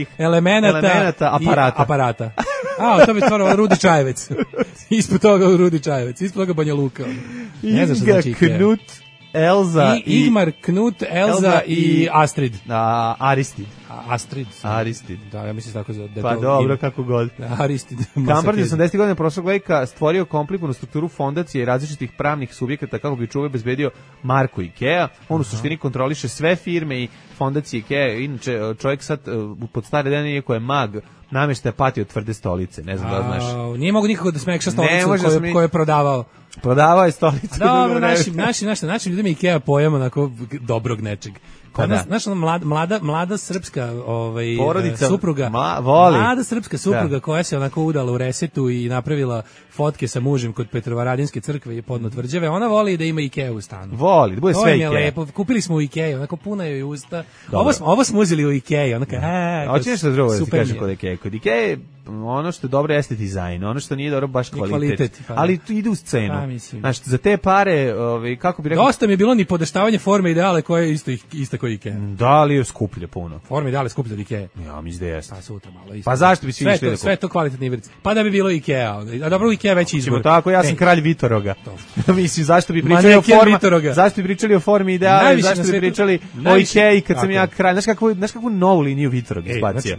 S6: elemenata i aparata. To bi stvarno Rudi Čajevec. Ispod toga Rudi Čajevec. Ispod toga Banja Luka. Ne znam šta znači Ikea.
S5: Knut, Elza i...
S6: Igmar, Knut, Elza i Astrid.
S5: Aristid.
S6: Aristid. Da, ja mislim tako da
S5: pa
S6: to
S5: dobro, kako god.
S6: Aristid.
S5: Kampardi 80. godina prošlog veka stvorio komplikovanu strukturu fondacije i različitih pravnih subjekata kako bi čuvao bezbedio marku Ikea. On u suštini kontroliše sve firme i fondacije Ikea. Inače, čovjek sad pod stare dane, iako je mag, namještaja pati od tvrde stolice. Ne znam da znaš.
S6: Nije mogu nikako da smekša stolicu koju je prodavao.
S5: Prodavao je stolicu.
S6: Dobro, našim ljudima Ikea pojam onako dobrog nečeg. Naša mlada srpska porodica, supruga, mlada srpska supruga koja se onako udala u resetu i napravila fotke sa mužem kod Petrovaradinske crkve i podno Tvrđave, ona voli da ima Ikea u stanu.
S5: Voli, da bude sve Ikea.
S6: Lepo. Kupili smo u Ikea, onako puna joj usta. Ovo smo uzeli u Ikea, onako.
S5: Hoće nešto drugo da ti kažem kod Ikea. Kod Ikea ono što je dobro jeste dizajn, ono što nije dobro baš kvalitet. Ali tu ide u scenu. Znači, za te pare, kako bi rekao...
S6: Dosta mi je bilo ni podeštavanje forme ideale koja je ista kao Ikea.
S5: Da li je skuplje puno?
S6: Forme ideale skuplje od Ikea.
S5: Ja, mislim da jeste.
S6: Pa sutra malo.
S5: Pa zašto bi svi išli?
S6: Sve to kvalitetni ivrice. Pa da bi bilo Ikea. A dobro, Ikea veći izbor.
S5: Tako, ja sam kralj Vitoroga. Mislim, zašto bi pričali o formi? Zašto bi pričali o formi ideale? Zašto bi pričali o Ikei kad sam ja kralj? Znaš kakvu novu liniju Vitoroga izbacio?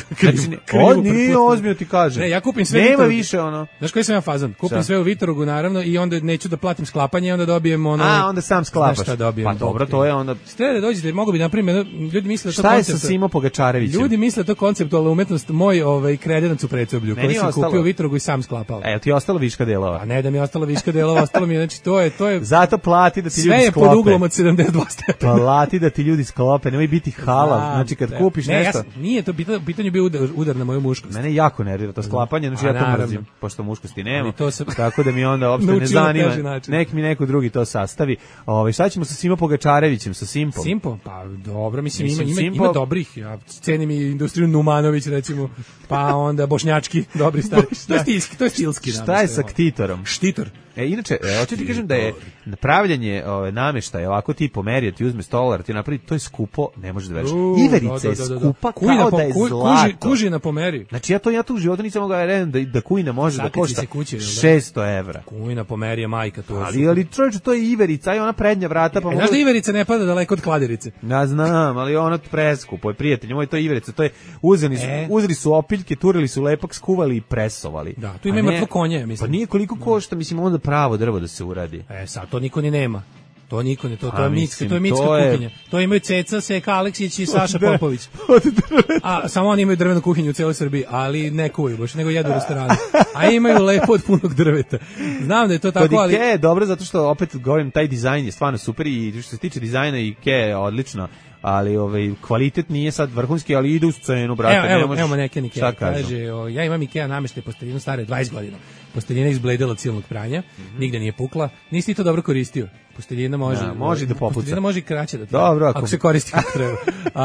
S5: Nije ozbiljno ti kažem.
S6: Ne, ja kupim sve
S5: Nema više ono.
S6: Znaš koji sam ja fazon? Kupim sve u Vitorogu naravno i onda neću da platim sklapanje i onda dobijem ono.
S5: Onda sam sklapaš. Pa dobro, to je onda.
S6: Ste da dođete, mogu bi na primjer, ljudi misle da to
S5: koncept. Šta je sa Simo Pogačarevićem?
S6: Ljudi misle da to konceptualna umetnost, moj kredenac u Precoblju koji sam kupio u Vitorogu i sam sklapao.
S5: Ti je ostalo viška delova.
S6: A ne da mi je ostalo viška delova, ostalo mi je, znači to je.
S5: Zato plati da ti ljudi sklope.
S6: Sve je pod uglom od 72 stepena.
S5: Plati da ti ljudi sklope, nemoj biti halav. Znači kad kupiš nešto.
S6: Nije to pitanje bio udar na moju muškost.
S5: Mene jako nervira to sklapanje, znači ja to mrzim, pošto muškosti nema. Tako da mi onda uopšte ne zanima. Nek mi neko drugi to sastavi. Šta ćemo sa Simo Pogačarevićem, sa Simpom?
S6: Simpom? Pa dobro, mislim ima dobrih. Ja cenim i industriju Numanović recimo, pa onda bošnjački dobri stari. To je stilski.
S5: Šta je sa Ktitorom?
S6: Štitor.
S5: Inače, hoću ti kažem da je napravljanje namještaja ovako ti pomeri, ti uzme stolar, ti napravi, to je skupo, ne možeš da veriš. Iverica je skupa kao da je zlato.
S6: Kužina pomeri.
S5: Znači ja to u životu nisam mogao da kujina može da košta 600 evra.
S6: Kujina pomeri je majka to.
S5: Ali čovječe, to je iverica i ona prednja vrata. Pa
S6: znaš da iverica ne pada daleko od kladirice?
S5: Ja znam, ali ona preskupo je, prijatelj, moj to je iverica, to je uzeli su opiljke, turili su lepak, skuvali i presovali.
S6: Da, tu ima mrtvo konje, mislim.
S5: Pa nije koliko košta, mislim, onda pravo drvo da se uradi.
S6: Sad to niko ni nema. To niko ne, to je mitska kuhinja. To imaju Ceca, Seka Aleksić i Saša Popović. A samo oni imaju drvenu kuhinju u cijeloj Srbiji, ali ne kuvaju baš, nego jedu u restoranu. A imaju lepo od punog drveta. Znam da je to tako, ali...
S5: Kod Ikea je dobro zato što, opet govorim, taj dizajn je stvarno super i što se tiče dizajna Ikea je odlično. ali kvalitet nije sad vrhunski, ali ide u scenu, brate.
S6: Evo neke Ikea.
S5: Kaže,
S6: ja imam Ikea nameštaj posteljinu stare 20 godina. Posteljina izbledela od silnog pranja, nigde nije pukla. Nisi ti to dobro koristio? Posteljina može...
S5: Da, može da popuca.
S6: Posteljina može i kraće da ti.
S5: Dobro,
S6: ako se koristi kako treba.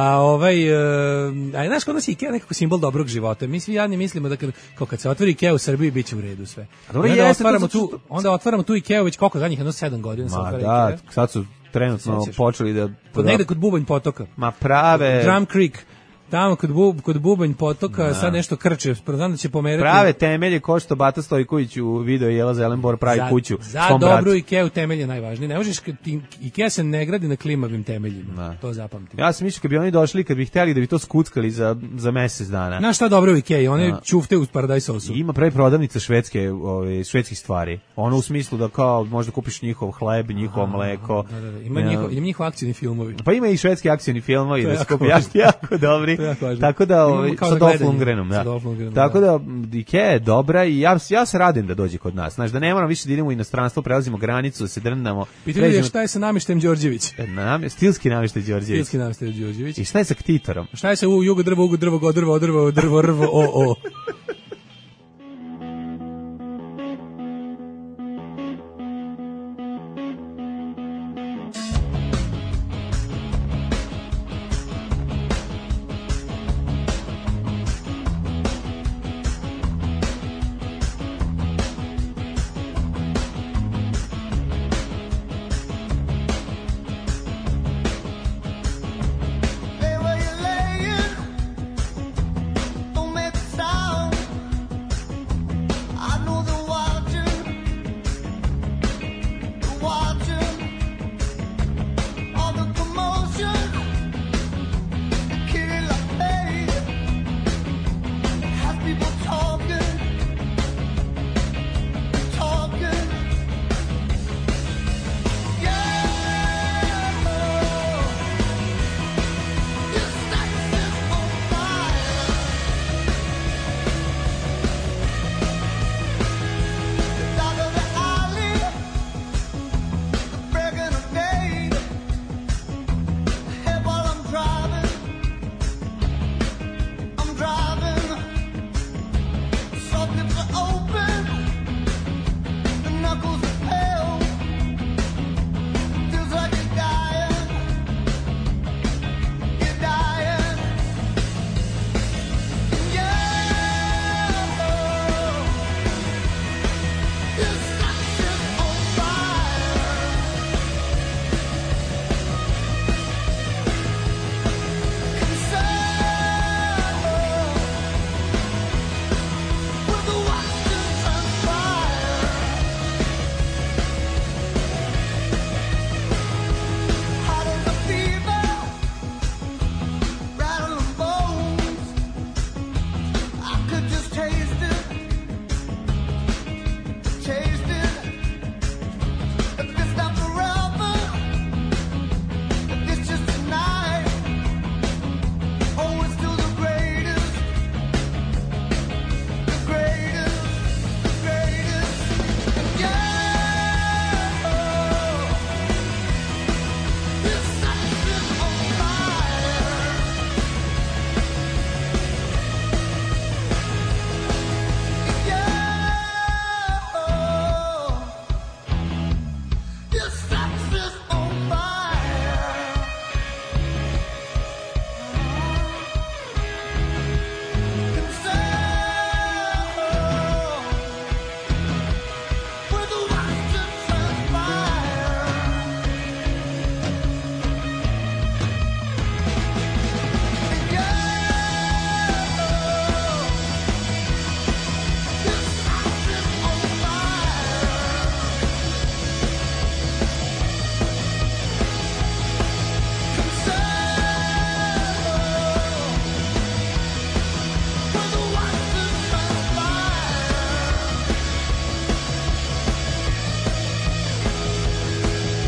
S6: Znaš, kod nas je Ikea nekako simbol dobrog života. Mi svi jadni mislimo da kad se otvori Ikea u Srbiji, bit će u redu sve. Onda otvaramo tu Ikeu već koliko zadnjih 7 godina se otvara Ikea.
S5: Sad su trenutno počeli da...
S6: Negde kod Bubanj potoka.
S5: Ma prave...
S6: Drum Creek. Tamo kod Bubanj potoka sad nešto krče, znam da će pomerati.
S5: Prave temelje ko što Bata Stojković u videu Jela Zelenbor pravi kuću
S6: za dobru Ikeu temelje najvažnije. Ne možeš, Ikea se ne gradi na klimavim temeljima. To zapamtim.
S5: Ja sam mislio kad bi oni došli, kad bi hteli da bi to skuckali za mesec dana.
S6: Znaš šta dobro u Ikei? One ćufte uz paradajz sosu.
S5: Ima pravi prodavnica švedskih stvari. Ono u smislu da kao možda kupiš njihov hleb, njihovo mleko.
S6: Ima njihov akcijni filmovi.
S5: Pa ima i švedski akcijni filmovi da se kupijaš jako dobri. Tako da sa Dolph Lundgrenom, da. Tako da Ikea je dobra i ja se radim da dođe kod nas. Znaš, da ne moramo više da idemo u inostranstvo, prelazimo granicu, da se drndamo.
S6: Pitanje je šta je sa namještajem Đorđević?
S5: Stilski namještaj Đorđević. I šta je sa ktitorom?
S6: Šta je sa jugo drvo, o.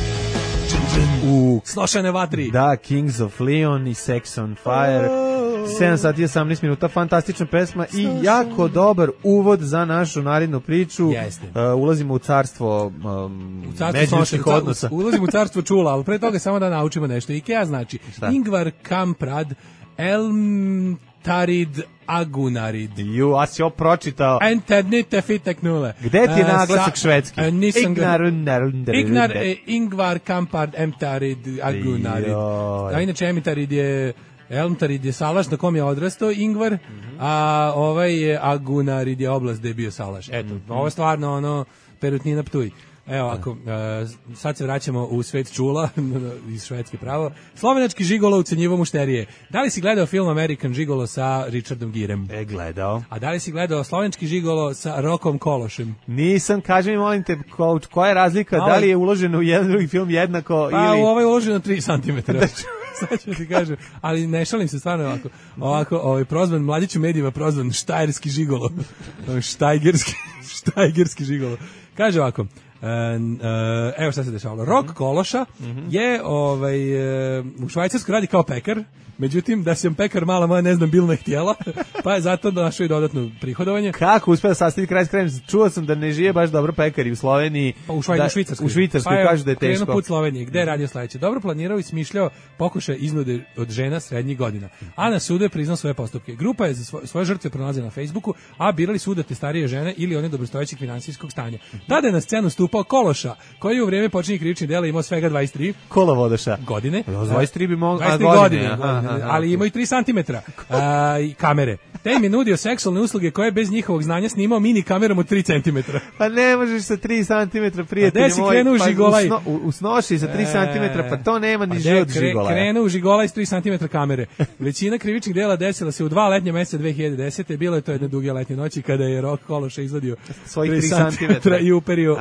S5: u
S6: Snošene vatri.
S5: Da, Kings of Leon i Sex on Fire. 7 sati i 18 minuta, fantastična pesma i jako dobar uvod za našu narednu priču. Ulazimo u carstvo međuljudskih odnosa.
S6: Ulazimo u carstvo čula, ali pre toga samo da naučimo nešto. IKEA znači Ingvar Kamprad Elmtarid Agunarid.
S5: A si ovo pročitao.
S6: Enternite fiteknule.
S5: Gde ti je naglasak švedski?
S6: Ingvar Kamprad Elmtarid Agunarid. A inače Elmtarid je salaš na kom je odrastao Ingvar, a ovaj je Agunarid je oblast gde je bio salaš. Eto, ovo je stvarno perutnina Ptuj. Evo, ako sad se vraćamo u svet čula iz švedske pravo. Slovenački žigolo ucenjivo mušterije. Da li si gledao film American Žigolo sa Richardom Girem?
S5: Gledao.
S6: A da li si gledao slovenski žigolo sa Rokom Kološem?
S5: Nisam, kaži mi molim te, koja je razlika, da li je uloženo u jedan drugi film jednako
S6: pa,
S5: ili...
S6: Pa u ovaj je uloženo 3 cm. Sad ću ti kažem, ali ne šalim se stvarno ovako prozvan, mladiću medijima prozvan štajerski žigolo. Štajgerski žigolo. Kaže ovako, evo šta se dešavalo. Rok Kološa je u Švajcarskoj radi kao pekar, međutim da sam pekar mala moja ne znam bilna htjela, pa je zato našao i dodatno prihodovanje.
S5: Kako uspeo da sastavi kraj s krajem? Čuo sam da ne žive baš dobro pekari u Sloveniji.
S6: Pa u Švicarskoj.
S5: U Švicarskoj kažu da je teško.
S6: Krenuo put Slovenije, gde je radio sledeće. Dobro planirao i smišljao pokušaj iznude od žena srednjih godina. A na sudu je priznao svoje postupke. Grupa je za svoje žrtve pronalazila na Facebooku, a birali su udate starije žene ili one dobrostojećeg finansijskog stanja. Tada je na scenu stupao Kološa, koji je u vrijeme počinjenih krivičnih dela imao svega 23
S5: kolovodaša
S6: godine.
S5: 23 bi mogao
S6: 23 godine, ali imao i 3 cm i kamere. Te im je nudio seksualne usluge koje bez njihovog znanja snimao mini kamerom od 3 cm.
S5: Pa ne možeš sa 3 cm, prijatelji
S6: moji. Krenuo
S5: pa
S6: žigolaj.
S5: U snoši sa 3 cm, pa to nema ni život žigolaja.
S6: Krenuo žigolaj s 3 cm kamere. Većina krivičnih dela desila se u 2 letnja meseca 2010. Bilo je to jedne duge letnje noći kada je Rok Kološa izvadio
S5: svojih 3 cm
S6: i uperio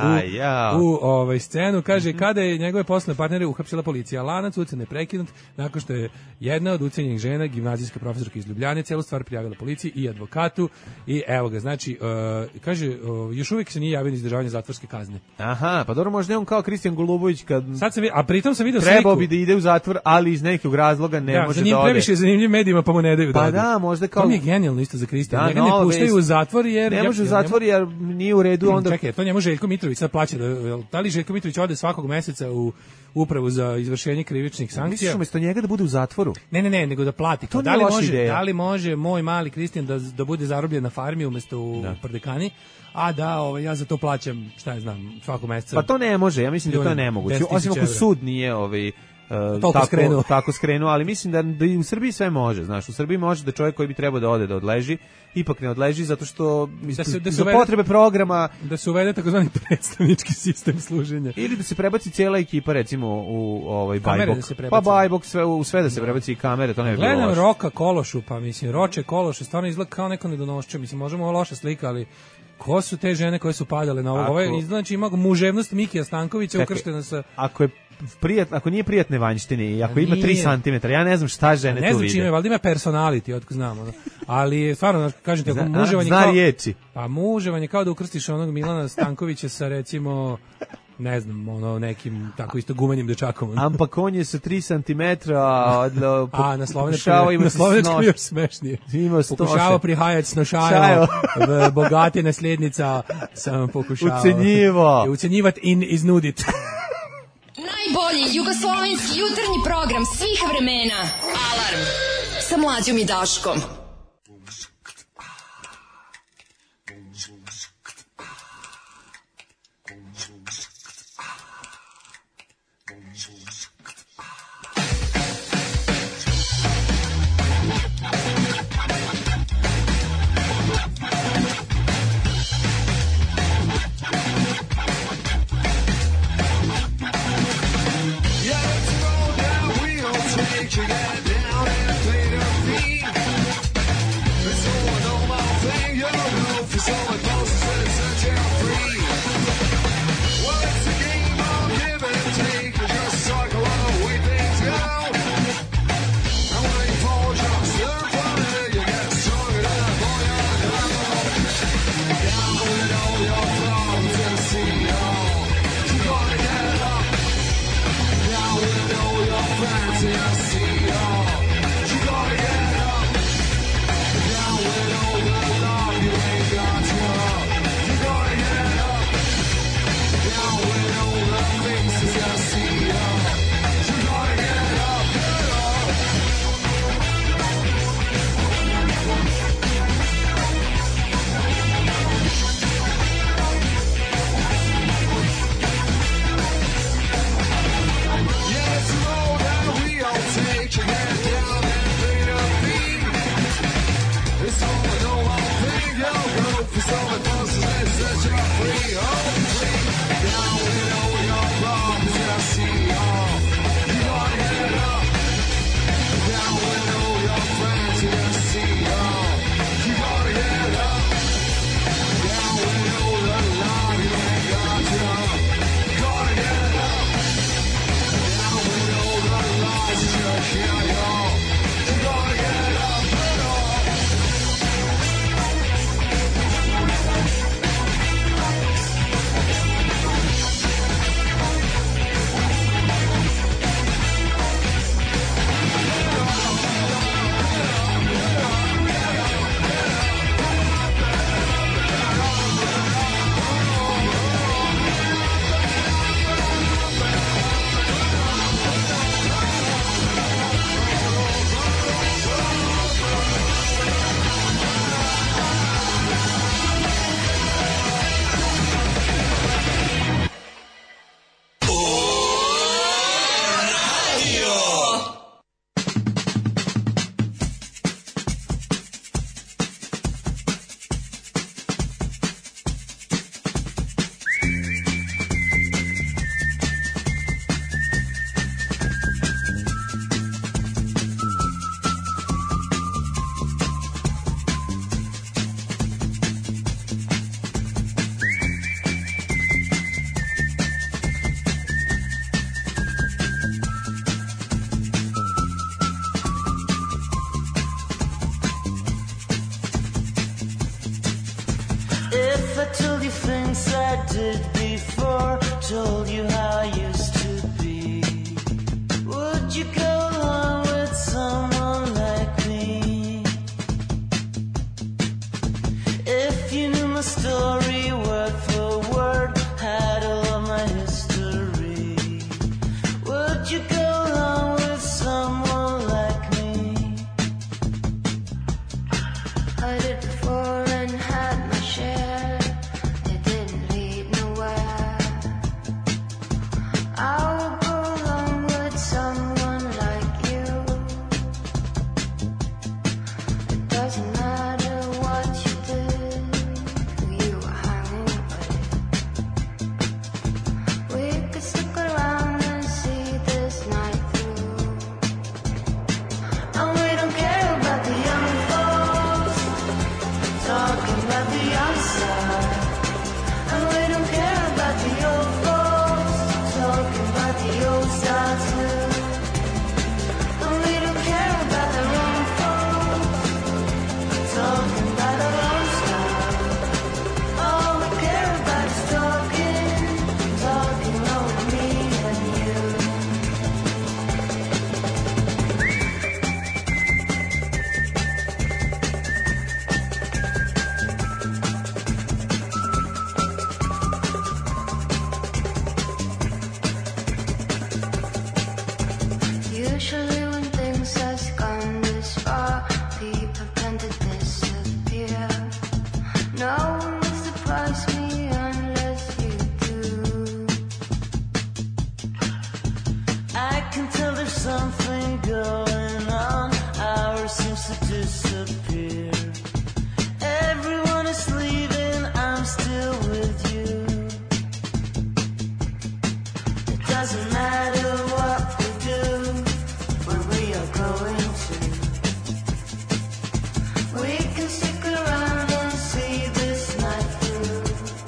S6: u scenu. Kaže, kada je njegove poslovne partnere uhapsila policija. Lanac ucene prekinut nakon što je jedna od ucenjenih žena, gimnazijska profesorka iz Ljubljane, celu stvar prijavila policiji i advokatu i evo ga, znači, kaže, još uvijek se nije javio na izdržavanje zatvorske kazne.
S5: Aha, pa dobro, možda je on kao Kristijan Golubović kad...
S6: Sad sam, a pritom sam vidio sliku.
S5: Trebao bi da ide u zatvor, ali iz nekog razloga ne može da ode.
S6: Previše zanimljiv medijima, pa mu ne daju da ode.
S5: Pa da, možda kao...
S6: To mi je genijalno isto za Kristijana. Njega ne puštaju u zatvor jer...
S5: Ne može u zatvor jer nije u redu onda...
S6: Čekaj, to njemu Željko Mitrović sad plaća. Da li Željko Mitrović ode svakog meseca u upravu za izvršenje krivičnih sankcija?
S5: Misliš umjesto njega da bude u zatvoru?
S6: Ne, nego da plati. Da li može moj mali Kristijan da bude zarobljen na farmi umjesto u Prdekani, a da ja za to plaćam, šta ja znam, svakog meseca.
S5: Pa to ne može, ja mislim da to je nemoguće. Osim ako sud nije tako skrenuo, ali mislim da i u Srbiji sve može, znaš, u Srbiji može da čovjek koji bi trebao da ode da odleži, ipak ne odleži zato što za potrebe programa
S6: da se uvede takozvani predstavnički sistem služenja.
S5: Ili da se prebaci cijela ekipa recimo u Bajbok. Pa Bajbok sve da se prebaci i kamere, to ne bi bilo loše.
S6: Gledam Roka Kološu, pa mislim Roče Kološu stvarno izgleda kao neko nedonošće, mislim možemo ovo loša slika, ali ko su te žene koje su padale na ovo? Znači ima muževnost Mikija Stankovića ukrštena sa...
S5: Ako nije prijatne vanjštine i ako ima 3 cm, ja ne znam šta žene tu vide.
S6: Ne znam čime, valjda ima personality, otko znam. Ali stvarno, kažete, ako muževanje
S5: zna riječi.
S6: Pa muževanje kao da ukrstiš onog Milana Stankovića sa recimo... ne znam, nekim tako isto gumenim dečakom.
S5: Ampak on je sa 3 cm
S6: a na slovenačkom još smešnije. Pokušavao prihajati snošajo, bogati nasljednica sam pokušao ucenjivati in iznudit.
S4: Najbolji jugoslovenski jutarnji program svih vremena. Alarm sa Mlađom i Daškom.
S8: You got it down and play the beat. I told you things I did before, told you how I used to be, would you go along with someone like me? If you knew my story word for word, had all of my history, would you go along with someone like me?
S13: I did before and had my share. It didn't lead nowhere. I would go along with someone like you. It doesn't matter what you did, who you were hanging with. We could stick around and see this night through. And we don't care about the young folks talking about the outside, and we don't care about the old folks talking about the old side too, and we don't care about the wrong folks talking about our own style. All we care about is talking, talking over me and you. Usually when things has gone this far, people tend to disappear. No one will surprise me unless you do.
S8: I can tell there's something going on. Ours seems to disappear. Everyone is leaving, I'm still with you. It doesn't matter what we do, where we are going to. We can stick around and see this night through.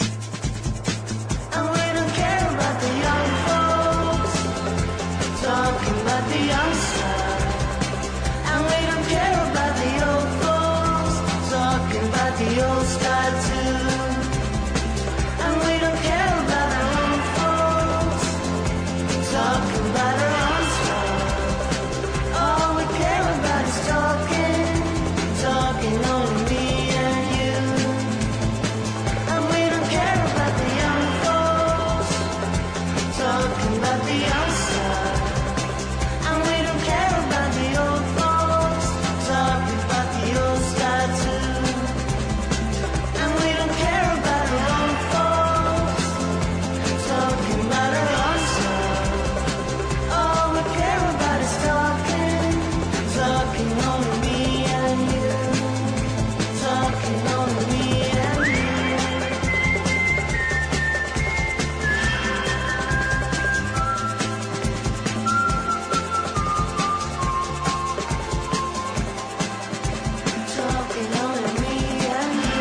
S8: And we don't care about the young folks talking about the outside, and we don't care about the old folks talking about the old style too, and we don't care about our own folks talking about our own style. All we care about is talking, talking only me and you, and we don't care about the young folks talking about the outside, and we don't care about the old folks talking about the old style too, and we don't care about our own folks talking about our own style. All we care about is talking, talking only me and you, talking only me and you. Talking only me and you.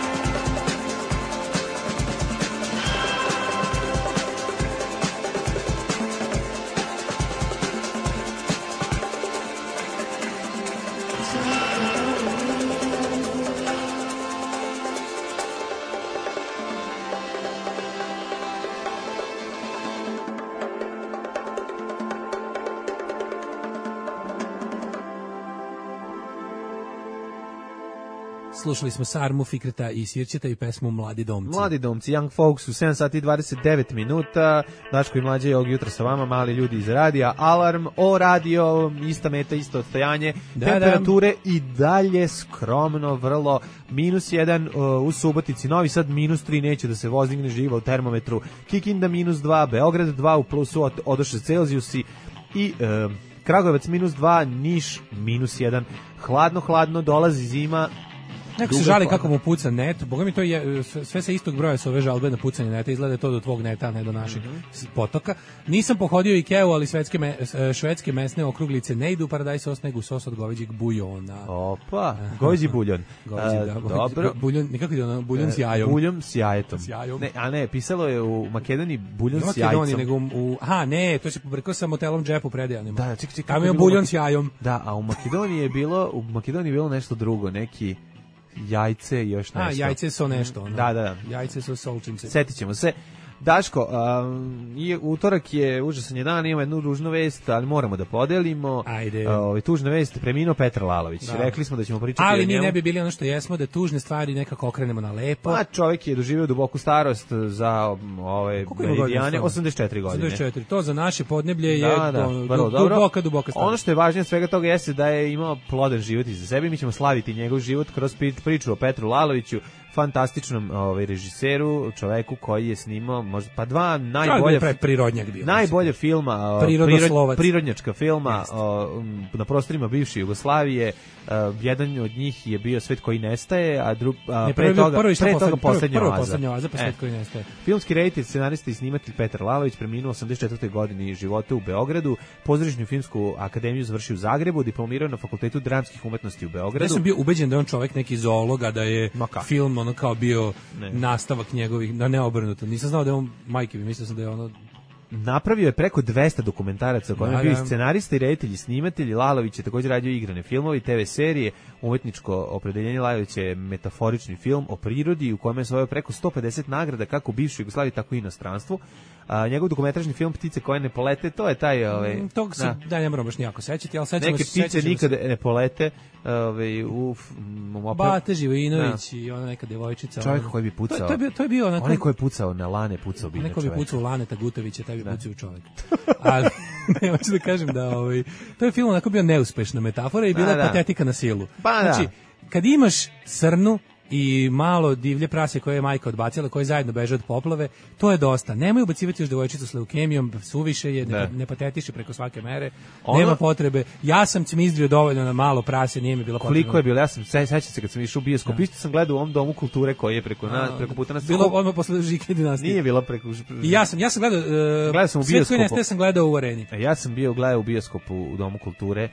S6: Slušali smo Sarmu, Fikreta i Sirćeta i pesmu Mladi domci.
S5: Mladi domci, Young Folks u 7 sati i 29 minuta. Daško i Mlađe ovog jutra sa vama, mali ljudi iz radija. Alarm o radio, ista meta, isto odstojanje. Temperature i dalje skromno, vrlo. -1 u Subotici, Novi Sad -3, neće da se vozigne živa u termometru. Kikinda -2, Beograd 2 u plusu, odoše Celzijusi i Kragujevac -2, Niš -1. Hladno, dolazi zima.
S6: Neko se žali kako mu puca net, boga mi to je, sve sa istog broja su ove žalbe na pucanje neta, izgleda to do tvog neta, a ne do naših potoka. Nisam pohodio Ikeu, ali švedske mesne okruglice ne idu u paradajz sos, nego sos od goveđeg buljona.
S5: Opa, goveđi buljon.
S6: Dobro. Buljon, nekako je ono, buljon s jajom.
S5: Buljon s jajetom. Ne, pisalo je u Makedoniji buljon s jajcom.
S6: Nego ne, to se pobrkao sa motelom džepu predejanima.
S5: Da, čekaj.
S6: Tamo je buljon s jajom.
S5: Da, a u Makedoniji je bilo nešto drugo, neki Jajce i još nešto.
S6: Jajce su nešto. Ono.
S5: Da.
S6: Jajce su solčince.
S5: Setit ćemo se. Daško, utorak je užasan je dan, imamo jednu ružnu vest, ali moramo da podelimo.
S6: Ajde.
S5: Tužna vest, preminuo Petar Lalović. Da. Rekli smo da ćemo pričati
S6: ali
S5: o njemu.
S6: Ali mi ne bi bili ono što jesmo, da tužne stvari nekako okrenemo na lepo.
S5: A čovjek je doživio duboku starost za ove meridijane, 84 godine.
S6: 84, to za naše podneblje je duboka starost.
S5: Ono što je važnije od svega toga jeste da je imao plodan život iza sebe. Mi ćemo slaviti njegov život kroz priču o Petru Laloviću, fantastičnom režiseru, čoveku koji je snimao možda pa dva najbolje filma, prirodnjačka filma na prostorima bivše Jugoslavije. Jedan od njih je bio Svet koji nestaje, a pre toga Poslednja oaza,
S6: pa Svet koji nestaje.
S5: Filmski reditelj, scenarista i snimatelj Petar Lalović preminuo 84. godini života u Beogradu, pozorišnu filmsku akademiju završio u Zagrebu, diplomirao na Fakultetu dramskih umetnosti u Beogradu.
S6: Ja sam bio ubeđen da je on čovek neki zoolog, a da je film ono kao bio nastavak njegovih, da ne obrnuto. Nisam znao da je on majke, mislio sam da je ono.
S5: Napravio je preko 200 dokumentaraca, koji je bio scenarista i reditelj i snimatelj. Lalović je također radio igrane filmove i TV serije. Umetničko opredeljenje Lalovića je metaforični film o prirodi u kojem je osvojio preko 150 nagrada kako u bivšoj Jugoslaviji, tako i inostranstvu. Njegov dokumentarni film Ptice koje ne polete, to je taj
S6: tog se ne moram baš nijako sećati, ali sećamo
S5: neke ptice nikad ne polete,
S6: Bate Živojinović i ona neka devojčica.
S5: Čovjek koji bi pucao.
S6: To je bio onako.
S5: Onaj koji je pucao na Lane, pucao bi na čovjeka.
S6: Onaj koji bi pucao Laneta Gutovića, taj bi pucao čovjek. Ali ne hoću da kažem da to je film onako bio neuspešna metafora i bila patetika na silu. Znači, kad imaš srnu i malo divlje prase koje je majka odbacila, koje zajedno beže od poplave, to je dosta. Nemoj ubacivati još devojčicu s leukemijom, suviše je, ne patetiši preko svake mere, nema potrebe. Ja sam cmizdrio dovoljno na malo prase, nije mi bilo potrebno.
S5: Koliko je bilo? Ja sam sećam se kad sam išao u bioskop, isto sam gledao u ovom domu kulture koji je preko puta nas.
S6: Bilo odmah posle Žike dinastije.
S5: Nije bilo preko.
S6: I ja sam gledao sam u bioskopu. Sam gledao u Areni.
S5: Ja sam bio gledao u bioskopu u domu kulture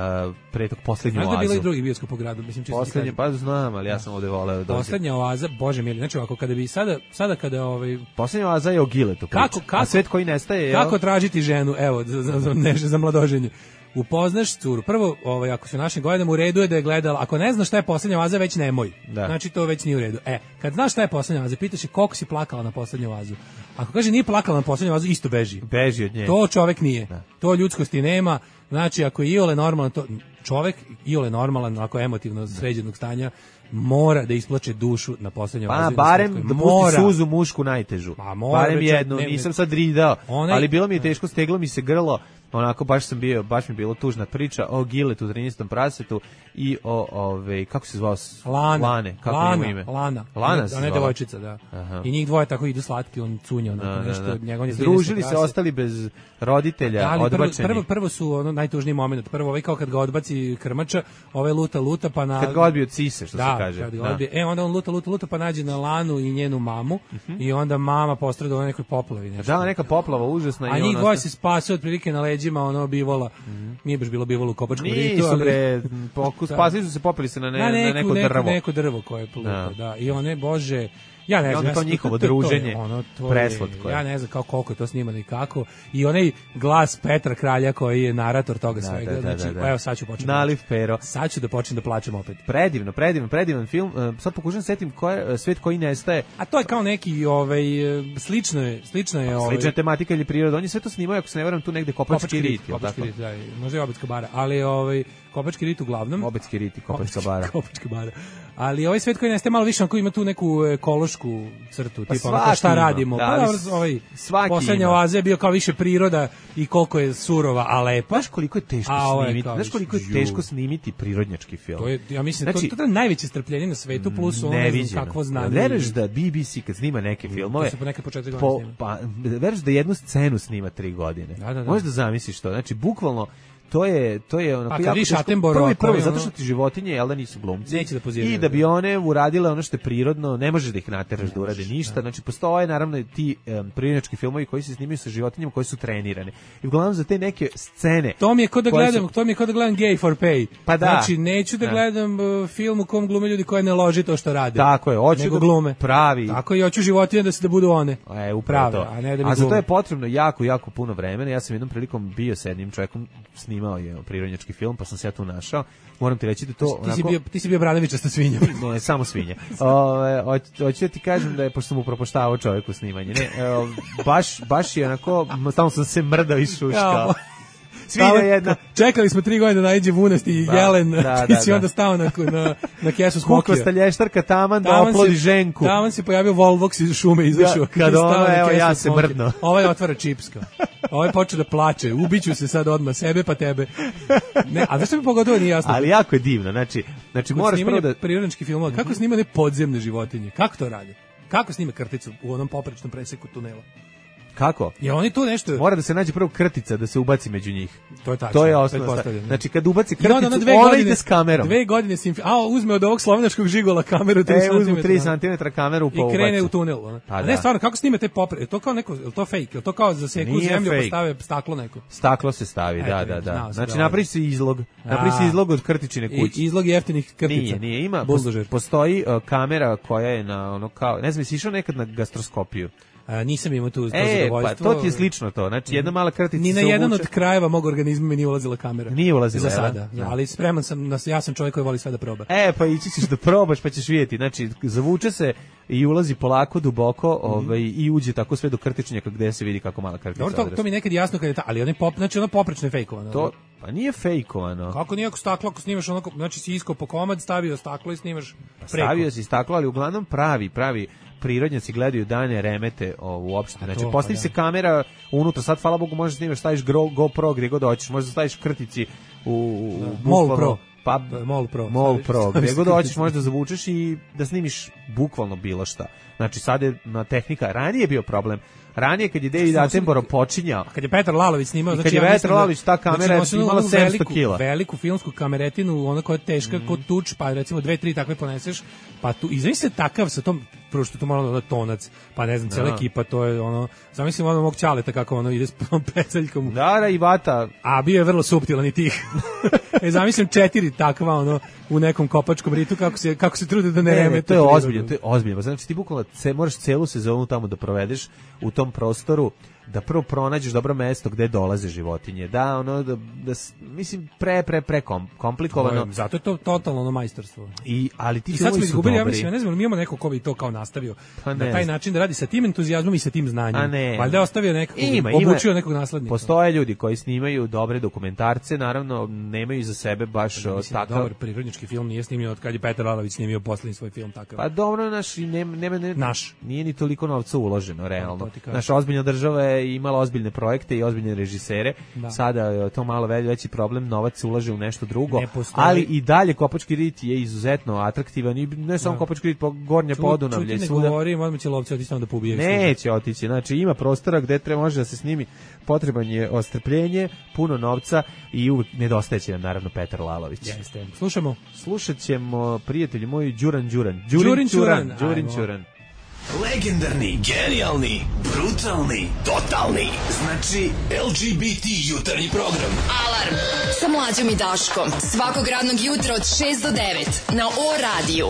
S5: pre tog poslednju oazu.
S6: Možda bilo i drugi bioskop u gradu, mislim čisto.
S5: Poslednje, pa znam, ali ja sam ovde
S6: Poslednja oaza, bože mili, znači ovako kada bi sada kada
S5: Poslednja oaza je o Giletu priča. A Svet koji nestaje,
S6: kako tražiti ženu, evo, za mladoženje. Upoznaš curu. Prvo, ako se u našim godinama, u redu je da je gledala. Ako ne znaš šta je Poslednja oaza, već nemoj. Znači to već nije u redu. Kad znaš šta je Poslednja oaza, pitaš je koliko si plakala na Poslednju oazu. Ako kaže nije plakala na Poslednju oazu, isto beži.
S5: Beži od nje.
S6: To čovek nije. To ljudskosti nema. Znači ako je iole normalan, to čovek iole normalan, ako je emotivno sređenog stanja, mora da isplače dušu na Poslednjoj oazi.
S5: Pa barem da pusti suzu mušku najtežu. Barem jednu, nisam sad ridao, ali bilo mi je teško, steglo mi se grlo. Onako baš mi je bilo tužna priča o Giletu, 13. prasetu i o kako se zvao? Lane, kako je ime? Lana se
S6: zvala. Devojčica, da. Aha. I njih dvoje tako idu slatki, on cunja onako nešto, njegov je
S5: združili se, ostali bez roditelja, odbačeni.
S6: Prvo su najtužniji moment. Prvo kao kad ga odbaci krmača, luta pa na
S5: kad ga odbije od sise, što se kaže.
S6: Kad ga odbije. Onda on luta pa nađe na Lanu i njenu mamu i onda mama postrada u nekoj poplavi nešto.
S5: Da, neka poplava užasna.
S6: A njih dvoje se spase otprilike na leđima bivola. Nije baš bilo bivolo u Kopačkom ritu.
S5: Nisu bre, spasili su se, popili se na neko drvo.
S6: Neko drvo koje je plutao, da. I one, bože, ja ne znam.
S5: To njihovo druženje, preslatko.
S6: Ja ne znam koliko je to snimano i kako. I onaj glas Petra Kralja koji je narator toga svega. Znači, evo sad ću početi.
S5: Naliv pero.
S6: Sad ću da počnem da plačem opet.
S5: Predivan film. Sad pokušam setim Svet koji nestaje.
S6: A to je kao neki slično je
S5: slična tematika ili priroda. On je sve to snimao, ako se ne varam, tu negde Kopački rit,
S6: da, možda je Obedska bara, ali Kopački rit uglavnom.
S5: Obedski rit i Kopačka bara.
S6: Kopačka bara. Ali ovaj Svet koji nestaje malo više, ako ima tu neku ekološku crtu, tipa šta radimo. Poslednja oaza je bio kao više priroda i koliko je surova, a lepa.
S5: Znaš koliko je teško snimiti prirodnjački film?
S6: To je, ja mislim, to je najveće strpljenje na svetu, plus ono ne znam kakvo znanje.
S5: Veruješ da BBC kad snima neke filmove, veruješ da jednu scenu snima 3 godine. Možeš da zamisliš to, znači bukvalno to je onako jako teško. Prvo zato što ti životinje, jel da nisu glumci, i da bi one uradile ono što je prirodno, ne možeš da ih nateraš da urade ništa. Znači postoje naravno ti prirodnjački filmovi koji se snimaju sa životinjama koji su trenirane. I uglavnom za te neke scene.
S6: To mi je kao da gledam Gay for Pay. Pa da. Znači neću da gledam film u kom glume ljudi koji ne loži to što rade.
S5: Tako je, hoću da
S6: glume
S5: pravi.
S6: Tako i hoću životinje da budu one.
S5: Prave, a ne da mi. A za to je potrebno jako puno vremena. Ja sam jednom prilikom bio sa jednim čovjekom, snimao snimao je prirodnjački film, pa sam se ja tu našao. Moram ti reći da to...
S6: Ti si bio Bradovičasta svinja.
S5: Ne, samo svinja. Hoću da ti kažem da je, pošto sam mu propuštavao čovjeku snimanje, ne, baš je onako, tamo sam se mrdao i šuškao. Svinja jedna.
S6: Čekali smo 3 godine da naiđe vunasti i jelen, ti si onda stao na kesu smokija.
S5: Kukasta lještarka taman da oplodi ženku.
S6: Taman se pojavio Volvox iz šume, izašao.
S5: Kad ono, evo ja se mrdno.
S6: Ovaj otvara čipska. Ovaj počeo da plače, ubiću se sad odmah sebe pa tebe. Ne, a zašto mi pogotovo nije jasno?
S5: Ali jako je divno, znači moraš prvo da...
S6: Prirodnički filmova, kako snimane podzemne životinje? Kako to rade? Kako snime krticu u onom poprečnom preseku tunela?
S5: Kako?
S6: Je oni tu nešto...
S5: Mora da se nađe prvo krtica da se ubaci među njih.
S6: To je tačno.
S5: To je osnovna stvar. Znači kad ubaci krticu, ona ide s kamerom.
S6: 2 godine se uzme od ovog slovenačkog žigola kameru 3 cm.
S5: Uzme 3 cm kameru pa ubaci.
S6: I krene u tunel. Ne, stvarno, kako snimate je to kao neko, je to fake? Je to kao za seku zemlju pa stave staklo neko?
S5: Staklo se stavi, da. Znači napravi se izlog. Napravi se izlog od krtičine kuće.
S6: Izlog jeftinih krtica.
S5: Nije, ima. Postoji kamera koja je na ono kao, ne znam, jesi išao nekad na gastroskopiju?
S6: Nisam imao tu zadovoljstvo.
S5: Pa to ti je slično to. Znači jedna mala krtica
S6: ni na jedan od krajeva mog organizma mi nije ulazila kamera.
S5: Nije ulazila
S6: za sada. Ali spreman sam, ja sam čovjek koji voli sve da proba.
S5: Pa ići ćeš da probaš pa ćeš vidjeti. Znači zavuče se i ulazi polako duboko, i uđe tako sve do krtičnjaka gde se vidi kako mala krtica.
S6: Dobro, to mi nekad jasno kad je ali ono poprečno je fejkovano.
S5: To pa nije fejkovano.
S6: Kako nije ako staklo, ako snimaš onako, znači si iskao po komad, stavio staklo i snimaš preko.
S5: Stavio si staklo, ali uglavnom pravi prirodnjaci gledaju dane remete uopšte. Znači, postavi se kamera unutra, sad, hvala Bogu, možeš snimaš, staviš GoPro gdje god hoćeš, možeš da staviš krtici u
S6: Mol Pro.
S5: Pa, Mol Pro, gdje god hoćeš možeš da zavučeš i da snimiš bukvalno bilo šta. Znači, sad je na tehnika, ranije je bio problem. Ranije kad je David Attenborough počinjao,
S6: kad je Petar Lalović snimao,
S5: znači Petar Lalović, ta kamera je imala 700 kila.
S6: Veliku filmsku kameretinu, ona koja je teška kod tuč, pa recimo 2-3 takve poneseš, pa tu izvini se takav sa tom, prvo što to malo da tonac, pa ne znam, cela ekipa, to je ono, zamislim ono mog ćaleta kako ono ide s pecaljkom.
S5: Da, i vata.
S6: A bio je vrlo suptilan i tih. Zamislim 4 takva ono u nekom kopačkom ritu kako se trude da ne remete.
S5: To je ozbiljno. Znači ti bukvalno moraš celu sezonu tamo da provedeš u tom prostoru, da prvo pronađeš dobro mesto gde dolaze životinje. Da, ono da mislim pre komplikovano.
S6: Zato je to totalno ono majstorstvo.
S5: Ali ti
S6: sad smo izgubili, ja mislim, ne znam, mi imamo neko ko bi to kao nastavio. Na taj način da radi sa tim entuzijazmom i sa tim znanjem. Valjda je ostavio nekog, obučio nekog naslednika.
S5: Postoje ljudi koji snimaju dobre dokumentarce, naravno nemaju za sebe baš takav.
S6: Dobar prirodnjački film nije snimio od kad je Petar Lalović snimio poslednji svoj film takav.
S5: Pa dobro, naš nije ni toliko novca uloženo realno. Naša ozbiljna država je imala ozbiljne projekte i ozbiljne režisere. Sada je to malo veći problem, novac se ulaže u nešto drugo, ali i dalje Kopački rit je izuzetno atraktivan i ne samo Kopački rit, Gornje Podunavlje.
S6: Čuti ne govorim, odmah će lovci otići da poubijaju.
S5: Neće otići, znači ima prostora gde može da se snimi, potreban je ostrpljenje, puno novca i uvijek nedostaje će nam naravno Petar Lalović.
S6: Jeste.
S5: Slušat ćemo, prijatelji moji, Đurin Ćuran.
S7: Legendarni, genijalni, brutalni, totalni. Znači LGBT jutarnji program.
S4: Alarm sa Mlađom i Daškom. Svakog radnog jutra od 6 do 9 na O-radiju.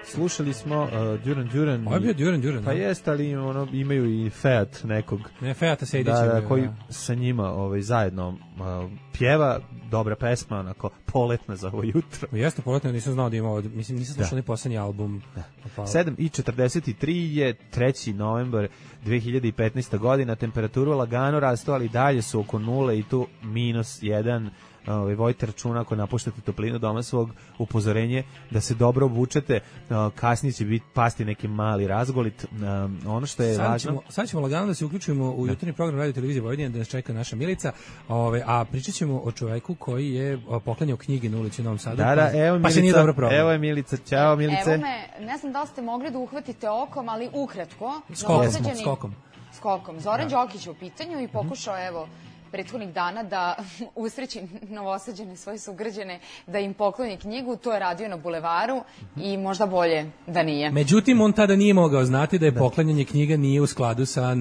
S5: Slušali smo Duran Duran.
S6: Ovo je bio Duran Duran.
S5: Pa jeste, ali imaju i Fiat nekog.
S6: Ne, Fiata Sejdića.
S5: Koji sa njima zajedno pjeva, dobra pesma, onako poletna za ovo jutro.
S6: Jeste poletna, nisam znao da ima ovo, mislim nisam slušao ni poslednji album.
S5: 7:43 je 3. novembar 2015. godina, temperatura lagano rastu, ali dalje su oko nule i tu -1. Vojte računa ako napuštate toplinu doma svog, upozorenje da se dobro obučete, kasnije će pasti neki mali razgolit. Ono što je važno...
S6: Sad ćemo lagano da se uključimo u jutarnji program Radio Televizije Vojvodine, da nas čeka naša Milica, a pričat ćemo o čoveku koji je poklanjao knjige na ulici u Novom Sadu, pa se nije dobro probao.
S5: Evo je Milica, ćao Milice.
S12: Evo me, ne znam da li ste mogli da uhvatite okom, ali ukratko. Skokom. Zoran Đokić u pitanju i pokušao, evo, prethodnih dana da usreći Novosađane, svoje sugrađane, da im pokloni knjigu. To je radio na Bulevaru i možda bolje da nije.
S6: Međutim, on tada nije mogao znati da je poklanjanje knjiga nije u skladu sa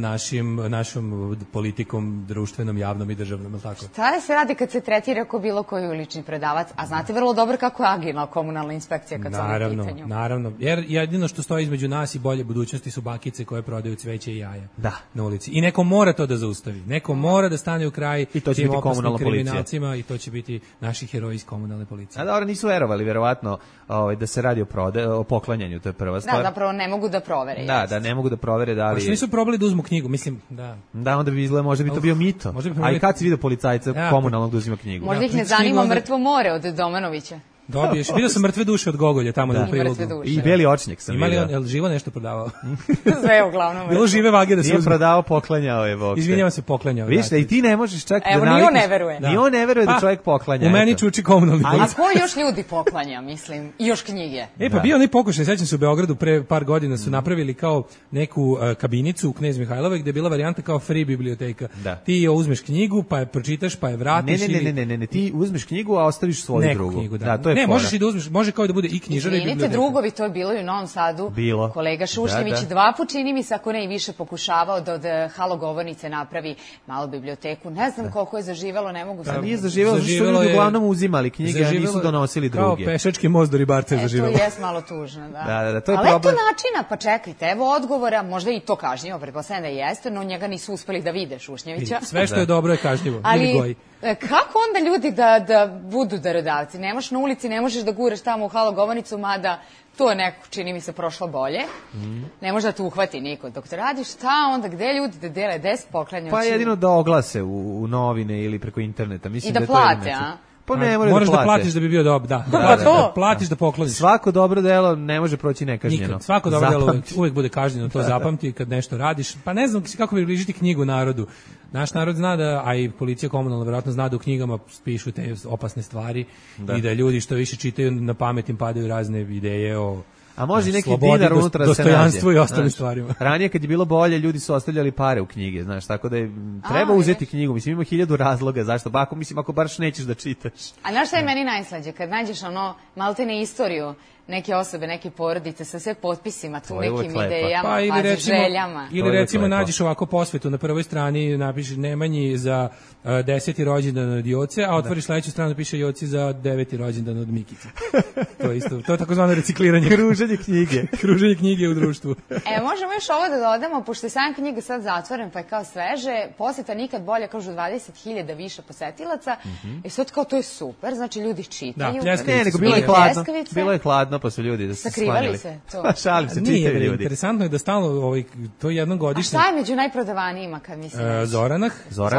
S6: našom politikom društvenom, javnom i državnom. Tako?
S12: Šta se radi kad se tretira kao bilo koji ulični predavac? A znate vrlo dobro kako je agilna komunalna inspekcija kad su oni u pitanju.
S6: Naravno, jer jedino što stoji između nas i bolje budućnosti su bakice koje prodaju cveće i jaja na ulici. I neko mora to da zaustavi. Neko mora da stane u kraj
S5: i to će biti komunalna policija.
S6: I to će biti naši heroji iz komunalne policije.
S5: A dobro, nisu verovali verovatno da se radi o poklanjanju, to je prva stvar.
S12: Da, zapravo ne mogu da provere.
S5: Da, ne mogu da provere da li...
S6: Pa što nisu probali da uzmu knjigu, mislim, da.
S5: Da, onda bi izgleda, možda bi to bio mito. A i kad si vidio policajca komunalnog da uzima knjigu?
S12: Možda ih ne zanima Mrtvo more od Domanovića.
S6: Dobiješ. Vidio sam Mrtve duše od Gogolja tamo na prilogu.
S5: I Beli očnjak sam vidio.
S6: Imali on živo nešto prodavao?
S12: Sve uglavnom.
S6: Bilo žive vage da se
S5: nije prodavao, poklanjao je Bog.
S6: Izvinjavam se, poklanjao.
S5: Viš da i ti ne možeš čak da navikneš.
S12: Evo, ni on ne veruje.
S5: Ni on ne veruje da čovjek poklanja.
S6: U meni čuči komunalni policija.
S12: A ko još ljudi poklanja, mislim? I još knjige.
S6: Pa bio onaj pokušaj, sećam se u Beogradu pre par godina su napravili kao neku kabinicu u Knez Mihajlovoj gde je bila varijanta kao free biblioteka. Ti uzmeš knjigu, pa je pročitaš, pa je vratiš.
S5: Ne, ti uzmeš knjigu, a ostaviš svoju drugu. Da, to je.
S6: Ne, možeš i da uzmeš, može kao da bude i knjižara i biblioteka.
S12: Drugovi, to je bilo i u Novom Sadu.
S5: Bilo.
S12: Kolega Šušnjević 2 put, čini mi se, ako ne i više, pokušavao da od halo govornice napravi malu biblioteku. Ne znam koliko je zaživelo, ne mogu sad.
S5: Nije zaživelo, zato što ljudi uglavnom uzimali knjige, a nisu donosili druge.
S6: Kao pešački most do Ribarca je zaživelo.
S12: To jest malo tužno, da.
S5: Da, to je
S12: ali
S5: problem.
S12: eto načina, pa čekajte, evo odgovora, možda i to kažnjivo, pretpostavljam da jeste, no njega nisu uspeli da vide Šušnjevića.
S6: Sve što je dobro je kažnjivo.
S12: Ali kako onda ljudi da budu darodavci? Nemaš na ulici, ne možeš da guraš tamo u halo govornicu, mada to je neko, čini mi se, prošlo bolje. Ne može da te uhvati niko. Dok te radiš, šta onda, gde ljudi da dele, gde se poklanjaju?
S5: Pa jedino da oglase u novine ili preko interneta. Mislim
S12: i da plate, a?
S5: Pa ne mora
S6: moraš da platiš da bi bio dobro, da platiš da pokloniš.
S5: Svako dobro delo ne može proći nekažnjeno.
S6: Nikad. Svako dobro delo uvek bude kažnjeno, to zapamti kad nešto radiš. Pa ne znam kako približiti knjigu narodu. Naš narod zna da, a i policija komunalna verovatno zna da u knjigama pišu te opasne stvari i da ljudi što više čitaju na pamet im padaju razne ideje o
S5: a može neki dinar unutra da se nađe.
S6: Dostojanstvo i ostalim stvarima.
S5: Ranije kad je bilo bolje, ljudi su ostavljali pare u knjige, znaš, tako da je, treba uzeti knjigu. Mislim, ima 1000 razloga zašto. Pa ako baš nećeš da čitaš.
S12: A znaš šta je meni najslađe? Kad nađeš maltene istoriju neke osobe, neke porodice sa sve potpisima, tu nekim idejama, željama.
S6: Ili recimo nađeš ovako posvetu na prvoj strani, napišeš Nemanji za 10. rođendan od Joce, a otvoriš sledeću stranu, piše Joci za 9. rođendan od Mikice. To je isto, to je takozvano recikliranje.
S5: Kruženje knjige.
S6: Kruženje knjige u društvu.
S12: Možemo još ovo da dodamo, pošto je sam knjiga sad zatvoren, pa je kao sveže, poseta nikad bolje, kažu 20.000 više posetilaca, i sad kao to je super, znači ljudi čitaju.
S5: Ne, nego bilo je hladno, pa su ljudi da se
S12: sakrivali se to.
S5: Šalim se, čitaju ljudi.
S6: Interesantno je da stalno to jednom godišnje.
S12: A šta je među najprodavanijima kad mislim?
S6: Zoranah,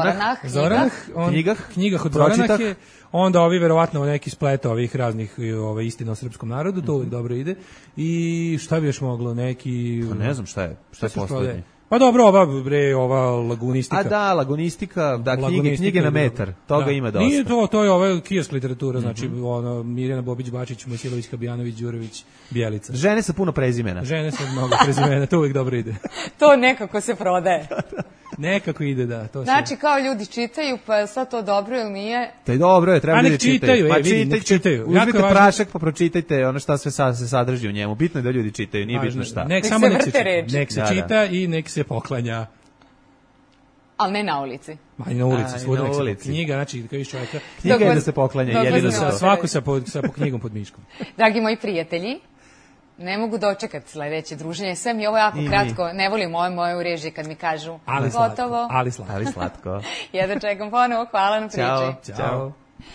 S6: knjigah od Zoranah je, onda ovi verovatno neki splet ovih raznih istina o srpskom narodu, to uvijek dobro ide. I šta bi još moglo, neki...
S5: Pa ne znam šta je poslednji.
S6: Pa dobro, ova lagunistika.
S5: A da, lagunistika, da, knjige na metar, toga ima dosta.
S6: Nije to je ova kiosk literatura, znači Mirjana Bobić-Bačić, Mojsilović, Kabijanović, Đurović, Bjelica.
S5: Žene sa puno prezimena.
S6: Žene sa mnogo prezimena, to uvijek dobro ide.
S12: To nekako se prodaje.
S6: Nekako ide, da.
S12: Znači, kao ljudi čitaju, pa sad to dobro ili nije?
S5: To je dobro, je, treba ljudi čitaju.
S6: Nek čitaju.
S5: Uzmite prašak pa pročitajte ono šta sve se sadrži u njemu. Bitno je da ljudi čitaju, nije bitno šta.
S12: Nek se vrte reči.
S6: Nek se čita i nek se poklanja.
S12: Ali ne na ulici.
S6: Ma i na ulici, svuda nek se knjiga, znači kao iz čovjeka.
S5: Knjiga je da se poklanja, jedino
S6: svako sa knjigom pod miškom.
S12: Dragi moji prijatelji, Ne mogu dočekati sledeće druženje. Sve mi je ovo jako kratko. Ne volim moje u režiji kad mi kažu
S6: Ali
S12: gotovo.
S6: Ali slatko.
S5: Ali slatko.
S12: Jedno čekam ponovo. Hvala na priči.
S5: Ćao. Ćao.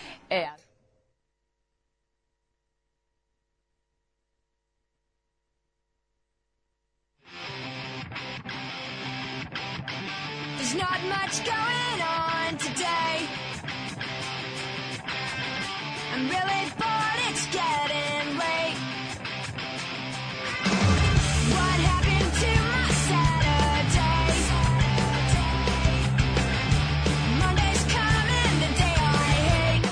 S14: There's not much going on today. I'm really bored, it's getting late. What happened to my Saturday? Monday's coming, the day I hate.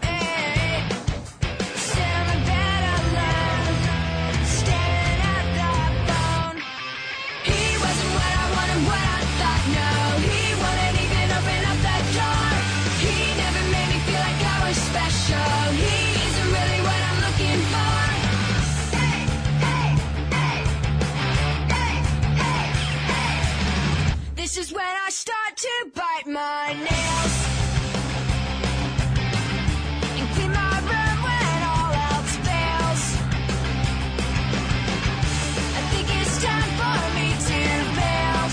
S14: Sit on the bed alone, staring at the phone. He wasn't what I wanted, what I thought, no. He wouldn't even open up the door. He never made me feel like I was special. He isn't really what I'm looking for. Hey, hey, hey, hey, hey, hey. This is when I start to bite my nails and clean my room when all else fails. I think it's time for me to bail.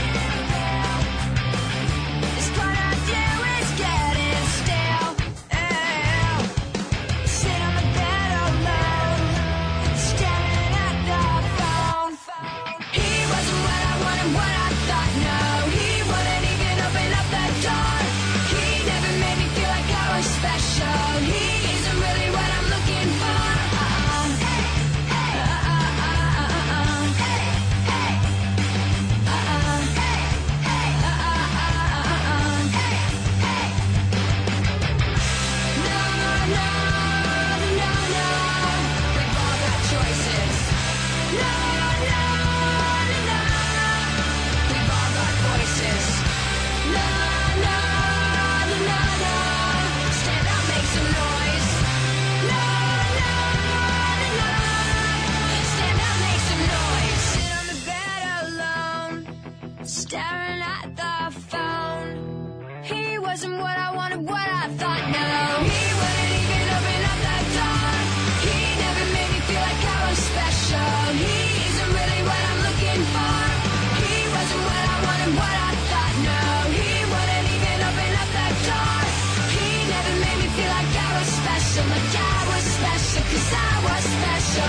S14: This part I do is getting stale. Sit on the bed alone, staring at the phone. He wasn't what I wanted, what I thought, no. He wouldn't even open up the door. He never made me feel like I was special. He isn't really what I'm looking for. Staring at the phone. He wasn't what I wanted, what I thought, no. He wouldn't even open up the door. He never made me feel like I was special. He isn't really what I'm looking for. He wasn't what I wanted, what I thought, no. He wouldn't even open up the door. He never made me feel like I was special, like I was special, 'cause I was special.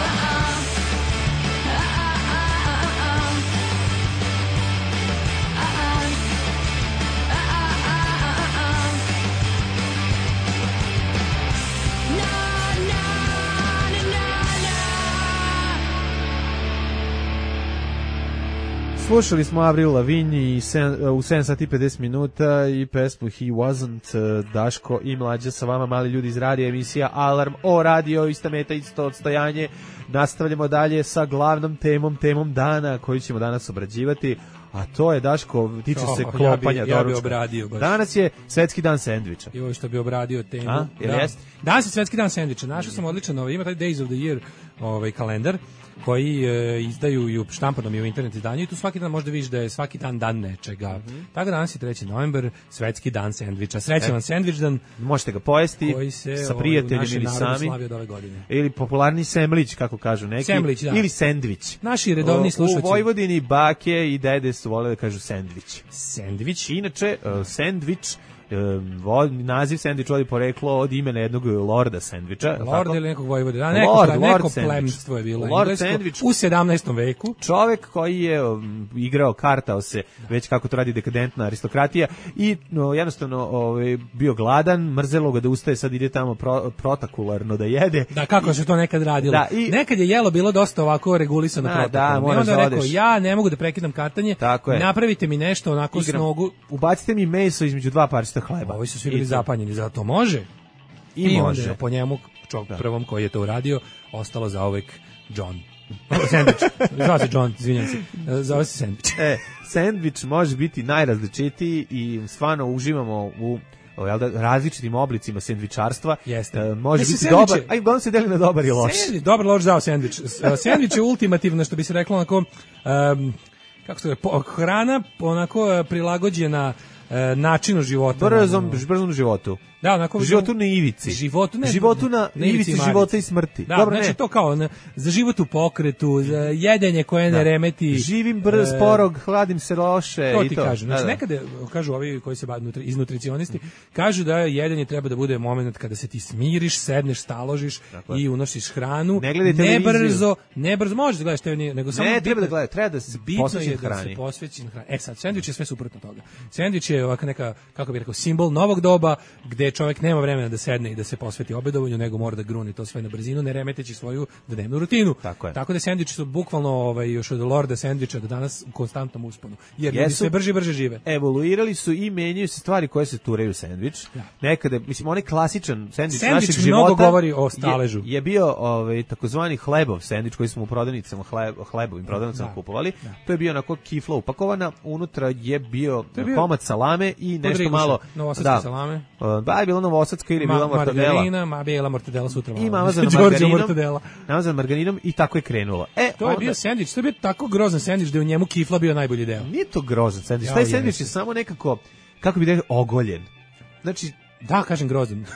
S5: Slušali smo Avril Lavigne u 7 sati 50 minuta i pesmu He Wasn't. Daško i Mlađa sa vama, mali ljudi iz radija, emisija Alarm o radio, ista meta, isto odstojanje. Nastavljamo dalje sa glavnom temom dana koju ćemo danas obrađivati, a to je, Daško, tiče se klopanja doručka. Danas je Svetski dan sendviča.
S6: Joj, što bi obradio temu.
S5: A,
S6: da. Danas je Svetski dan sendviča. Našao sam odličan, ima taj Days of the Year kalendar koji izdaju i u štampanom i u internet izdanju i tu svaki dan možda vidiš da je svaki dan nečega. Tako da danas je 3. novembar, Svetski dan sendviča. Srećan vam sendvič dan.
S5: Možete ga pojesti sa prijateljem ili sami. Ili popularni semlić, kako kažu neki.
S6: Semlić, da.
S5: Ili sendvič.
S6: Naši redovni slušači.
S5: U Vojvodini bake i dede su voleli da kažu sendvič.
S6: Sendvič?
S5: Inače, sendvič, naziv sendvič ovdje poreklo od imena jednog lorda sendviča.
S6: Lord ili nekog vojvoda. Neko plemstvo je bilo englesko u 17. veku.
S5: Čovek koji je igrao, kartao se, već kako to radi dekadentna aristokratija i jednostavno bio gladan, mrzelo ga da ustaje, sad ide tamo protokolarno da jede.
S6: Da, kako se to nekad radilo. Da, nekad je jelo bilo dosta ovako regulisano protokolom. I onda rekao, ja ne mogu da prekidam kartanje, napravite mi nešto onako s nogu.
S5: Ubacite mi meso između dva parčeta hleba.
S6: Ovi su svi bili zapanjeni, zato može. I može. Onda po njemu, prvom koji je to uradio, ostalo zauvek John. Sandvič. Zvao se John, izvinjam se. Zove se sandvič.
S5: Sandvič može biti najrazličitiji i stvarno uživamo u različitim oblicima sendvičarstva. Može biti dobar, a i uglavnom se deli na dobar i loš.
S6: Dobar, loš, zao sandvič. Sandvič je ultimativno, što bi se reklo, onako, kako se kaže, hrana onako prilagođena načinu života.
S5: Brzom životu.
S6: Da, onako
S5: životu na ivici.
S6: Životu
S5: na ivici
S6: Marici.
S5: života i smrti.
S6: Da,
S5: Dobro,
S6: znači
S5: ne.
S6: to kao za život u pokretu, za jedenje koje ne remeti.
S5: Živim brz, sporog, hladim se loše
S6: To
S5: i
S6: ti
S5: to.
S6: kažu. Znači,
S5: Da, da.
S6: nekada, kažu ovi koji se bave iz nutricionisti, kažu da jedenje treba da bude moment kada se ti smiriš, sedneš, staložiš i unosiš hranu.
S5: Ne gledaj televiziju.
S6: Ne brzo, možeš da gledaš TV, nego samo
S5: Ne, treba da gledaj, treba da se
S6: bitno
S5: posvećim
S6: je da
S5: hrani.
S6: se posvećim hrani. E sad, sendvič je sve suprotno toga. Sendvič je ovaka neka, kako bih rekao, simbol novog doba, gde čovjek nema vremena da sedne i da se posveti obedovanju, nego mora da gruni to sve na brzinu, ne remeteći svoju dnevnu rutinu.
S5: Tako je.
S6: Tako da sendviči su bukvalno još od Lorda sendviča do danas u konstantnom usponu. Jer ljudi
S5: Jesu.
S6: sve brže žive.
S5: Evoluirali su i menjaju se stvari koje se turaju u sendvič. Nekada, mislim, onaj klasičan sendvič
S6: Sendvič
S5: našeg
S6: mnogo
S5: života
S6: govori o staležu.
S5: je bio takozvani hlebov sendvič koji smo u prodavnicama hlebovim prodavnicama kupovali. To je bio onako kifla upakovana, unutra je bio komad salame i nešto
S6: Riguša,
S5: malo
S6: novosadske salame.
S5: Da, je bila novosadska ili bila mortadela.
S6: Margarina, bijela mortadela sutra.
S5: I namazana margarinom i tako je krenulo.
S6: To je bio sendvič, to je bio tako grozan sendvič da je u njemu kifla bio najbolji deo.
S5: Nije to grozan sendvič, taj sendvič je samo nekako, kako bi rekao, ogoljen. Znači,
S6: da, kažem grozan.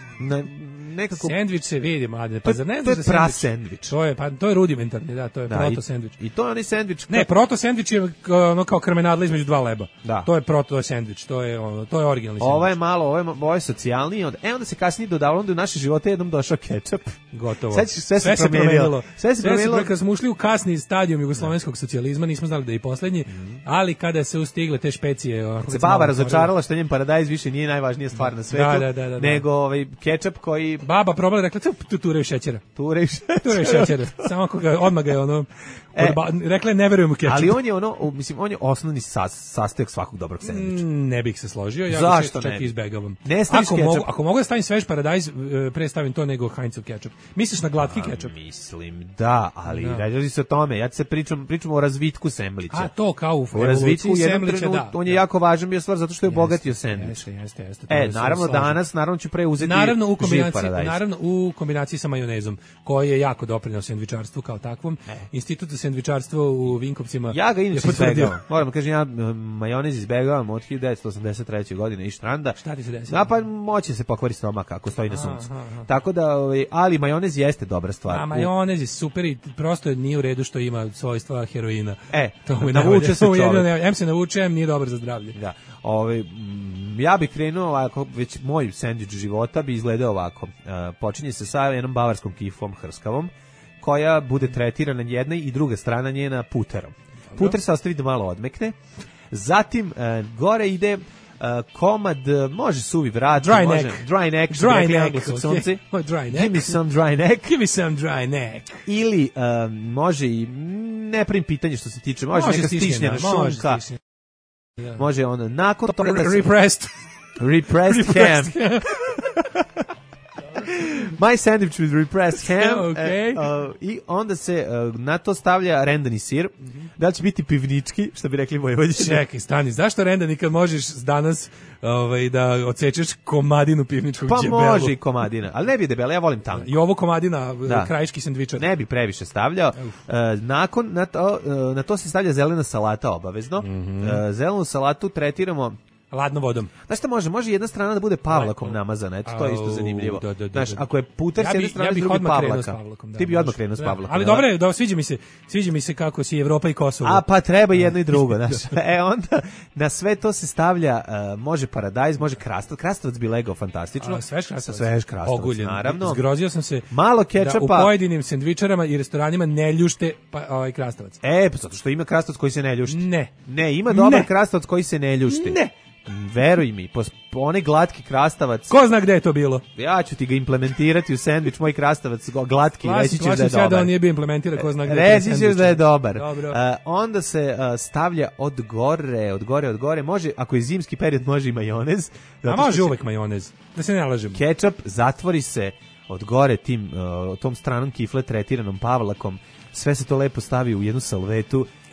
S5: Nekako
S6: sendvič se vidi, mlade. Pa zar ne
S5: to je
S6: znaš
S5: prasendvič.
S6: To je rudimentarni, da, to je proto sendvič.
S5: I to je onaj sendvič.
S6: Ne, proto sendvič je ono kao krmenadla između dva leba.
S5: Da.
S6: To je proto sendvič, to je originalni sendvič.
S5: Ovo je malo, ovo je socijalniji. Onda se kasnije dodavalo, onda u naše živote jednom došao kečap.
S6: Gotovo.
S5: Sve se promenilo.
S6: Sve se promenilo. Kad smo ušli u kasni stadijum jugoslovenskog socijalizma, nismo znali da je i poslednji, ali kada se ustigle te špecije...
S5: Se baba razočarala što njen paradajz više nije najvažnija stvar na svetu, nego kečap koji...
S6: Baba probala, rekla, tu turaju šećera. Turaju šećera. Samo ako ga, odmah ga je ono... rekla je, ne verujem u kečap.
S5: Ali on je osnovni sastojak svakog dobrog sendviča.
S6: Ne bih se složio, ja
S5: Zašto
S6: ga čak izbegavam.
S5: Ne staviš kečap.
S6: Ako mogu da stavim svež paradajz, pre stavim to nego Heinzov kečap. Misliš na glatki kečap?
S5: Mislim, da, ali radi se o tome. Ja se pričam o razvitku semlića.
S6: A to kao u
S5: razvitku
S6: semlića, da.
S5: On je jako važan bio stvar zato što je obogatio sendvič.
S6: Jeste.
S5: Naravno danas, ću preuzeti živ paradajz.
S6: Naravno u kombinaciji sa majonezom, koji je jako doprineo sendvičarstvu kao takvom. Institut za sendvičarstvo u Vinkovcima.
S5: Ja ga inače izbegavam. Moram kažem, ja majonez izbegavam od 1983. godine i štranda.
S6: Šta ti se desilo?
S5: Pa moće se pokvari stomak ako stoji na suncu. Tako da, ali majonez jeste dobra stvar.
S6: A majonez je super i prosto nije u redu što ima svojstva heroina.
S5: Navuče se čovjek.
S6: Em se navuče, em nije dobar za zdravlje.
S5: Da. Ja bih krenuo ovako, već moj sendvič života bi izgledao ovako. Počinje se sa jednom bavarskom kifom hrskavom, koja bude tretirana jedna i druga strana njena puterom. Puter se ostavi da malo odmekne. Zatim gore ide komad, može suvi vrat,
S6: dry
S5: može
S6: neck.
S5: Dry neck. Give me some dry neck.
S6: Give me some dry neck.
S5: Ili može i ne pravim pitanje što se tiče, može neka stišnjena šunka. Može ono nakon toga repressed ham. My sandwich with repressed ham. I onda se na to stavlja rendani sir. Da li će biti pivnički, što bi rekli Vojvođani?
S6: Čekaj, stani, zašto rendani kad možeš danas da odsečeš komadinu pivničkog džebelu?
S5: Pa može i komadina, ali ne bi debela, ja volim tanko.
S6: I ovo komadina, krajiški sendvičar.
S5: Ne bi previše stavljao. Nakon, na to se stavlja zelena salata obavezno. Zelenu salatu tretiramo
S6: ladnom vodom.
S5: Znaš šta može jedna strana da bude pavlakom namazana, eto, to je isto zanimljivo. Znaš, ako je puter s jedne strane, s druge pavlaka. Ti bi odmah krenuo s pavlakom.
S6: Ali dobro je, sviđa mi se kako si Evropa i Kosovo.
S5: A pa treba jedno i drugo, znaš. Onda na sve to se stavlja, može paradajz, može krastavac bi legao fantastično.
S6: Svež krastavac, oguljen.
S5: Naravno.
S6: Zgrozio sam se
S5: malo kečapa.
S6: Da u pojedinim sendvičarama i restoranima ne ljušte krastavac.
S5: Pa zato što ima krastavac koji se ne ljušti.
S6: Ne,
S5: ima dobar krastavac koji se ne ljušti.
S6: Ne.
S5: Veruj mi, onaj glatki krastavac.
S6: Ko zna gde je to bilo?
S5: Ja ću ti ga implementirati u sendvič, moj krastavac glatki, reći ćeš da je dobar.
S6: Da on nije bio implementiran, ko zna gde je
S5: reći ćeš da je dobar.
S6: Dobro.
S5: Onda se stavlja od gore, može, ako je zimski period, može i majonez.
S6: A može uvek majonez, da se ne lažemo.
S5: Kečap, zatvori se od gore tom stranom kifle tretiranom pavlakom, sve se to lepo stavi u jednu salvetu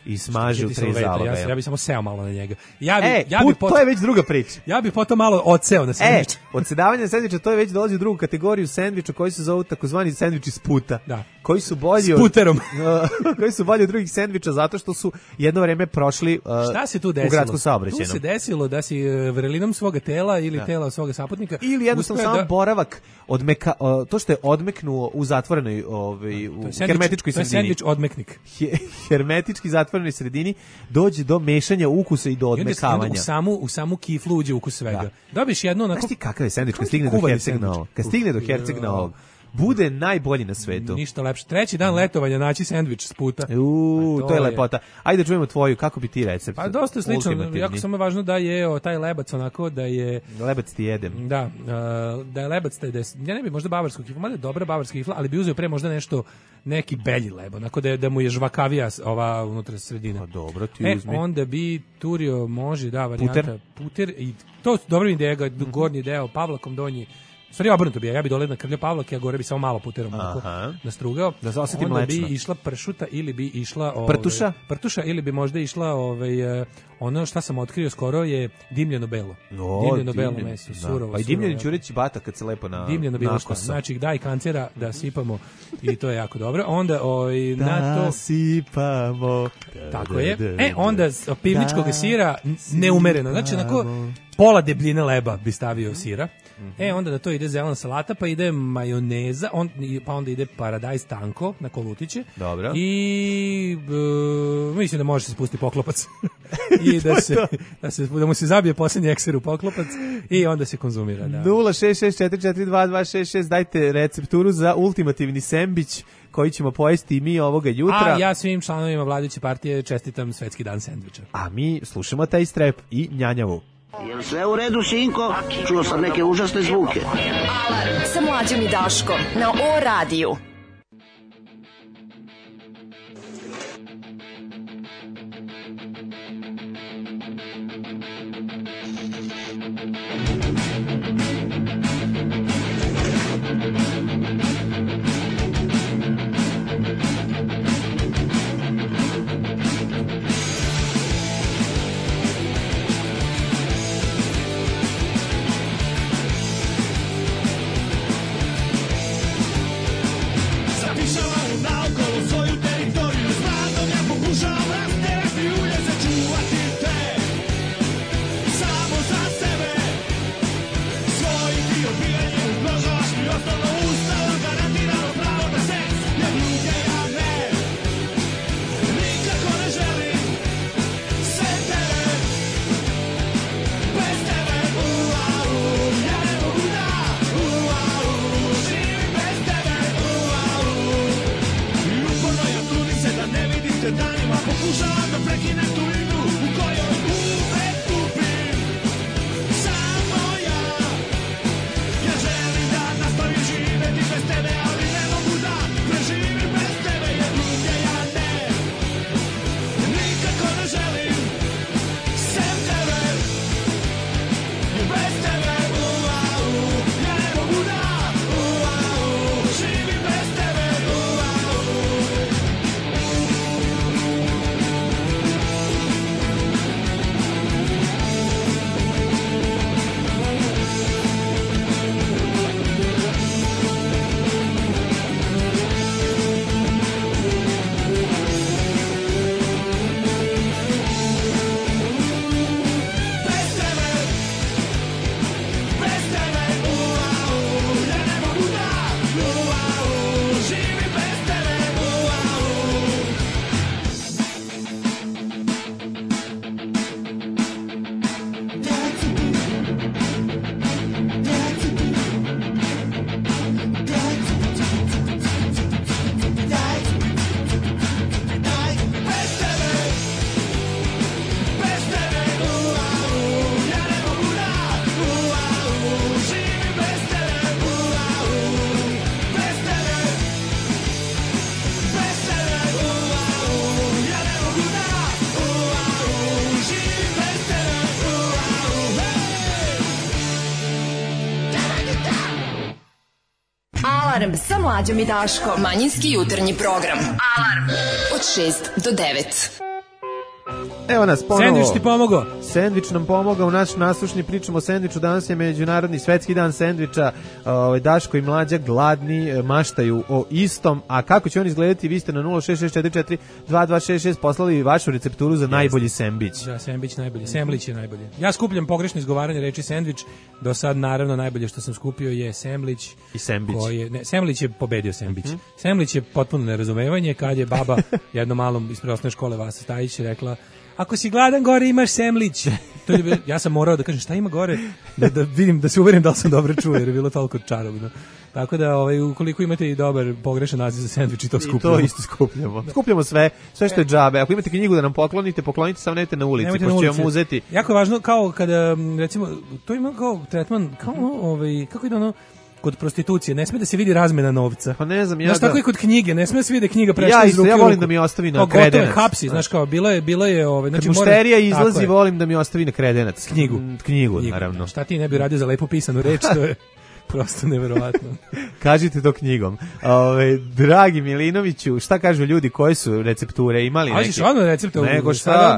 S5: i smaži u
S6: Sjeti se
S5: 3
S6: vetra,
S5: zaloga.
S6: ja bi samo seo malo na njega.
S5: To je već druga priča.
S6: Ja bi potom malo odseo na sendvič.
S5: Odsedavanje sendviča, to je već dolazi u drugu kategoriju sendviča koji se zovu takozvani sendviči s puta.
S6: Da.
S5: Koji su bolji
S6: S puterom.
S5: koji su bolji od drugih sendviča zato što su jedno vreme prošli
S6: Šta se tu desilo?
S5: u gradsku saobraćajnu.
S6: Tu se desilo da si vrelinom svoga tela ili tela svoga saputnika
S5: ili jednostavno samo boravak to što je odmeknuo u zatvorenoj u hermetičkoj sredini.
S6: To je sendvič odmeknik.
S5: Hermetički zatvorenoj sredini dođe do mešanja ukusa i do odmekavanja.
S6: U samu kiflu uđe ukus svega. Dobiš jedno onako...
S5: Znaš ti kakav je sendvič kad stigne do Herceg Novog? Kad stigne do Herceg Novog, bude najbolji na svetu.
S6: Ništa lepše. 3. dan letovanja naći sendvič s puta.
S5: To je lepota. Ajde da čujemo tvoju, kako bi ti recept?
S6: Pa dosta je slično, jako samo je važno da je taj lebac onako da je...
S5: Lebac ti jedem.
S6: Da je lebac, ja ne bi možda bavarskog kifla, mada je dobra bavarska kifla, ali bi uzeo pre možda neki belji lebo, onako da mu je žvakavija ova unutra sredina.
S5: Pa dobro, ti uzmi.
S6: Onda bi turio, može, varijanta. Puter. I to dobra ideja, gornji deo, Pavlakom donji. Stvari obrnuto bi ja bi dole na krljo Pavlake, a gore bi samo malo puterom nastrugao.
S5: Da se osjeti
S6: onda
S5: mlečno.
S6: Bi išla pršuta ili bi išla
S5: prtuša
S6: ili bi možda išla ono šta sam otkrio skoro je dimljeno belo. Dimljeno belo meso, surovo.
S5: Pa i dimljeni ćureći bata kad se lepo na
S6: dimljeno bilo šta. Znači daj kancera da sipamo i to je jako dobro. Onda na to
S5: sipamo.
S6: Tako je. Onda pivničkog sira neumereno. Znači onako pola debljine leba bi stavio sira. Onda da to ide zelena salata, pa ide majoneza, pa onda ide paradajz tanko na kolutiće.
S5: Dobro.
S6: I mislim da može se spustiti poklopac. I da mu se zabije posljednji ekser u poklopac i onda se konzumira.
S5: 066442266, dajte recepturu za ultimativni sendvič koji ćemo pojesti i mi ovoga jutra.
S6: A ja svim članovima vladajuće partije čestitam Svetski dan sendviča.
S5: A mi slušamo taj strep i njanjavu.
S15: Jel sve u redu, sinko? Čuo sam neke užasne zvuke.
S4: Alarm sa Mlađom i Daškom na O-radiju. Alarm sa Mlađom i Daškom. Manjinski jutarnji program. Alarm od 6 do 9.
S5: Evo nas ponovo.
S6: Sendvič ti pomogao.
S5: Sendvič nam pomogao u naš naslušni, pričamo o sendviču. Danas je međunarodni svetski dan sendviča. Daško i Mlađa gladni maštaju o istom. A kako će on izgledati? Vi ste na 066442266 poslali vašu recepturu za najbolji sendvič.
S6: Da, sendvič najbolji. Semlić je najbolji. Ja skupljam pogrešno izgovaranje reči sendvič. Do sad naravno najbolje što sam skupio je semlić.
S5: I sembić.
S6: Semlić je pobedio sembić. Semlić je potpuno nerazumevanje kad je baba jednom malom iz preosnovne škole Vasa Stajić rekla: ako si gladan, gore imaš semlić. To je, ja sam morao da kažem šta ima gore, da vidim, da se uverim da li sam dobro čuo, jer je bilo toliko čarobno. Tako da, ukoliko imate i dobar pogrešan naziv za sendvič, i to skupljamo.
S5: I to isto skupljamo. Skupljamo sve što je džabe. Ako imate knjigu da nam poklonite, samo nemojte na ulici, pošto ćemo uzeti.
S6: Jako je važno, kao kada, recimo, to ima kao tretman, kao kako ide ono, kod prostitucije, ne sme da se vidi razmena novca.
S5: Pa ne znam, ja
S6: znaš, tako i kod knjige, ne sme da se vidi da knjiga prešla iz ruke.
S5: Ja volim da mi ostavi na kredenac.
S6: Hapsi, znaš kao, bilo je
S5: znači mušterija izlazi, volim da mi ostavi na kredenac. Knjigu, naravno.
S6: Šta ti ne bi radio za lepo pisanu reč, to je prosto neverovatno.
S5: Kažite to knjigom. Dragi Milinoviću, šta kažu ljudi, koje su recepture imali?
S6: Hoćeš odmah recepte?
S5: Nego šta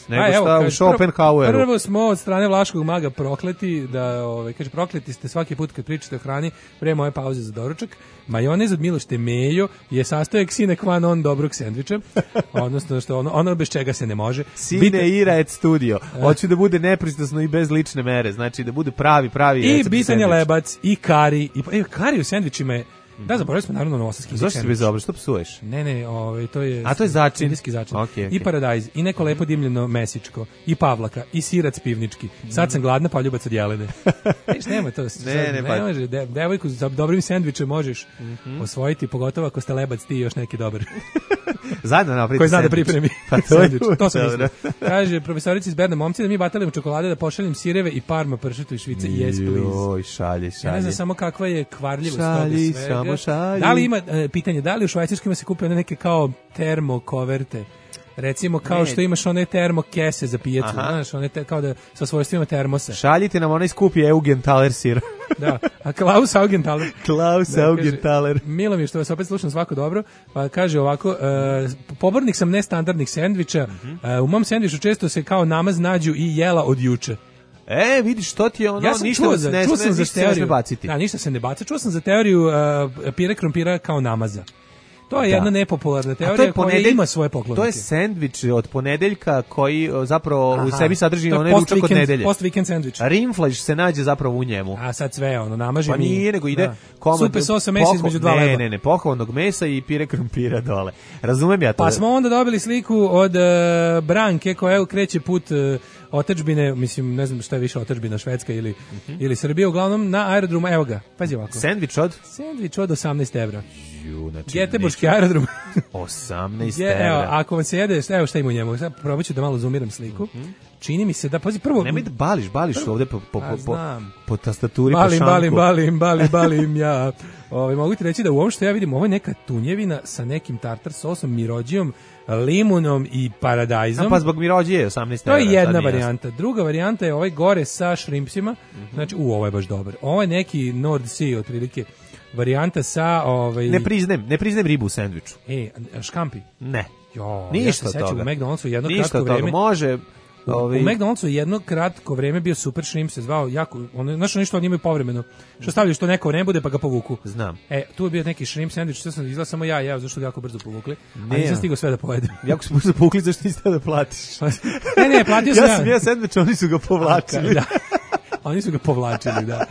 S5: u Schopenhaueru.
S6: Prvo smo od strane Vlaškog maga prokleti, da kaže, prokleti ste svaki put kad pričate o hrani pre moje pauze za doručak. Majonez od Milošte Mejo je sastojak sine qua non dobrog sendviča, odnosno što ono bez čega se ne može.
S5: Sine ira et studio. Hoću da bude nepristrasno i bez lične mere, znači da bude pravi
S6: i bitan je lebac, i kari, kari u sendvičima je. Da, zaboravili smo naravno novosadski sendvič.
S5: Zašto si bez obra, što psuješ?
S6: Ne, to je...
S5: A to je začin?
S6: Indijski začin.
S5: Okay.
S6: I paradajz, i neko lepo dimljeno mesičko, i pavlaka, i sirac pivnički. Sad sam gladna, pa ljubac od jelene. Viš, nema to. Ne može. Devojku za dobrim sendvičem možeš osvojiti, pogotovo ako ste lebac ti i još neki dobar.
S5: Zajedno napravite
S6: koji zna da pripremi sendvič. To sam mislio. Kaže profesorici iz Berna, momci, da mi batalimo čokolade, da pošaljem sireve i parma, pršutu i švice. Yes, please.
S5: Joj, šalje.
S6: Ja ne znam samo kakva je kvarljivost toga svega. Da li ima, pitanje, da li u Švajcarskoj ima se kupe neke kao termokoverte? Recimo kao što imaš one termokese za pijacu, znaš, one kao da sa svojstvima termosa.
S5: Šaljite nam onaj skupi Augenthaler sir.
S6: Da, a Klaus Augenthaler.
S5: Augenthaler.
S6: Milo mi je što vas opet slušam, svako dobro. Pa kaže ovako, pobornik sam nestandardnih sendviča, u mom sendviču često se kao namaz nađu i jela od juče.
S5: Vidiš, što ti je ono,
S6: ja ništa ne baciti. Da, ništa se ne baca. Čuo sam za teoriju pire krompira kao namaza. To je jedna nepopularna teorija koja ima svoje poklonike.
S5: To je sendvič od ponedeljka koji zapravo u sebi sadrži onaj ručak od nedelje.
S6: Post-weekend sendvič.
S5: Rimflaž se nađe zapravo u njemu.
S6: A sad sve namaži mi.
S5: Pa nije, nego ide
S6: supe sosa mesa između dva leba.
S5: Ne, pohovanog mesa i pire krompira dole. Razumem ja to.
S6: Pa smo onda dobili sliku od Branke koja kreće put otadžbine, mislim, ne znam šta je više otadžbina, Švedska ili Srbija, uglavnom na aerodromu, evo ga, pazi ovako.
S5: Sendvič od
S6: 18 evra.
S5: Znači,
S6: Göteborgski aerodrom.
S5: 18 evra.
S6: Evo, ako vam se jede, evo šta ima u njemu, sad probat ću da malo zoomiram sliku. Čini mi se da, pazi, prvo...
S5: Nemoj da bališ ovde po tastaturi, po šanku.
S6: Balim ja. Mogu ti reći da u ovom što ja vidim, ovo je neka tunjevina sa nekim tartar sosom, mirođijom, limunom i paradajzom.
S5: Pa zbog mirođije je 18 evra.
S6: To je jedna varijanta. Druga varijanta je ovaj gore sa šrimpsima. Znači, ovo je baš dobar. Ovo je neki Nord Sea, otprilike, varijanta sa...
S5: Ne priznajem ribu u sendviču.
S6: Škampi?
S5: Ne.
S6: Ništa ja se sećam u McDonald'su jedno kratko vreme.
S5: Može...
S6: U McDonald'su jedno kratko vreme bio super shrimp, se zvao jako, znaš nešto oni imaju povremeno, što stavljaju što neko ne bude pa ga povuku.
S5: Znam.
S6: Tu je bio neki shrimp sandvič, što sam izgleda samo ja, zašto ga jako brzo povukli, a nisam stigao sve da pojedem.
S5: Jako su brzo povukli, zašto nisi da platiš?
S6: Ne, platio sam
S5: ja. sam sandvič, oni su ga povlačili.
S6: Da. Oni su ga povlačili, da.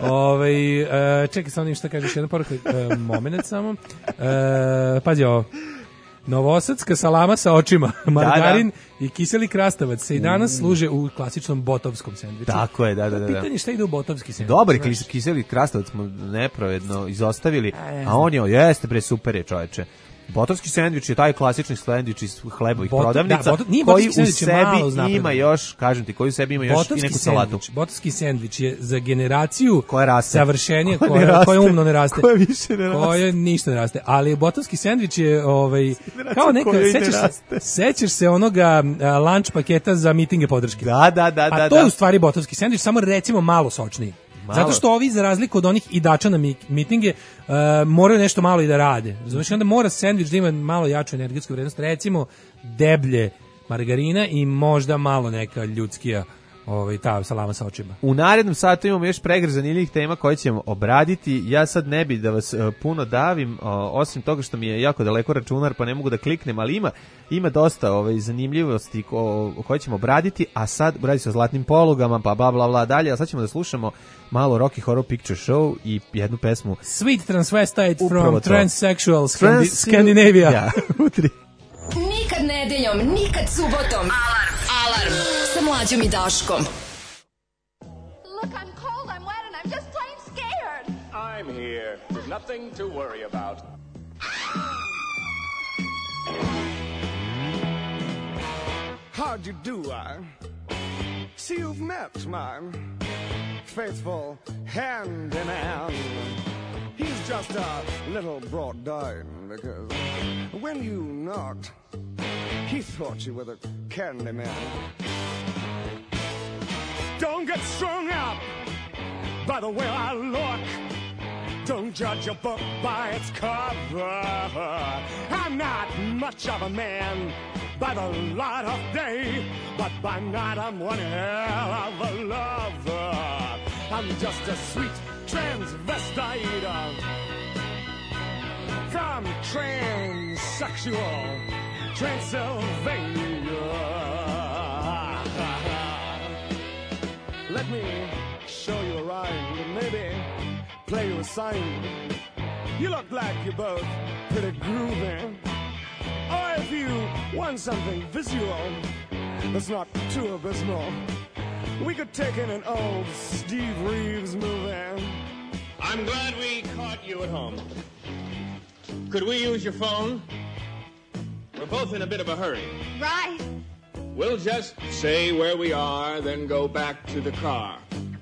S6: Čekaj sa onim što kažeš, jedna poruka, moment samo. Pazi ovo. Novosadska salama sa očima, margarin i kiseli krastavac se i danas služe u klasičnom botovskom sendviču.
S5: Tako je, da.
S6: Pitanje šta ide u botovski sendvič.
S5: Dobri kiseli krastavac smo nepravedno izostavili, a on jeste bre super je, čoveče. Botovski sendvič je taj klasični sendvič iz hlebovih prodavnica koji u sebi ima još, kažem ti, koji u sebi ima još i neku salatu.
S6: Botovski sendvič je za generaciju
S5: koja
S6: savršenija, koja umno ne raste.
S5: Koja više ne raste.
S6: Koja ništa ne raste. Ali botovski sendvič je kao neka, sećaš se onoga lunch paketa za mitinge podrške.
S5: Da.
S6: A to je u stvari botovski sendvič, samo recimo malo sočniji. Zato što ovi, za razliku od onih idača na mitinge, moraju nešto malo i da rade. Znači, onda mora sendvič da ima malo jaču energetsku vrednost. Recimo, deblje margarina i možda malo neka ljudskija ta salama sa očima.
S5: U narednom satu imamo još pregršt zanimljivih tema koje ćemo obraditi. Ja sad ne bi da vas puno davim, osim toga što mi je jako daleko računar pa ne mogu da kliknem, ali ima dosta zanimljivosti koje ćemo obraditi, a sad radi se o zlatnim polugama, pa bla bla bla dalje, a sad ćemo da slušamo malo Rocky Horror Picture Show i jednu pesmu
S6: Sweet Transvestite
S5: Upravo
S6: from
S5: to.
S6: Transsexual Scandinavia.
S5: Ja, utri.
S4: Nikad nedeljom, nikad subotom. Alarm sa Mlađom i Daškom.
S14: Look, I'm cold, I'm wet, and I'm just plain scared.
S3: I'm here. There's nothing to worry about.
S9: How'd you do, I see you've met my faithful hand-in-hand. He's just a little brought down because when you knocked, he thought you were the candy man. Don't get strung up by the way I look. Don't judge a book by its cover. I'm not much of a man by the light of day, but by night I'm one hell of a lover. I'm just a sweet transvestite from transsexual Transylvania. Let me show you a rhyme and maybe play you a sign. You look like you're both pretty groovy. Or if you want something visual that's not too abysmal, we could take in an old Steve Reeves movie.
S16: I'm glad we caught you at home. Could we use your phone? We're both in a bit of a hurry.
S14: Right.
S16: We'll just say where we are, then go back to the car.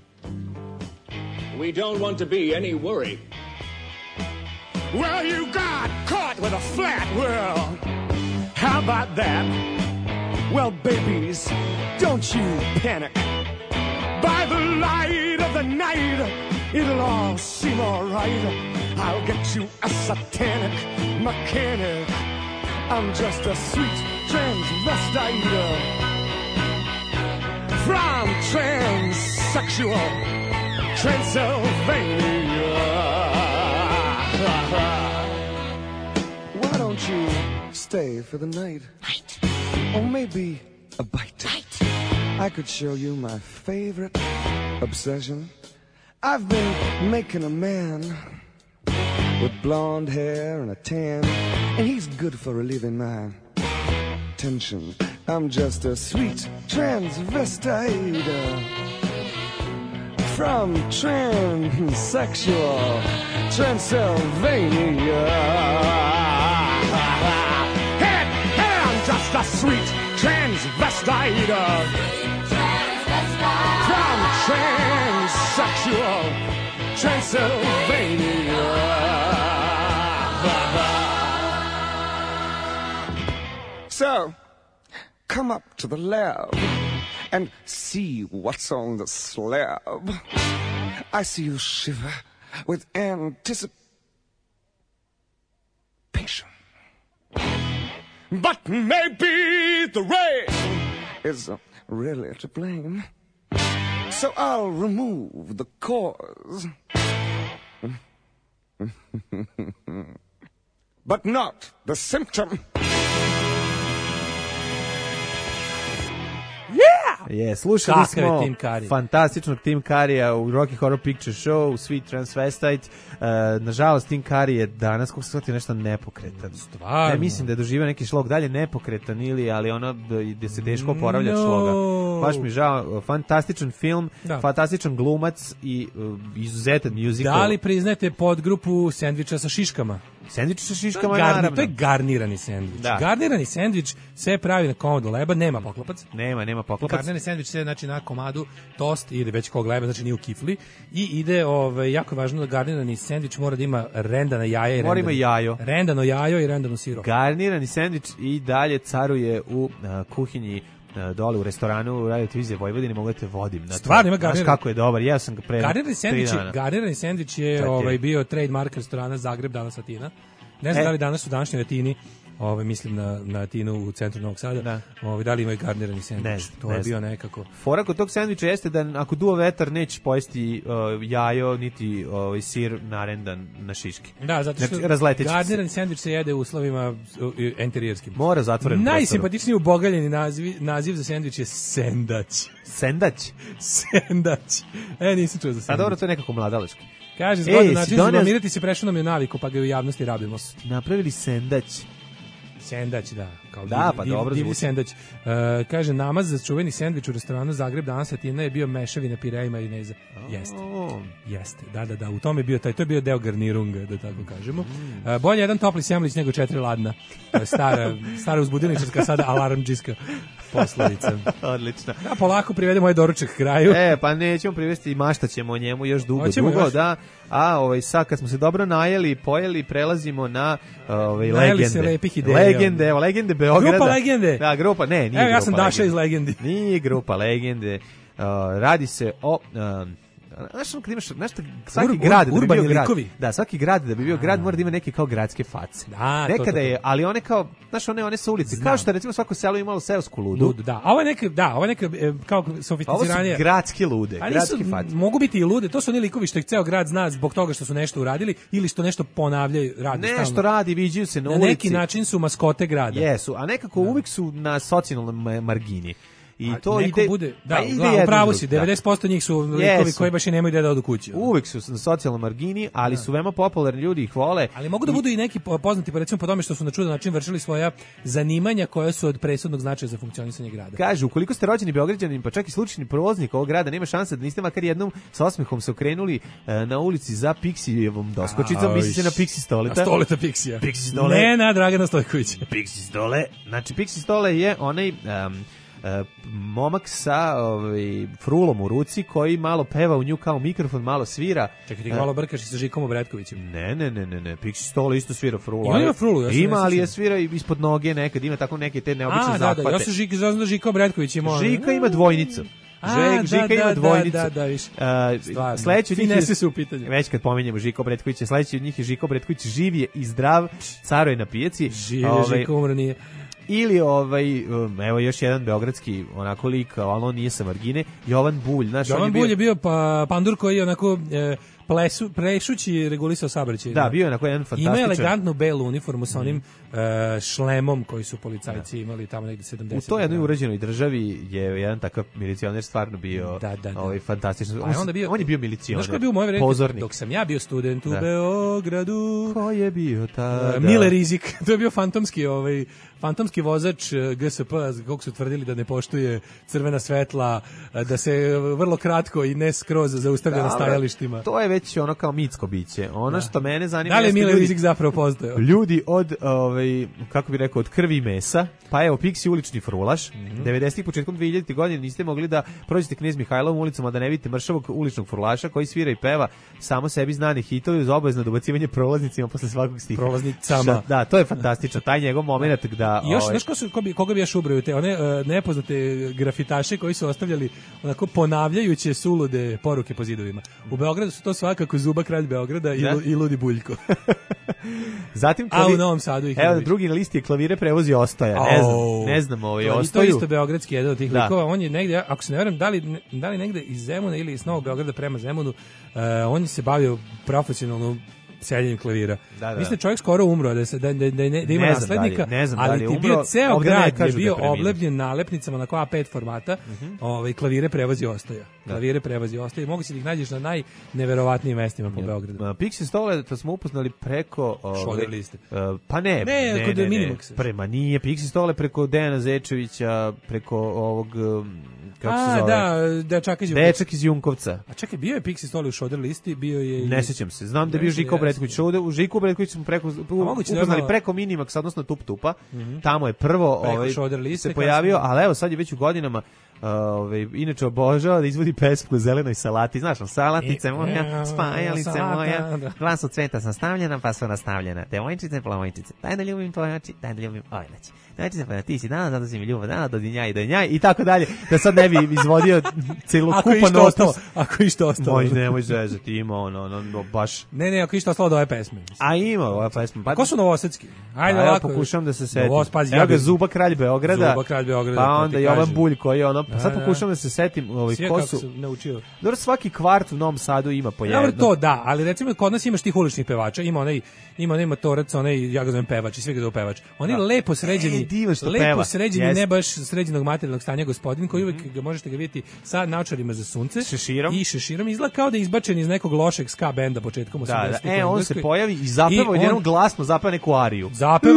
S16: We don't want to be any worry.
S9: Well, you got caught with a flat world. How about that? Well, babies, don't you panic. By the light of the night, it'll all seem alright. I'll get you a satanic mechanic. I'm just a sweet transvestite from transsexual Transylvania. Why don't you stay for the night? Or maybe a bite. I could show you my favorite obsession. I've been making a man with blonde hair and a tan, and he's good for relieving my tension. I'm just a sweet transvestite from transsexual Transylvania. Hey, I'm just a sweet transvestite from transsexual Transylvania. So, come up to the lab and see what's on the slab. I see you shiver with anticipation. But maybe the rain is really to blame. So I'll remove the cause. But not the symptom.
S5: Slušali smo fantastičnog Tim Currya u Rocky Horror Picture Show, Sweet Transvestite. Nažalost, Tim Curry je danas, kako se shvatio, nešto nepokretan.
S6: Stvarno?
S5: Ne, mislim da je doživio neki šlog dalje nepokretan ali ono gde se teško oporavlja šloga. Baš mi žao, fantastičan film, fantastičan glumac i izuzetan musical.
S6: Da li priznajete podgrupu sendviča sa šiškama?
S5: Sendvič sa šiškama, naravno.
S6: To je garnirani sendvič.
S5: Da.
S6: Garnirani sendvič se pravi na komodu leba, nema poklopac.
S5: Nema poklopac.
S6: Garnirani sendvič se znači na komadu tost ili već kog leba, znači nije u kifli i ide, jako je važno da garnirani sendvič mora da ima rendana jaja i rendano jajo i rendano siro.
S5: Garnirani sendvič i dalje caruje u kuhinji dole u restoranu Radio Televizije Vojvodine, mogu da te vodim.
S6: Stvarno ima garnirani.
S5: Znaš kako je dobar, ja sam ga pre 3 dana.
S6: Garnirani sendvič je bio trademark restorana Zagreb, danas Atina. Ne znam da li danas u današnjoj Atini, mislim na Atinu u centru Novog Sada, da li imaju garnirani sendvič. To je bio nekako.
S5: Fora kod tog sendviča jeste da ako duva vetar neće pojesti jajo niti sir narendan na šiške.
S6: Da, zato što garnirani sendvič se jede u uslovima enterijerskim.
S5: Mora zatvoren prostor.
S6: Najsimpatičniji ubogaljeni naziv za sendvič je sendać.
S5: Sendać?
S6: Sendać. Nisam čuo za sendvič.
S5: A dobro, to je nekako mladalački.
S6: Kaže, zgodan način za blamirati se, prešao nam je naviku, pa ga u javnosti rabimo.
S5: Napravili sendać.
S6: Sendać, da. Kao
S5: pa dobro
S6: zvuči. Sendać. Kaže, namaz za čuveni sendvič u restoranu Zagreb danas Atina je bio mešavina pireja i majoneza. Jeste. Da. U tome je bio to je bio deo garnirunga, da tako kažemo. Bolje jedan topli semlić nego 4 ladna. To je stara uzbudilničarska, sada alarmdžijska poslovica.
S5: Odlično.
S6: Da, polako privedemo ovaj doručak kraju.
S5: Pa nećemo privesti i maštaćemo o njemu još dugo, da. A sad kad smo se dobro najeli i pojeli, prelazimo na legende.
S6: Se lepih ideja.
S5: Legende Beograda.
S6: Grupa Legende.
S5: Da, grupa, nije grupa.
S6: Ja sam Daša iz Legendi.
S5: Nije grupa Legende. Radi se o svaki grad da bi bio grad. Da, svaki grad da bi bio grad mora da ima neke kao gradske face. Nekada je, ali one kao, one su ulice. Kao što recimo svako selo imalo seosku ludu.
S6: Da. Ovo je neka kao sofisticiranije.
S5: Ovo su gradske lude, gradske face.
S6: Mogu biti i lude, to su oni likovi što ih ceo grad zna zbog toga što su nešto uradili ili što nešto ponavljaju, rade stalno.
S5: Nešto radi, viđaju se na ulici.
S6: Na neki način su maskote grada.
S5: Jesu, a nekako uvijek su na socijalnoj margini. I to
S6: ide bude, upravo si, 90% njih su likovi koji baš i nemaju gde da odu kući.
S5: Uvek su na socijalnoj margini, ali su veoma popularni, ljudi ih vole.
S6: Ali mogu da budu i neki poznati, pa recimo po tome što su na čudan način vršili svoja zanimanja koja su od presudnog značaja za funkcionisanje grada.
S5: Kaže, ukoliko ste rođeni Beograđanin, pa čak i slučajni prolaznik ovog grada, nema šanse da niste makar jednom sa osmehom se okrenuli na ulici za Pixijevom doskočicom, misli se na Pixi Stoleta.
S6: Na Stoleta Pixija.
S5: Pixi Stole.
S6: Ne na Dragana Stojkovića.
S5: Pixi Stole. Znači, Pixi Stole je onaj momak sa frulom u ruci koji malo peva u nju kao mikrofon, malo svira.
S6: Čekaj, ti malo brkaš i sa Žikom Obretkovićem.
S5: Ne. Pixi Stole isto svira frulu.
S6: Ima frulu,
S5: ima, ali je svira ispod noge nekad, ima tako neke te neobične zahvate.
S6: Da, ja sam Žika Obretković ima.
S5: Žika ima dvojnicu. Žika ima dvojnicu.
S6: Da, više.
S5: Sledeći od njih
S6: finese su u pitanju.
S5: Već kad pominjemo Žika Obretkovića, sledeći od njih je Žika Obretković, živ je i zdrav, caruje na pijaci.
S6: Živ je Žika, umro nije.
S5: Ili evo još jedan beogradski onako lik, ali on nije sa margine, Jovan Bulj.
S6: Jovan Bulj je bio pandur koji je onako prešući regulisao saobraćaj.
S5: Da, bio je onako jedan fantastičan.
S6: Ima elegantnu belu uniformu sa onim šlemom koji su policajci imali tamo negde 70.
S5: U toj jednoj uređenoj državi je jedan takav milicioner stvarno bio fantastičan. On je bio milicioner.
S6: Znaš ko je bio u moje vreme? Dok sam ja bio student u Beogradu.
S5: Ko je bio tada?
S6: Mile Rizik. To je bio fantomski vozač GSP, kako su tvrdili da ne poštuje crvena svetla, da se vrlo kratko i ne skroz zaustavlja na stajalištima.
S5: To je već ono kao mitsko biće. Ono što mene zanima...
S6: Da li je Mile Rizik zapravo postojao?
S5: Ljudi od, kako bi rekao, od krvi i mesa, pa evo, Pixi ulični frulaš, 90-ih početkom 2000. godine niste mogli da prođete Knez Mihajlovom ulicom, a da ne vidite mršavog uličnog frulaša koji svira i peva samo sebi znani hitovi uz obavezno dobacivanje prolaznicima posle svakog stiha.
S6: Prolaznicama.
S5: Da, to je fantastično. Taj njegov moment da...
S6: I još, znaš koga bi još ubrao? Te one nepoznate grafitaše koji su ostavljali onako ponavljajuće sulude poruke po zidovima. U Beogradu su to svakako Zuba, kralj Beograda i Ludi Buljko.
S5: Zatim
S6: u Novom Sadu ih
S5: evo, drugi na listi je Klavire prevozi Ostoja. Ne znam Ostaju.
S6: To je isto beogradski jedan od tih likova. On je negde, ako se ne verujem, da li negde iz Zemuna ili iz Novog Beograda prema Zemunu, on se bavio profesionalno seljenjem klavira. Mislim, čovjek skoro umro, da ima naslednika, ali ti bio ceo grad je bio oblepljen nalepnicama na A5 formata, Klavire prevozi Ostoja. Klavire prevozi Ostoja. Mogu se da ih nađeš na najneverovatnijim mestima po Beogradu.
S5: Pixi Stole to smo upoznali preko...
S6: Šoder liste.
S5: Pa ne.
S6: Kod Minimaxa.
S5: Prema nije. Pixi Stole preko Dejana Zečevića, preko ovog... kako se zove? Dečak iz Junkovca.
S6: A čekaj, bio je Pixi Stole u Šoder listi, bio je...
S5: Ne sećam se. Znam da je bio Žiko Obretković. U Žiku Obretković smo upoznali preko Minimax, odnosno Tup Tupa. Tamo je prvo se pojavio, ali evo sad je već u godinama inače obožava da izvodi pesmu o zelenoj salati. Znaš, salatice moja, spajalice moja, dva su cveta sam stavljena, pa su nastavljena. Devojčice, plavojčice, daj da ljubim tvoje oči, daj da ljubim ove noći. Devojčice, pa ti si dana, zato si mi ljubav dana, dodinjaj, i tako dalje. Da sad ne bi izvodio celokupan opus.
S6: Ako išto ostalo.
S5: Nemoj zezati, ima ono, baš...
S6: Ne, ako išto ostalo od ove pesme.
S5: A ima ova pesma.
S6: Ko su novosadski?
S5: Ajde, ja pokušam da se setim. Evo ga Zuba kralj Beograda, pa onda Jovan Bulj koji je ono, sad pokušam da se setim ko su... Dobro, svaki kvart u Novom Sadu ima po jedno.
S6: Dobro, to da, ali recimo kod nas imaš tih uličnih pevača, ima onaj motorac, ja ga zovem pevač i svi ga zove pevač. Oni lepo sređeni, ne baš sređenog materijalnog stanja gospodin, koji uvek možete ga vidjeti sa naočarima za sunce i šeširom, izgleda kao da je izbačen iz nekog lošeg ska benda početkom 80-ih.
S5: On se pojavi i zapeva odjednom glasno, zapeva neku ariju.
S6: Zapeva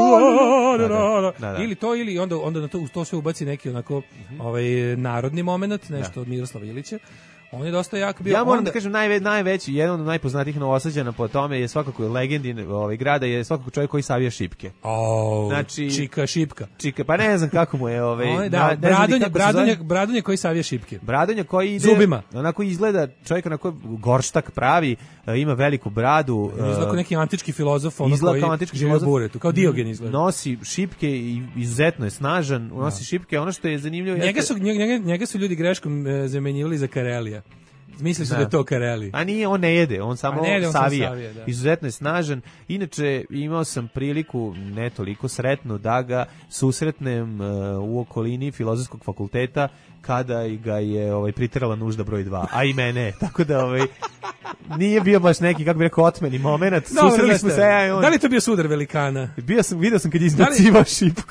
S6: ili to, ili onda na to sve ubaci neki onako narodni moment, nešto od Miroslava Ilića. On je dosta jak bio.
S5: Ja moram da kažem najveći, jedan od najpoznatijih Novosađana po tome je svakako legendin grada, je svakako čovjek koji savija šipke.
S6: Znači Čika Šipka.
S5: Pa ne znam kako mu je
S6: Bradonje koji savija šipke.
S5: Bradonje koji ide
S6: zubima.
S5: Onako izgleda čovjek onako gorštak pravi, ima veliku bradu.
S6: Izgleda kao neki antički filozof, koji živi u buretu, kao Diogen izgleda.
S5: Nosi šipke i izuzetno je snažan, nosi šipke. Ono što je zanimljivo
S6: njega su ljudi greškom zamenjivali za Karelija. Misli su da je to Kareli.
S5: A nije, on ne jede, on samo savija. Izuzetno je snažan. Inače, imao sam priliku, ne toliko sretno, da ga susretnem u okolini Filozofskog fakulteta kada ga je priterala nužda broj 2, a i mene. Tako da nije bio baš neki, kako bi rekao, otmeni moment. Susreli smo se,
S6: Da li to bio sudar velikana?
S5: Vidio sam kad je izbacivao šipku.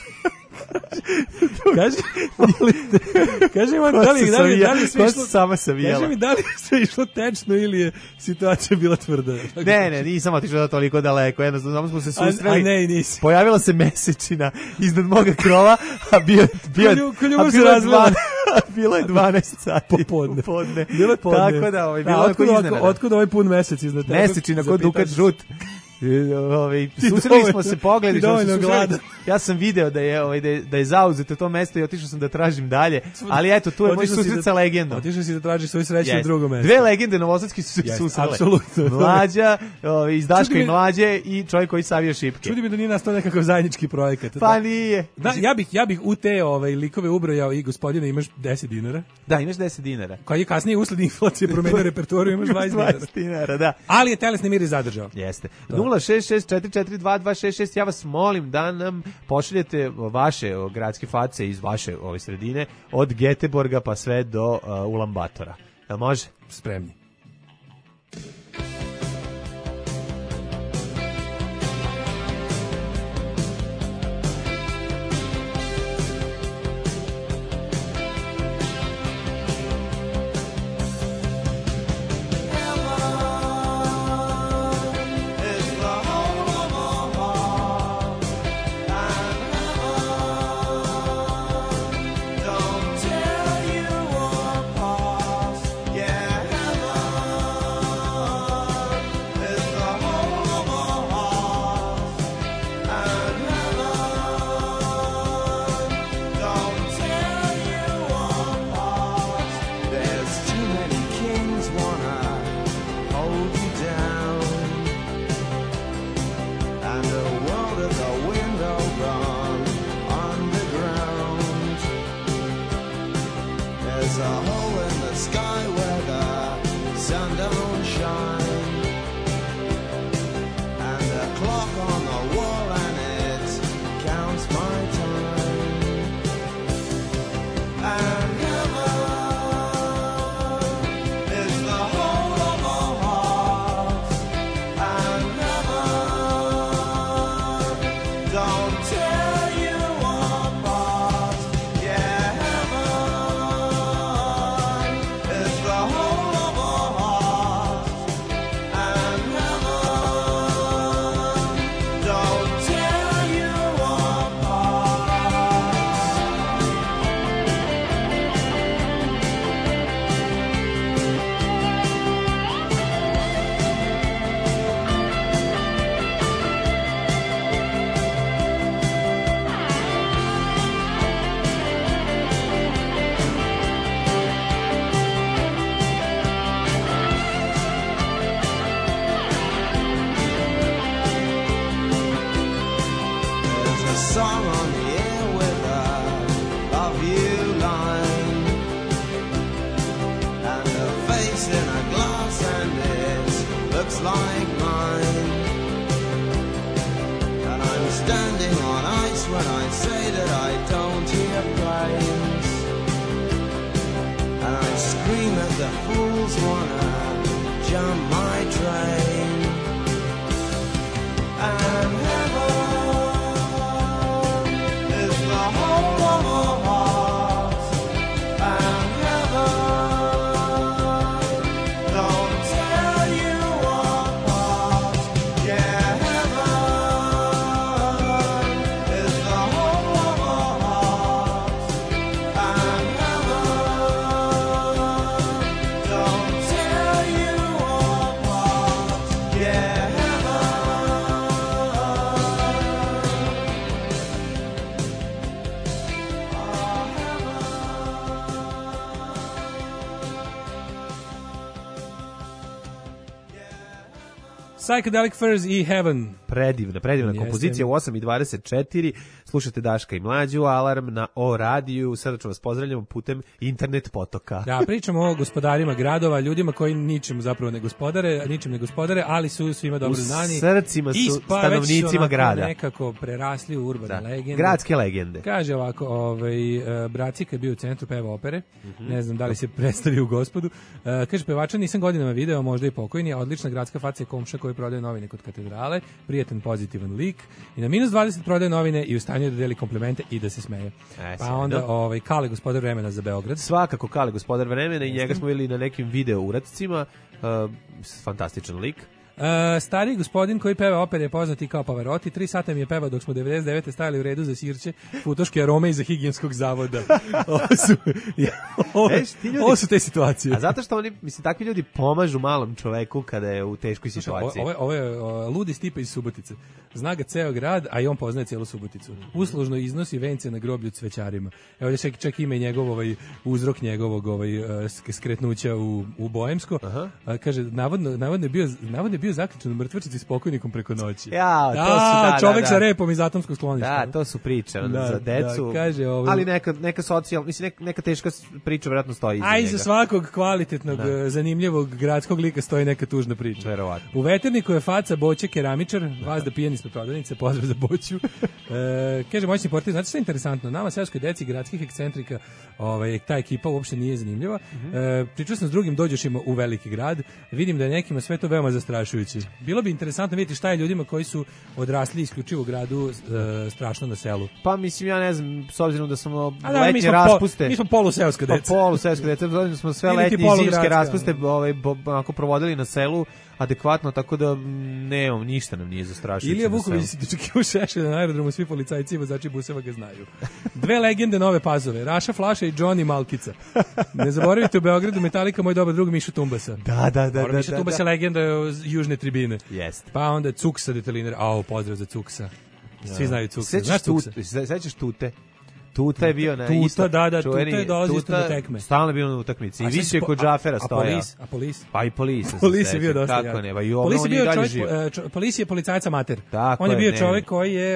S6: Kaži mi da li sve išlo tečno ili je situacija bila tvrda?
S5: Ne, nisam otišao toliko daleko, jednostavno smo se susreli.
S6: A ne, nisi.
S5: Pojavila se mesečina iznad moga krova, a bilo je 12 sati popodne.
S6: Bilo je podne.
S5: Tako da, bilo je iznenada.
S6: Otkud ovaj pun mesec iznad tebe?
S5: Mesečina kod Dukat žut. Susreli smo se, pogledali što se susreli. Ja sam video da je zauzeto to mesto i otišao sam da tražim dalje, ali eto, tu je moj susret sa legendom.
S6: Otišao si da tražiš svoju sreću na drugom mestu.
S5: Dve legende novosadski su se susrele. Mlađa, iz Daška i Mlađe i čovjek koji savio šipke.
S6: Čudi mi da nije nastao nekakav zajednički projekat.
S5: Pa nije.
S6: Ja bih u te likove ubrojao i gospodine, imaš 10 dinara.
S5: Da, imaš 10 dinara.
S6: Koji je kasnije usled inflacije promenio repertoariju, imaš 20
S5: dinara, da.
S6: Ali je telesni mir zadržao.
S5: Jeste. 066442266, ja vas molim da nam pošaljete vaše gradske face iz vaše ove sredine, od Göteborga pa sve do Ulambatora. Jel može?
S6: Spremni.
S8: It's the the fools wanna jump my train. And heaven is the home of our hearts. And heaven don't tear you apart. Yeah, heaven is the home of our hearts. And heaven don't tear you apart. Yeah,
S6: Psychedelic Furs i Heaven.
S5: Predivna kompozicija u 8:24. Slušate Daška i Mlađu, Alarm na O radiju. Sada ću vas pozdravljamo putem internet potoka.
S6: Da, pričamo o gospodarima gradova, ljudima koji ničim zapravo ne gospodare, ali su svima dobro znani.
S5: U srcima su stanovnicima grada.
S6: Nekako prerasli u urbane legende.
S5: Gradske legende.
S6: Kaže ovako, Bracika je bio u centru peva opere, ne znam da li se predstavio u Gospodu. Kaže, pevača nisam godinama video, možda i pokojni, a odlična gradska faca je komša koji prodaje novine kod katedrale, prijatan pozitivan lik i na -20 prodaje novine i u stanju je da deli komplimente i da se smeje. Pa onda Kale, gospodar vremena za Beograd.
S5: Svakako Kale, gospodar vremena i njega smo vidjeli na nekim video uradcima. Fantastičan lik.
S6: Stari gospodin koji peva opere je poznati kao Pavarotti, 3 sata mi je pevao dok smo 99. stajali u redu za sirće, futoške arome iza higijenskog zavoda. Ovo su te situacije.
S5: A zato što oni, mislim, takvi ljudi pomažu malom čoveku kada je u teškoj situaciji.
S6: Ovo je ludi Stipe iz Subotice. Zna ga ceo grad, a i on poznaje cijelu Suboticu. Uslužno iznosi vence na groblju cvećarima. Evo čak ima i njegov uzrok njegovog skretnuća u Boemsko. Kaže, navodno je bio zaključen u mrtvačnici s pokojnikom preko noći. Čovek sa repom iz atomskog skloništa.
S5: Da, to su priče za decu.
S6: Kaže,
S5: ali neka socijalna, mislim, neka teška priča vjerojatno stoji iza njega.
S6: A iza svakog kvalitetnog, zanimljivog gradskog lika stoji neka tužna priča.
S5: Verovatno.
S6: U Veterniku je faca Boće keramičar, vas da pijen ispred prodavnice, pozdrav za Boću. Kaže, moćni portir, znate što je interesantno? Nama seoskoj deci gradskih ekscentrika ta ekipa uopšte nije zanimljiva. Pričao sam s drugim dođošima u veliki grad, vidim da je nekima sve to veoma zastrašujuće. Bilo bi interesantno vidjeti šta je ljudima koji su odrasli isključivo u gradu strašno na selu.
S5: Pa mislim, ja ne znam, s obzirom da smo letnje raspuste...
S6: Mi smo poluseoska deca.
S5: Poluseoska deca, da smo sve letnje i zimske raspuste ako provodili na selu adekvatno, tako da nemam, ništa nam nije zastrašujuće.
S6: Ilija Vuković se dočekio Šešelja na aerodromu, svi policajci i vozači buseva ga znaju. 2 legende Nove Pazove, Raša Flaša i Johnny Malkica. Ne zaboravite u Beogradu Metallica, moj dobar drug Mišu Tumbasa.
S5: Da.
S6: Miša Tumbasa je legenda južne tribine.
S5: Jest.
S6: Pa onda Cuksa detaliner, pozdrav za Cuksa. Svi znaju Cuksa.
S5: Znaš Cuksa? Sećaš Tute? Tuta je bio na isto.
S6: Da, Tuta je dolazio isto na tekme.
S5: Stalno je bio na utakmici. I više je kod Džafera stoja.
S6: A Polis?
S5: Pa i Polis.
S6: Polis je bio dosta.
S5: Kako ne, i on je dalje živ.
S6: Polis je policajac amater.
S5: Tako
S6: on je bio čovjek koji je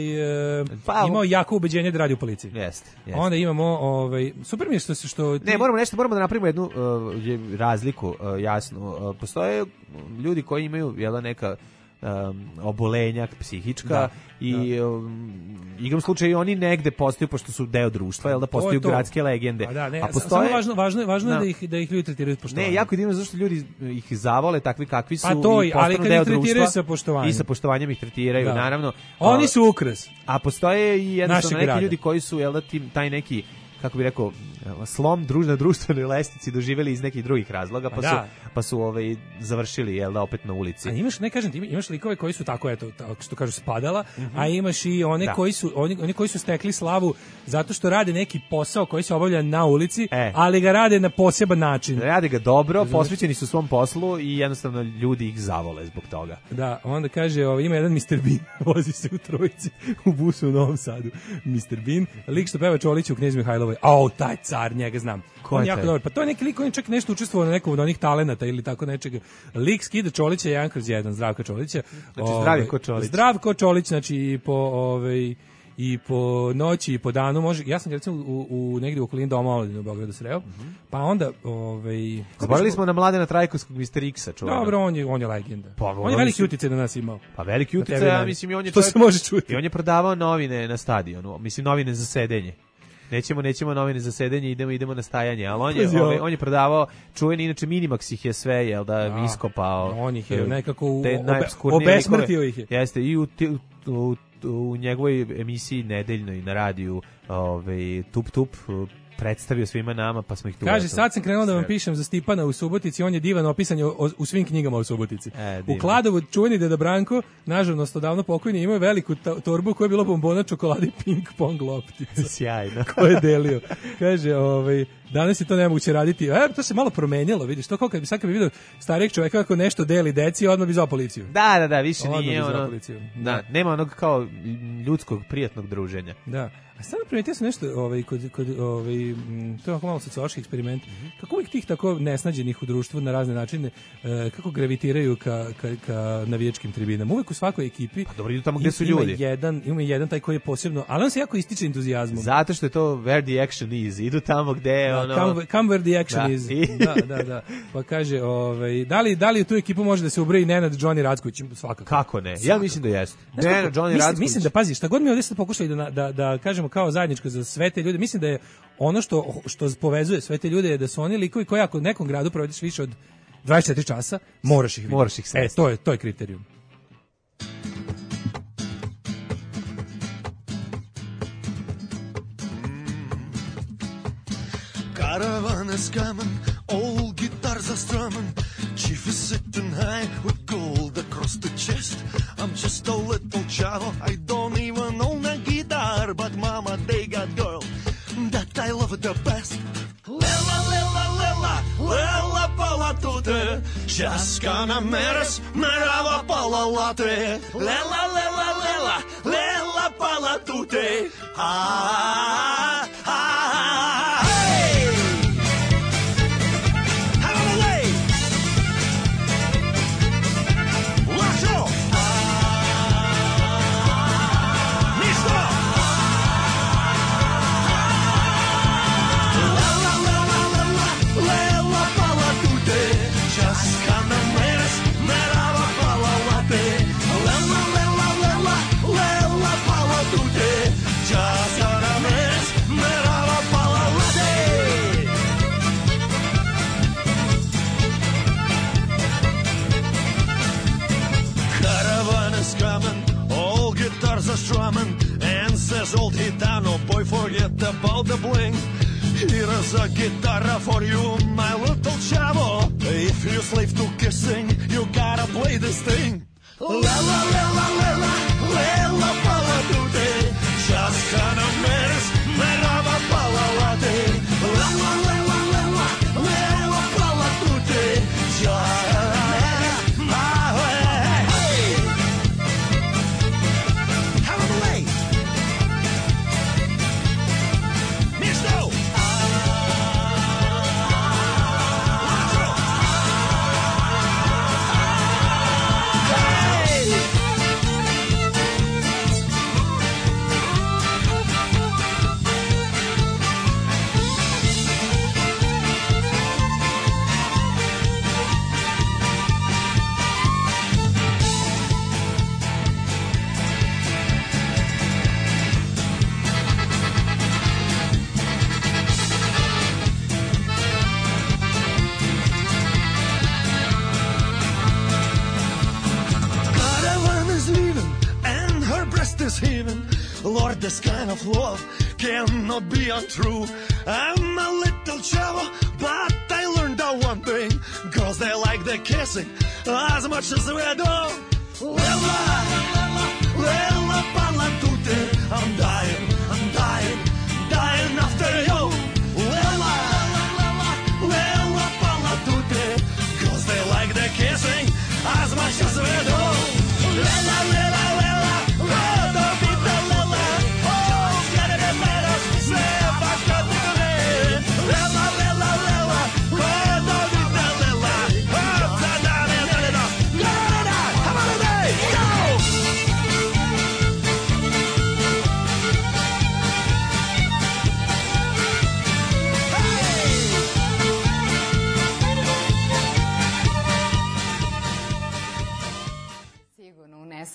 S6: imao jako ubeđenje da radi u policiji.
S5: Jeste.
S6: Onda imamo super mi je što
S5: ne, moramo da napravimo jednu razliku, jasno. Postoje ljudi koji imaju neka obolenja psihička i igrom slučaju oni negde postaju, pošto su deo društva, da postaju gradske legende.
S6: A postoje, važno je da ih ljudi tretiraju s poštovanjem.
S5: Ne, jako je divno zašto ljudi ih zavole takvi kakvi su
S6: i postanu deo društva
S5: i sa poštovanjem ih tretiraju, naravno.
S6: Oni su ukras.
S5: A postoje i jednostavno neki ljudi koji su taj neki, kako bi rekao, slom na društvenoj lestvici doživjeli iz nekih drugih razloga, pa su završili opet na ulici.
S6: A imaš likove koji su tako, eto, što kažu, spadala, a imaš i one koji su stekli slavu zato što rade neki posao koji se obavlja na ulici, ali ga rade na poseban način.
S5: Rade ga dobro, posvećeni su svom poslu i jednostavno ljudi ih zavole zbog toga.
S6: Da, onda kaže, ima jedan Mr. Bean, vozi se u trojici u busu u Novom Sadu. Mr. Bean, lik što peva Čoliću u Knez Mihajlovoj. Taj car, njega znam. On jako dobar. Pa to je neki lik, on je čak nešto učestvovao na nekom od onih talenata ili tako nečega. Lik skida Čolića 1/1, Zdravka Čolića.
S5: Znači Zdravko Čolić.
S6: Zdravko Čolić, znači i po noći i po danu može. Ja sam recimo u negdje u okolini Doma omladine u Beogradu sreo. Pa onda
S5: zaboravili smo na Mladena Trajkovskog Mr. X-a, čovjek.
S6: Dobro, on je legenda. On je veliki uticaj na nas imao.
S5: Pa veliki uticaj, ja mislim, i on je
S6: čovjek. Se može čuti.
S5: I on je prodavao novine na stadionu, mislim novine za sedenje. nećemo novine za sedenje, idemo na stajanje, ali
S6: Pazi ovo.
S5: on je prodavao čuveni, inače Minimax ih je sve, jel da, iskopao.
S6: On ih je nekako
S5: te najopskurnije
S6: obesmrtio ih je.
S5: Jeste, i u njegovoj emisiji nedeljnoj na radiju, Tup, predstavio svima nama, pa smo ih tu.
S6: Kaže, sad sam krenuo da vam pišem za Stipana u Subotici, on je divan opisan je u svim knjigama u Subotici. U Kladovu čuveni deda Branko, nažalost odavno pokojni, imao je veliku torbu koja je bila bombona, čokolade i ping pong loptica.
S5: Sjajno.
S6: Ko je delio. Kaže, danas je to nemoguće raditi. To se malo promenjalo, vidiš, to kao kad bi vidio starijeg čoveka kako nešto deli deci, odmah bi zvao policiju.
S5: Da, više nije ono. Da, nema onog kao ljudskog prijatnog druženja.
S6: Da. A sad primetio sam nešto kod to je malo sociološki eksperiment. Kako uvijek tih tako nesnađenih u društvu na razne načine kako gravitiraju ka navijačkim tribinama. Uvijek u svakoj ekipi.
S5: Pa dobro, idu tamo gdje su ljudi.
S6: Ima jedan taj koji je posebno, ali on se jako ističe entuzijazmom.
S5: Zato što je to where the action is. Idu tamo gde je ono.
S6: Come where the action is. Da. Pa kaže, da li u tu ekipu može da se ubroji Nenad Johnny Racković? Svakako.
S5: Kako ne? Ja mislim da jeste. Nenad Johnny Racković.
S6: Mislim da pazi, šta god mi ovdje sad pokušali da kažemo kao zajedničko za sve te ljude, mislim da je ono što povezuje sve te ljude je da su oni likovi koji ako u nekom gradu provediš više od 24 časa, moraš ih sresti. To je kriterijum.
S10: Caravan is coming, old guitars are strumming. Chief is sitting high with gold across the chest. I'm just a little chavo, I don't even own a guitar, but mama, they got girl that I love the best. Lela, lela, lela, lela pala tute, šaskana meres, merava pala late. Lela, lela, lela, lela pala tute, strumming, and says old Gitano, boy, forget about the bling. Here's a guitar for you, my little chavo. If you slave to kissing, you gotta play this thing. La la la la la la, la la pala tute, šaskana meres, merava pala late. La la la la la la, la pala tute, is heaven. Lord, this kind of love cannot be untrue. I'm a little chavo, but I learned that one thing. Girls, they like the kissing as much as we do. Lela, lela, pala tute. I'm dying after you. Lela, lela, pala tute. Girls, they like the kissing as much as we do. Lela, lela, lela, lela, vita, lela. Oh, get it in letters, say if I got it today. Lela, lela, lela, lela, vita, lela. Oh, da, da, da, da, da. Get it out, have a day, go!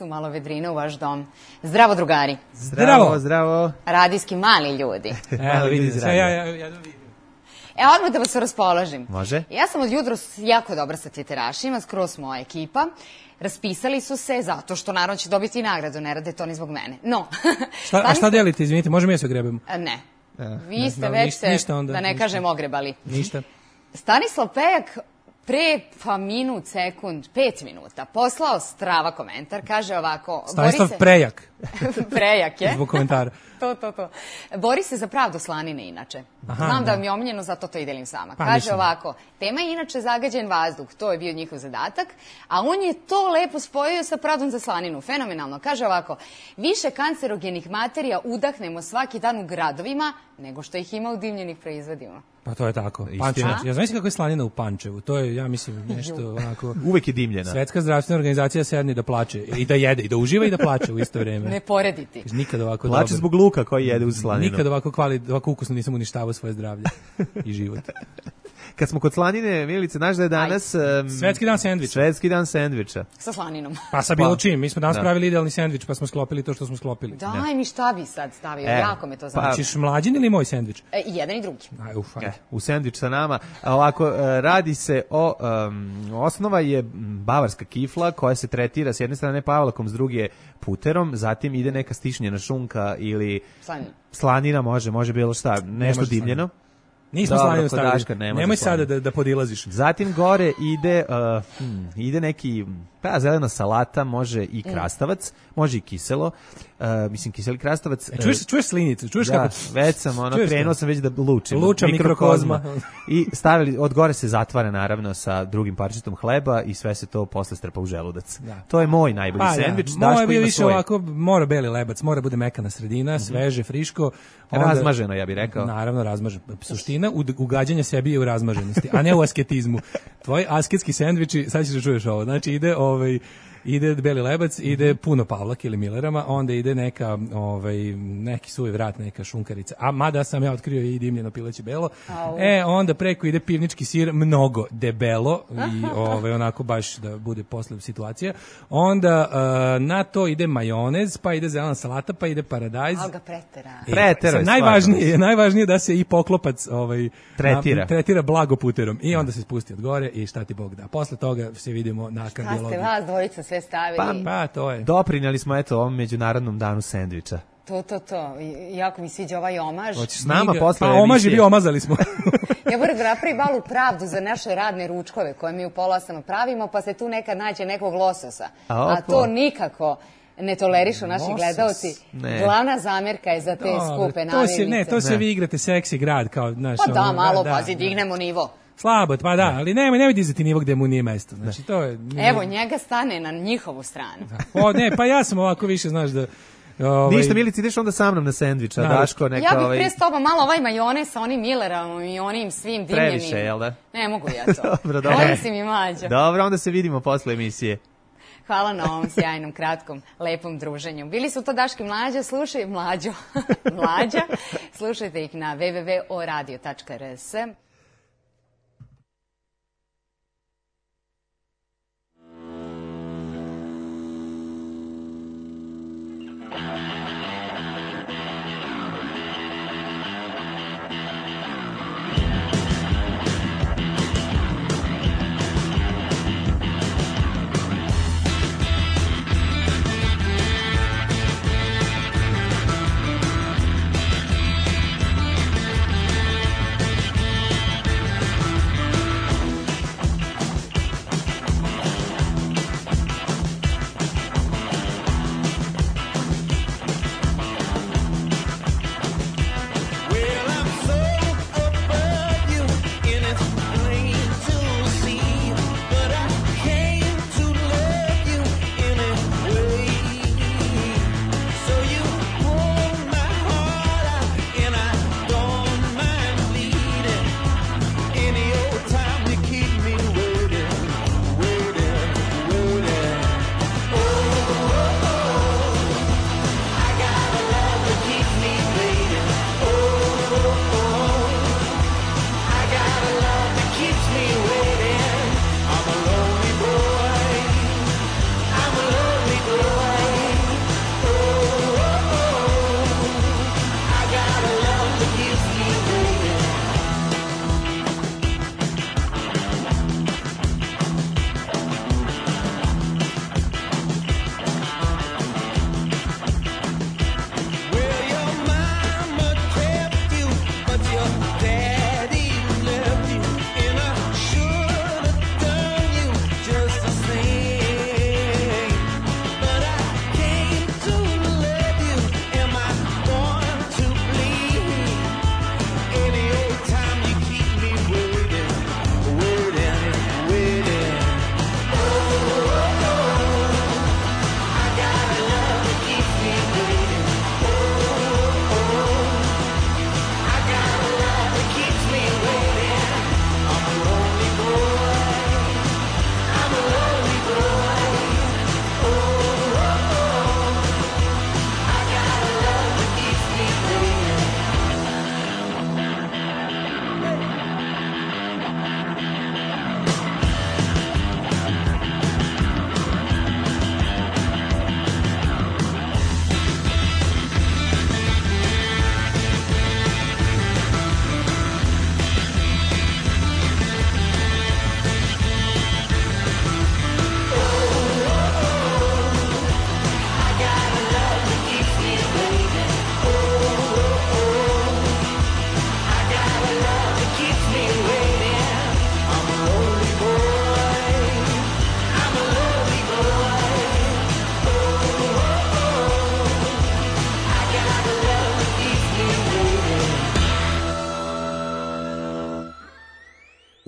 S12: malo vedrine u vaš dom. Zdravo, drugari.
S5: Zdravo.
S12: Radijski mali ljudi.
S6: Evo vidi, sad ja vidim.
S12: Odmah da vas raspoložim.
S5: Može.
S12: Ja sam od jutros jako dobra sa Twitterašima, skroz moja ekipa. Raspisali su se zato što naravno će dobiti i nagradu, ne rade to ni zbog mene. No.
S6: A šta delite, izvinite, možemo ja se ogrebem?
S12: Ne. Vi ste već se, da ne kažem, ogrebali.
S6: Ništa.
S12: Stanislav Pejak pre minut, sekund, 5 minuta poslao strava komentar, kaže ovako...
S6: Stanislav Prejak.
S12: Prejak je.
S6: Zbog komentara.
S12: To. Bori se za pravdu Slanine inače. Znam da vam je omiljeno, zato to i delim sama.
S6: Pa,
S12: kaže
S6: mislim.
S12: ovako, tema je inače zagađen vazduh, to je bio njihov zadatak, a on je to lepo spojio sa pravdom za Slaninu. Fenomenalno. Kaže ovako, više kancerogenih materija udahnemo svaki dan u gradovima nego što ih ima u dimljenih proizvodima.
S6: Pa to je tako. Pančevo. Ja znam kako je Slanina u Pančevu. To je, ja mislim, nešto onako...
S5: Uvek je dimljena.
S6: Svetska zdravstvena organizacija sedne da plače. I da jede, i da uživa i da plače u isto vreme.
S12: Ne porediti.
S6: Nikad ovako
S5: plače
S6: dobro.
S5: Zbog luka koji jede u Slaninu.
S6: Nikad ovako ukusno nisam uništavao svoje zdravlje i život.
S5: Kad smo kod Slanine, Milice, znaš da je danas...
S6: Svetski dan sendviča.
S5: Svetski dan sendviča.
S12: Sa Slaninom.
S6: Pa sa bilo čim. Mi smo danas pravili idealni sendvič, pa smo sklopili to što smo sklopili.
S12: Daj mi šta bi sad stavio, jako me to zanima.
S6: Hoćeš mlađin ili moj sendvič?
S12: I jedan i drugi.
S5: U sendvič sa nama. Ovako, radi se o... osnova je bavarska kifla koja se tretira s jedne strane pavlakom, s druge puterom, zatim ide neka stišnjena šunka ili... Slanina može bilo šta, nešto dimljeno.
S6: Nismo Slaninu stavili. Nemoj sada da podilaziš.
S5: Zatim gore ide neki zelena salata, može i krastavac, može i kiselo. Mislim, kiseli krastavac.
S6: Čuješ slinicu? Čuješ kako?
S5: Već sam, krenuo sam već da lučim.
S6: Luča mikrokozma.
S5: I stavili, od gore se zatvara naravno sa drugim parčetom hleba i sve se to posle strpa u želudac. To je moj najbolji sendvič.
S6: Moj je bio više ovako, mora beli lebac, mora bude mekana sredina, sveže, friško.
S5: Razmaženo, ja bih rekao.
S6: Naravno, razmaženo. Suština ugađanja sebi je u razmaženosti, a ne u asketizmu. Tvoji asketski sendviči, sad ćeš da čuješ ovo, znači ide beli lebac, ide puno pavlaka ili milerama, onda ide neki suvi vrat, neka šunkarica. A mada sam ja otkrio i dimljeno pileće belo. Onda preko ide pivnički sir, mnogo debelo i onako baš da bude posle situacija. Onda na to ide majonez, pa ide zelena salata, pa ide paradajz.
S12: Ali ga pretera.
S6: Najvažnije da se i poklopac
S5: tretira
S6: blago puterom i onda se spusti od gore i šta ti Bog da. Posle toga se vidimo na kardiologiji.
S12: Šta ste vas dvojica sve stavili?
S6: Pa to je.
S5: Doprinjali smo ovom međunarodnom danu sendviča.
S12: To. Jako mi sviđa ovaj omaž.
S5: Hoćeš s nama posle
S6: emisije? Omaž je bio, omazali smo.
S12: Ja moram da napravim malu pravdu za naše radne ručkove koje mi u pola 8 pravimo, pa se tu nekad nađe nekog lososa. A to nikako ne tolerišu naši gledaoci. Glavna zamjerka je za te skupe namirnice.
S6: To se vi igrate seksi grad. Kao,
S12: pa da, malo pazi, dignemo nivo.
S6: Slabo, pa da, ali nemoj dizati nivo gde mu nije mesto. Znači, to je...
S12: Evo, njega stane na njihovu stranu.
S6: Pa ja sam ovako više, znaš da...
S5: Ništa, Milici, ideš onda sa mnom na sendviča, Daško, neka...
S12: Ja bih pre s tobom malo ovaj majonez sa onim milerom i onim svim dimljenim.
S5: Previše, jel da?
S12: Ne mogu ja to.
S5: Dobro.
S12: Ovdje si mi mlađo.
S5: Dobro, onda se vidimo posle emisije.
S12: Hvala na ovom sjajnom, kratkom, lepom druženju. Bili su to Daški Mlađa, Mlađa. Slušajte ih na www.oradio.rs.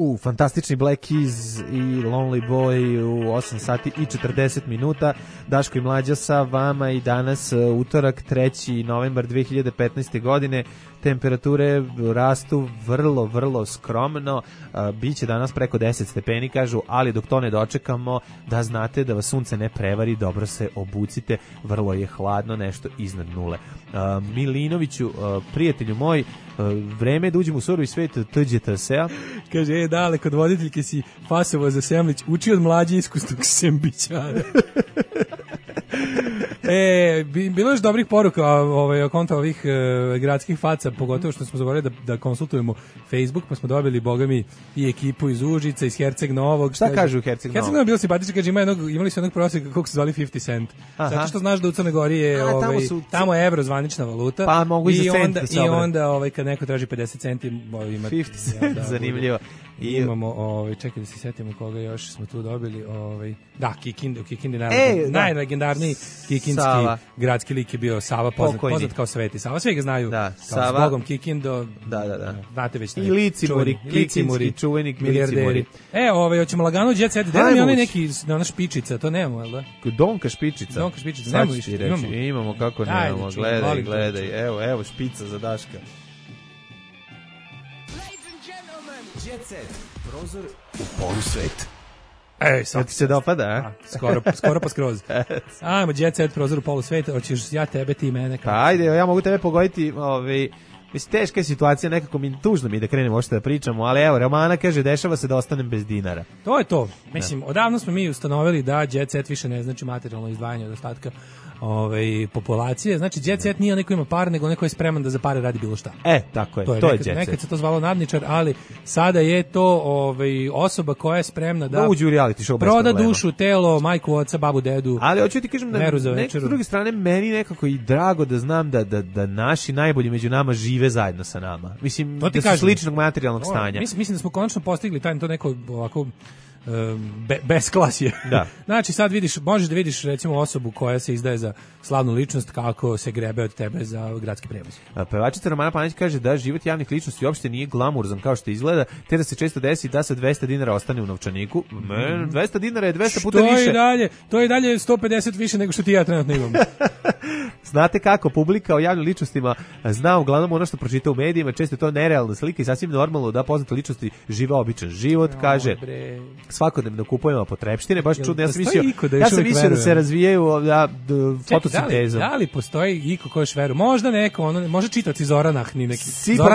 S5: Fantastični Black Keys i Lonely Boy u 8 sati i 40 minuta. Daško i Mlađa sa vama i danas utorak 3. novembar 2015. godine. Temperature rastu vrlo, vrlo skromno. Biće danas preko 10 stepeni, kažu, ali dok to ne dočekamo, da znate da vas sunce ne prevari, dobro se obucite, vrlo je hladno, nešto iznad nule. Milinoviću, prijatelju moj, vreme je da uđemo u surovi svet TGTS-a.
S6: Kaže, dale, kod voditeljke si fasovo za Semlić, uči od Mlađe iskusnog sembićara. Bilo je još dobrih poruka o konta ovih gradskih faca, pogotovo što smo zaboravili da konsultujemo Facebook, pa smo dobili, boga mi, i ekipu iz Užica, iz Herceg Novog.
S5: Šta kažu u Herceg Novog?
S6: Herceg Novog je bilo simpatično, kaže, imali su jednog prosjeka kako se zvali 50 cent. Zato što znaš da u Crnoj Gori je, tamo je evro zvanična valuta.
S5: Pa mogu i za cent da se
S6: I onda kad neko traži 50 centi, ima
S5: 50 cent, zanimljivo.
S6: I imamo, čekaj da se setimo koga još smo tu dobili, da, Kikindi, najlegendarniji kikindski gradski lik je bio Sava, poznat kao Sveti Sava, svi ga znaju, kao s Bogom Kikindo, znate već.
S5: I Licimuri, kikinski čuvenik milijarderi.
S6: Hoćemo lagano Jet Set, da nam je onaj neki, ona špičica, to nemamo, jel da?
S5: Donka špičica,
S6: nemamo više,
S5: imamo kako nemamo, gledaj, evo špica za Daška.
S7: Jet Set, prozor u polusvet.
S5: Sad ti se dopada, a?
S6: Skoro pa skroz. Ajmo, Jet Set, prozor u polusvet, hoćeš ja tebe, ti mene.
S5: Pa ajde, ja mogu tebe pogoditi, mislim, teška je situacija, nekako tužno mi da krenemo ošte da pričamo, ali evo, Romana kaže, dešava se da ostanem bez dinara.
S6: To je to. Mislim, odavno smo mi ustanovili da Jet Set više ne znači materijalno izdvajanje od ostatka populacije. Znači, Jet Set nije onaj ko ima par, nego neko je spreman da za pare radi bilo šta.
S5: Tako je, to je Jet Set.
S6: Nekad se to zvalo nadničar, ali sada je to osoba koja je spremna da
S5: uđe u reality show
S6: proda dušu, telo, majku, oca, babu, dedu.
S5: Ali hoću ti kažem, s druge strane, meni nekako i drago da znam da naši najbolji među nama žive zajedno sa nama. Mislim, da su sličnog materijalnog stanja.
S6: Mislim da smo konačno postigli to neko ovako besklasje.
S5: Da.
S6: Znači sad možeš da vidiš recimo osobu koja se izdaje za slavnu ličnost kako se grebe od tebe za gradski prevoz.
S5: Pevačica Romana Panić kaže da život javnih ličnosti uopšte nije glamurzan kao što izgleda, te da se često desi da sa 200 dinara ostane u novčaniku. 200 dinara je 200 puta više.
S6: To je dalje 150 više nego što ti ja trenutno imam.
S5: Znate kako, publika o javnim ličnostima zna uglavnom ono što pročita u medijima, često je to nerealna slika i sasvim normalno da poznate ličnosti žive običan život, kaže. Svakodnevno kupujemo potrepštine, baš čudno. Ja sam mislio da se razvijaju fotosintezom.
S6: Da li postoji iko ko još veruje? Možda neko, može čitaoci Zoranah ni neki.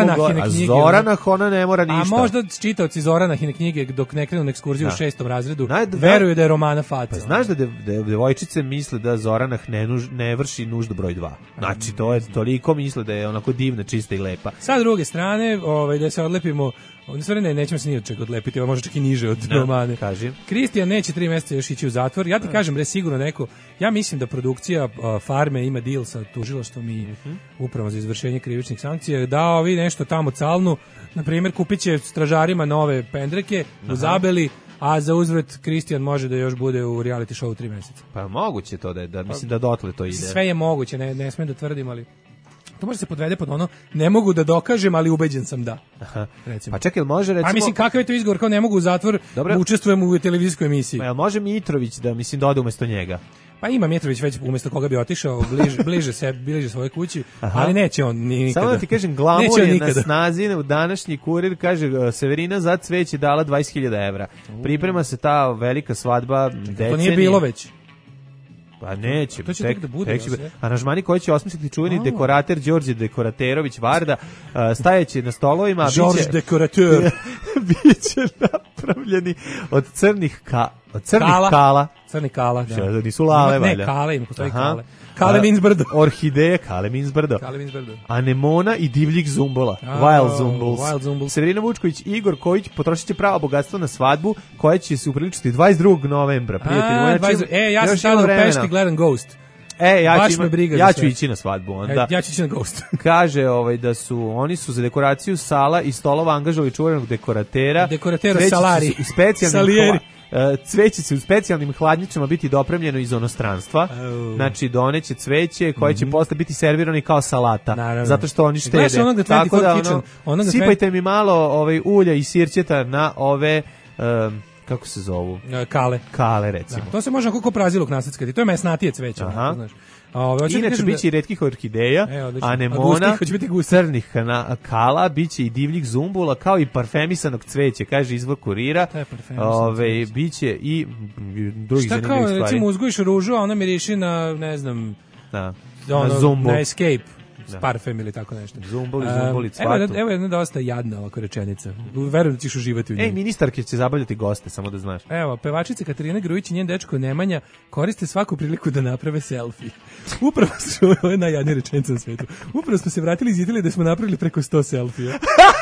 S5: Zoranah ona ne mora ništa.
S6: A možda čitaoci Zoranah i knjige dok ne krenu na ekskurziju u 6. razredu veruju da je Romana faca.
S5: Pa znaš da devojčice misle da Zoranah ne vrši nuždu broj 2. Znači to je toliko misle da je onako divna, čista i lepa.
S6: Sa druge strane, da se odlepimo, nećemo se ni od čega odlepiti, može čak i niže od Romane. Kristijan neće 3 mjeseca još ići u zatvor. Ja ti kažem, sigurno neko, ja mislim da produkcija Farme ima deal sa tužilaštvom i upravom za izvršenje krivičnih sankcija, da ovi nešto tamo calnu, na primjer kupit će stražarima nove pendreke u Zabeli, a za uzvrat Kristijan može da još bude u reality show 3 mjeseca.
S5: Pa moguće to da mislim da dotle to ide.
S6: Sve je moguće, ne smijem da tvrdim, ali to može se podvede pod ono, ne mogu da dokažem, ali ubeđen sam da. Recimo.
S5: Pa čekaj, može recimo...
S6: A mislim, kakav je to izgovor, kao ne mogu u zatvor, učestvujem u televizijskoj emisiji.
S5: Pa može Mitrović da ode umjesto njega?
S6: Pa ima Mitrović već umjesto koga bi otišao, bliže svoje kući, ali neće on nikada.
S5: Samo da ti kažem, glamur je na snazi, u današnji Kurir kaže Severina za cveće dala 20.000 evra. Priprema se ta velika svadba decenije.
S6: To nije bilo već.
S5: Pa neće.
S6: To će tek da bude.
S5: Aranžmani koji će osmisliti čuveni dekorater Đorđe Dekoraterović Varda, stajeći na stolovima.
S6: Đorđe Dekorater.
S5: Biće napravljeni od crnih kala.
S6: Crni kala, da.
S5: Nisu lale, valjda.
S6: Ne, kale, ima postoji kale. Kale means brdo.
S5: Orhideje, kale means brdo. Anemona i divljih zumbola. Wild Zumbuls. Severina Vučković i Igor Kojić potrošit će pravo bogatstvo na svadbu koja će se upriličiti 22. novembra.
S6: Ja sam sada u Pešti gledam Ghost.
S5: Ja ću ići na svadbu onda.
S6: Ja ću ići na Ghost.
S5: Kaže da oni su za dekoraciju sala i stolova angažovali čuvenog dekoratera.
S6: Dekoratero Salari.
S5: Cveće će u specijalnim hladnjačama biti dopremljeno iz inostranstva. Znači, doneće cveće koje će posle biti servirani kao salata.
S6: Naravno.
S5: Zato što oni štede.
S6: Gledaš onog
S5: Tako da,
S6: 24 Kitchen, onog
S5: sipajte mi malo ulja i sirćeta na ove... kako se zovu? Kale, recimo.
S6: Da, to se može kako praziluk nasackati. To je mesnatije cveće, znaš.
S5: Inače, bit će i retkih orhideja, anemona, crnih kala, bit će i divljih zumbula, kao i parfemisanog cveća, kaže izvor Kurira. Bit će i drugih zanimljivih stvari.
S6: Šta kao, recimo, uzgojiš ružu, a ona miriši na, ne znam,
S5: na zumbul.
S6: Na Escape. Parfem ili tako nešto.
S5: Zumbuli, cvatu.
S6: Evo jedna dosta jadna ovako rečenica. Verujem da ćeš uživati u njoj.
S5: Ministarke će zabavljati goste, samo da znaš.
S6: Evo, pevačica Katarina Grujić i njen dečko Nemanja koriste svaku priliku da naprave selfie. Upravo su, ovo je najjadnija rečenica na svetu, upravo smo se vratili iz Italije da smo napravili preko 100 selfija.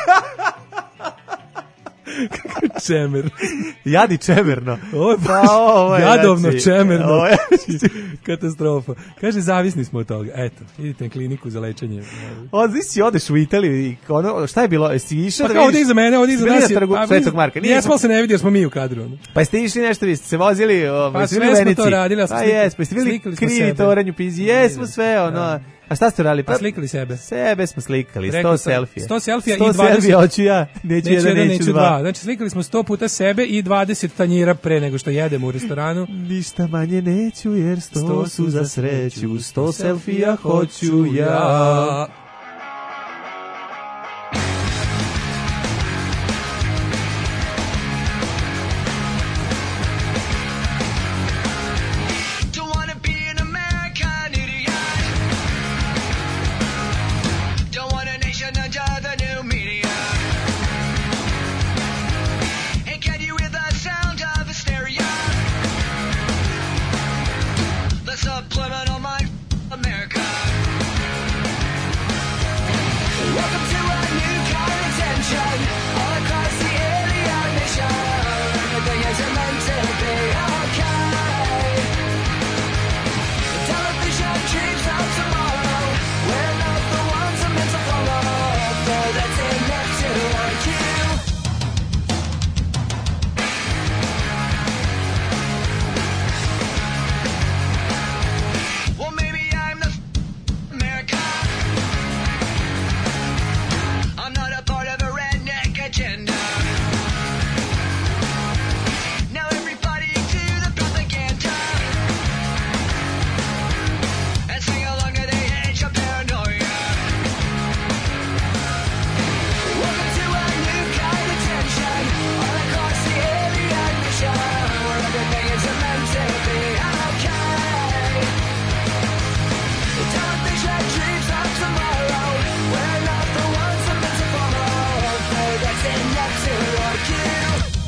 S6: Čemer.
S5: Jadi čemerno.
S6: Ovo je jadovno čemerno. Katastrofa. Kaže, zavisni smo od toga. Eto, idite na kliniku za lečenje.
S5: Si odeš u Italiju i šta je bilo? Jesi išao?
S6: Pa ovdje iza mene, ovdje iza nas.
S5: Svetog Marka.
S6: Jesmo se ne vidi jer smo mi u kadru.
S5: Pa ste išli nešto, vi ste se vozili
S6: pa sve smo to radili.
S5: Pa jesmo, ste bili krivi toranju pizi. Jesmo sve, ono... A šta ste radili?
S6: Pa slikali sebe.
S5: Sebe smo slikali, 100 selfija.
S6: 100 selfija i
S5: 20... 100 selfija hoću ja, neću jedan, neću dva.
S6: Znači slikali smo 100 puta sebe i 20 tanjira pre nego što jedemo u restoranu.
S5: Ništa manje neću jer 100 su za sreću, 100 selfija hoću ja.
S14: Subliminal mind, America. Welcome to a new kind of tension all across the alien mission. Everything isn't meant to be okay. The television dreams of tomorrow. We're not the ones I'm meant to follow. Though that's enough to warn you. Well, maybe I'm the America. I'm not a part of a redneck agenda. Now everybody to the propaganda and sing along to the age of paranoia. Welcome to a new kind of tension all across the alien mission where everything is meant to be okay. The television dreams of tomorrow. We're not the ones I'm meant to follow. Though that's enough to warn you.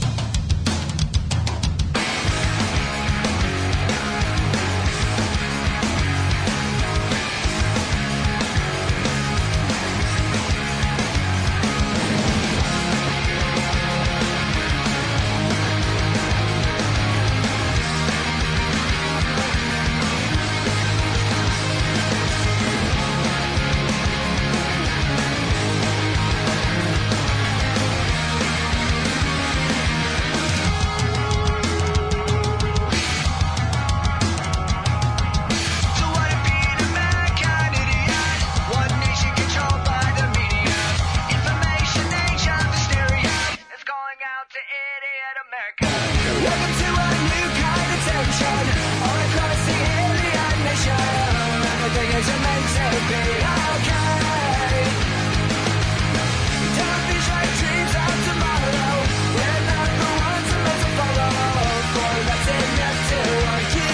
S14: So what if being American idiot? One nation controlled by the media. Information age of hysteria is going out to idiot America. Welcome to a new kind of tension all across the alien nation. Everything is meant to be okay. Television dreams of tomorrow. We're not the ones I'm meant to follow. Boy, that's enough to warn you.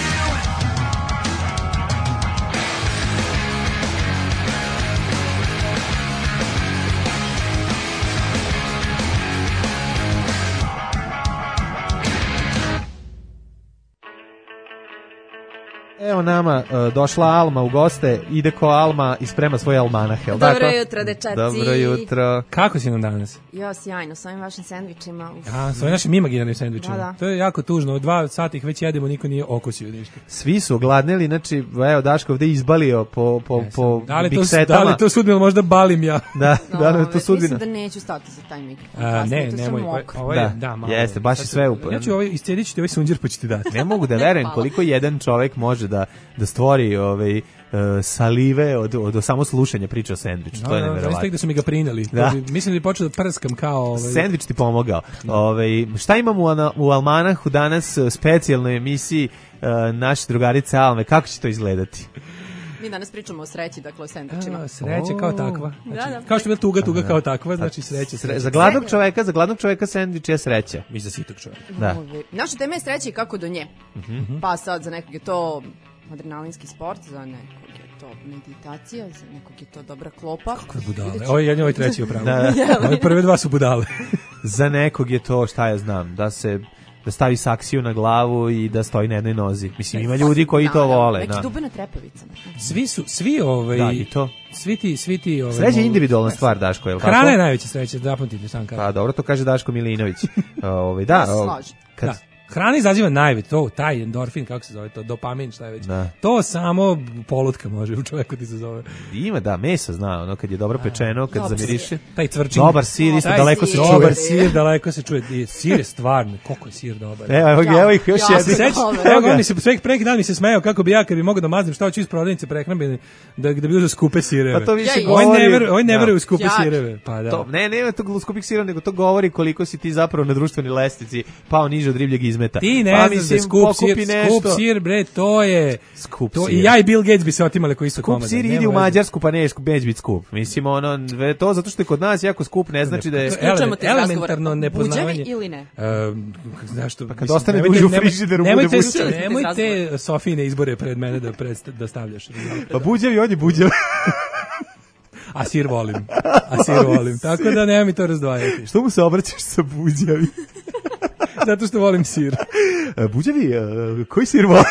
S5: Evo nama došla Alma u goste, ide ko Alma i sprema svoje almanahe. Jel
S17: Dobro
S5: tako?
S17: jutro, dečaci.
S5: Dobro jutro.
S6: Kako si nam danas?
S17: Jo, sjajno, s ovim vašim sendvičima. Uf.
S6: S ovim našim imaginarnim sendvičima.
S17: Da.
S6: To je jako tužno, 2 sata ih već jedemo, niko nije okusio ništa.
S5: Svi su ogladneli, znači, evo, Daško ovde izbalio po
S6: Da li
S5: biksetama.
S6: to sudbina, možda balim ja?
S5: Da, da li je to sudbina?
S17: Mislim da neću stati za taj mikrofon.
S6: Ne, nemoj.
S5: Da, jeste, baš je sve
S6: Ja ću iscedit ću ti ovaj sunđer pa ću ti dati.
S5: Ne mogu da verujem koliko jedan čovek može da stvori salive od samo slušanja priče o sendviču. To je neverovatno.
S6: Tek da su mi ga prineli.
S5: Da.
S6: Mislim da bi počeo da prskam kao...
S5: Sendvič ti pomogao. Šta imamo u Almanahu danas, specijalnoj emisiji naše drugarice Alme? Kako će to izgledati?
S17: Mi danas pričamo o sreći, dakle o sendvičima.
S6: Sreća kao takva.
S17: Znači, da.
S6: Kao što je bila tuga kao takva, znači sreća.
S5: Za gladnog čoveka sendvič je sreća.
S6: Mi za sitog čoveka.
S5: Da.
S17: Naša tema je sreća i kako do nje. Pa sad za nekog je to adrenalinski sport, za nekog je to meditacija, za nekog je to dobra klopa.
S6: Kako je budale? Ovo je jedni, ovo je treći upravo. Ovi prve dva su budale.
S5: Za nekog je to, šta ja znam, da stavi saksiju na glavu i da stoji na jednoj nozi. Mislim, ima ljudi koji to vole.
S17: Neki dube na trepavicama.
S6: Svi
S5: Da, i to.
S6: Svi ti
S5: sreća je individualna stvar, Daško, je li tako?
S6: Hrana je najveća sreća, zapamtite sam kažem.
S5: Pa dobro, to kaže Daško Milinović. Da,
S6: da. Hrana izaziva najveće, taj endorfin, kako se zove to, dopamin, šta je već.
S5: Da.
S6: To samo polutka može u čovjeku ti se zove.
S5: Ima, da, mesa zna, kad je dobro pečeno, kad zamiriše.
S6: Taj tvrčin.
S5: Dobar sir, isto daleko se čuje.
S6: Dobar sir, daleko se čuje. Sir je stvarno, koliko je sir dobar.
S5: Evo ih još jedin.
S6: Evo mi se preki dan mi se smejao kako bi ja kad bi mogao da maznem šta hoću iz prodavnice prehrambene da bi uzeo skupe sireve.
S5: Pa to više govori.
S6: Oni ne veruju u skupe sireve. Pa da.
S5: Ne to skupih sireva, nego to govori koliko si ti zapravo na društvenoj lestvici pao niže od ribljeg izmeta.
S6: Ti ne znaš da skup sir, bre, to je...
S5: Skup
S6: to,
S5: sir.
S6: I ja i Bill Gates bi se otimali koji isto komada.
S5: Skup sir idi u Mađarsku, pa neće biti skup. Mislim, to zato što je kod nas jako skup, ne znači da je...
S6: Elementarno nepoznavanje.
S17: Buđevi ili ne?
S6: Znaš što...
S5: Pa kad ostane duže u frižideru, bude buđevi.
S6: Nemoj te Sofijine izbore pred mene da stavljaš.
S5: Pa buđevi, on je buđevi.
S6: A sir volim. Tako da nema mi to razdvajati.
S5: Što mu se obraćaš sa buđevi?
S6: Zato što volim sir.
S5: Buđevi, koji sir voliš?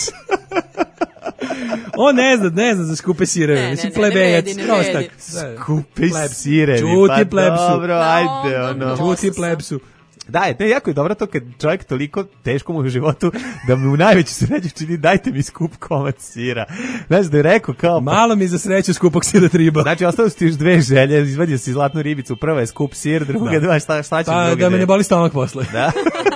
S6: On ne zna za skupe sireve. Mislim, plebejac.
S5: Skupe sirevi.
S6: Čuti plebsu.
S5: Dobro, ajde.
S6: Čuti plebsu.
S5: Da, jako je dobro to kad čovjek toliko teško mu u životu da mu u najveću sreću čini dajte mi skup komad sira. Znaš da je rekao kao...
S6: Malo mi za sreću skupog sira triba.
S5: Znači, ostalo su ti još dve želje, izvadio si zlatnu ribicu, prva je skup sir, druga dva, šta će druga?
S6: Da me ne boli stomak posle.
S5: Da.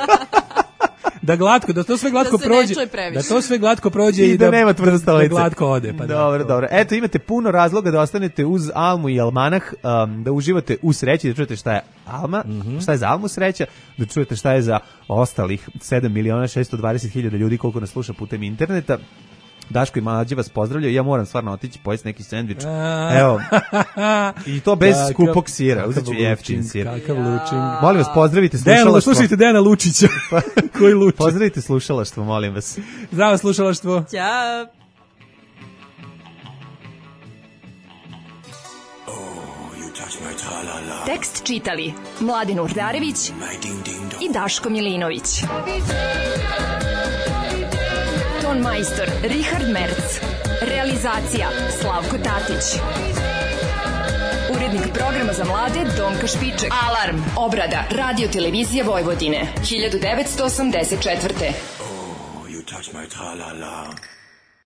S5: Da to sve glatko prođe. Da to sve glatko prođe i da nema tvrdostalice. Da glatko ode. Pa dobro. Eto, imate puno razloga da ostanete uz Almu i Almanah, da uživate u sreći, da čujete šta je Alma, šta je za Almu sreća, da čujete šta je za ostalih 7.620.000 ljudi koliko nas sluša putem interneta. Daško i Mlađe vas pozdravljaju, ja moram stvarno otići pojesti neki sendvič. Evo. I to bez skupog sira, uzet ću jeftin sir.
S6: Kakav lučing.
S5: Molim vas, pozdravite slušalaštvo.
S6: Slušajte Dejana Lučića. Koji luči?
S5: Pozdravite slušalaštvo, molim vas.
S6: Zdravo slušalaštvo.
S17: Ćao.
S4: Tekst čitali Mladin Urdarević i Daško Milinović. Ton majstor Richard Merc. Realizacija Slavko Tatić. Urednik programa za mlade Donka Špiček. Alarm. Obrada Radio Televizije Vojvodine 1984.
S11: You touch my tra-la-la.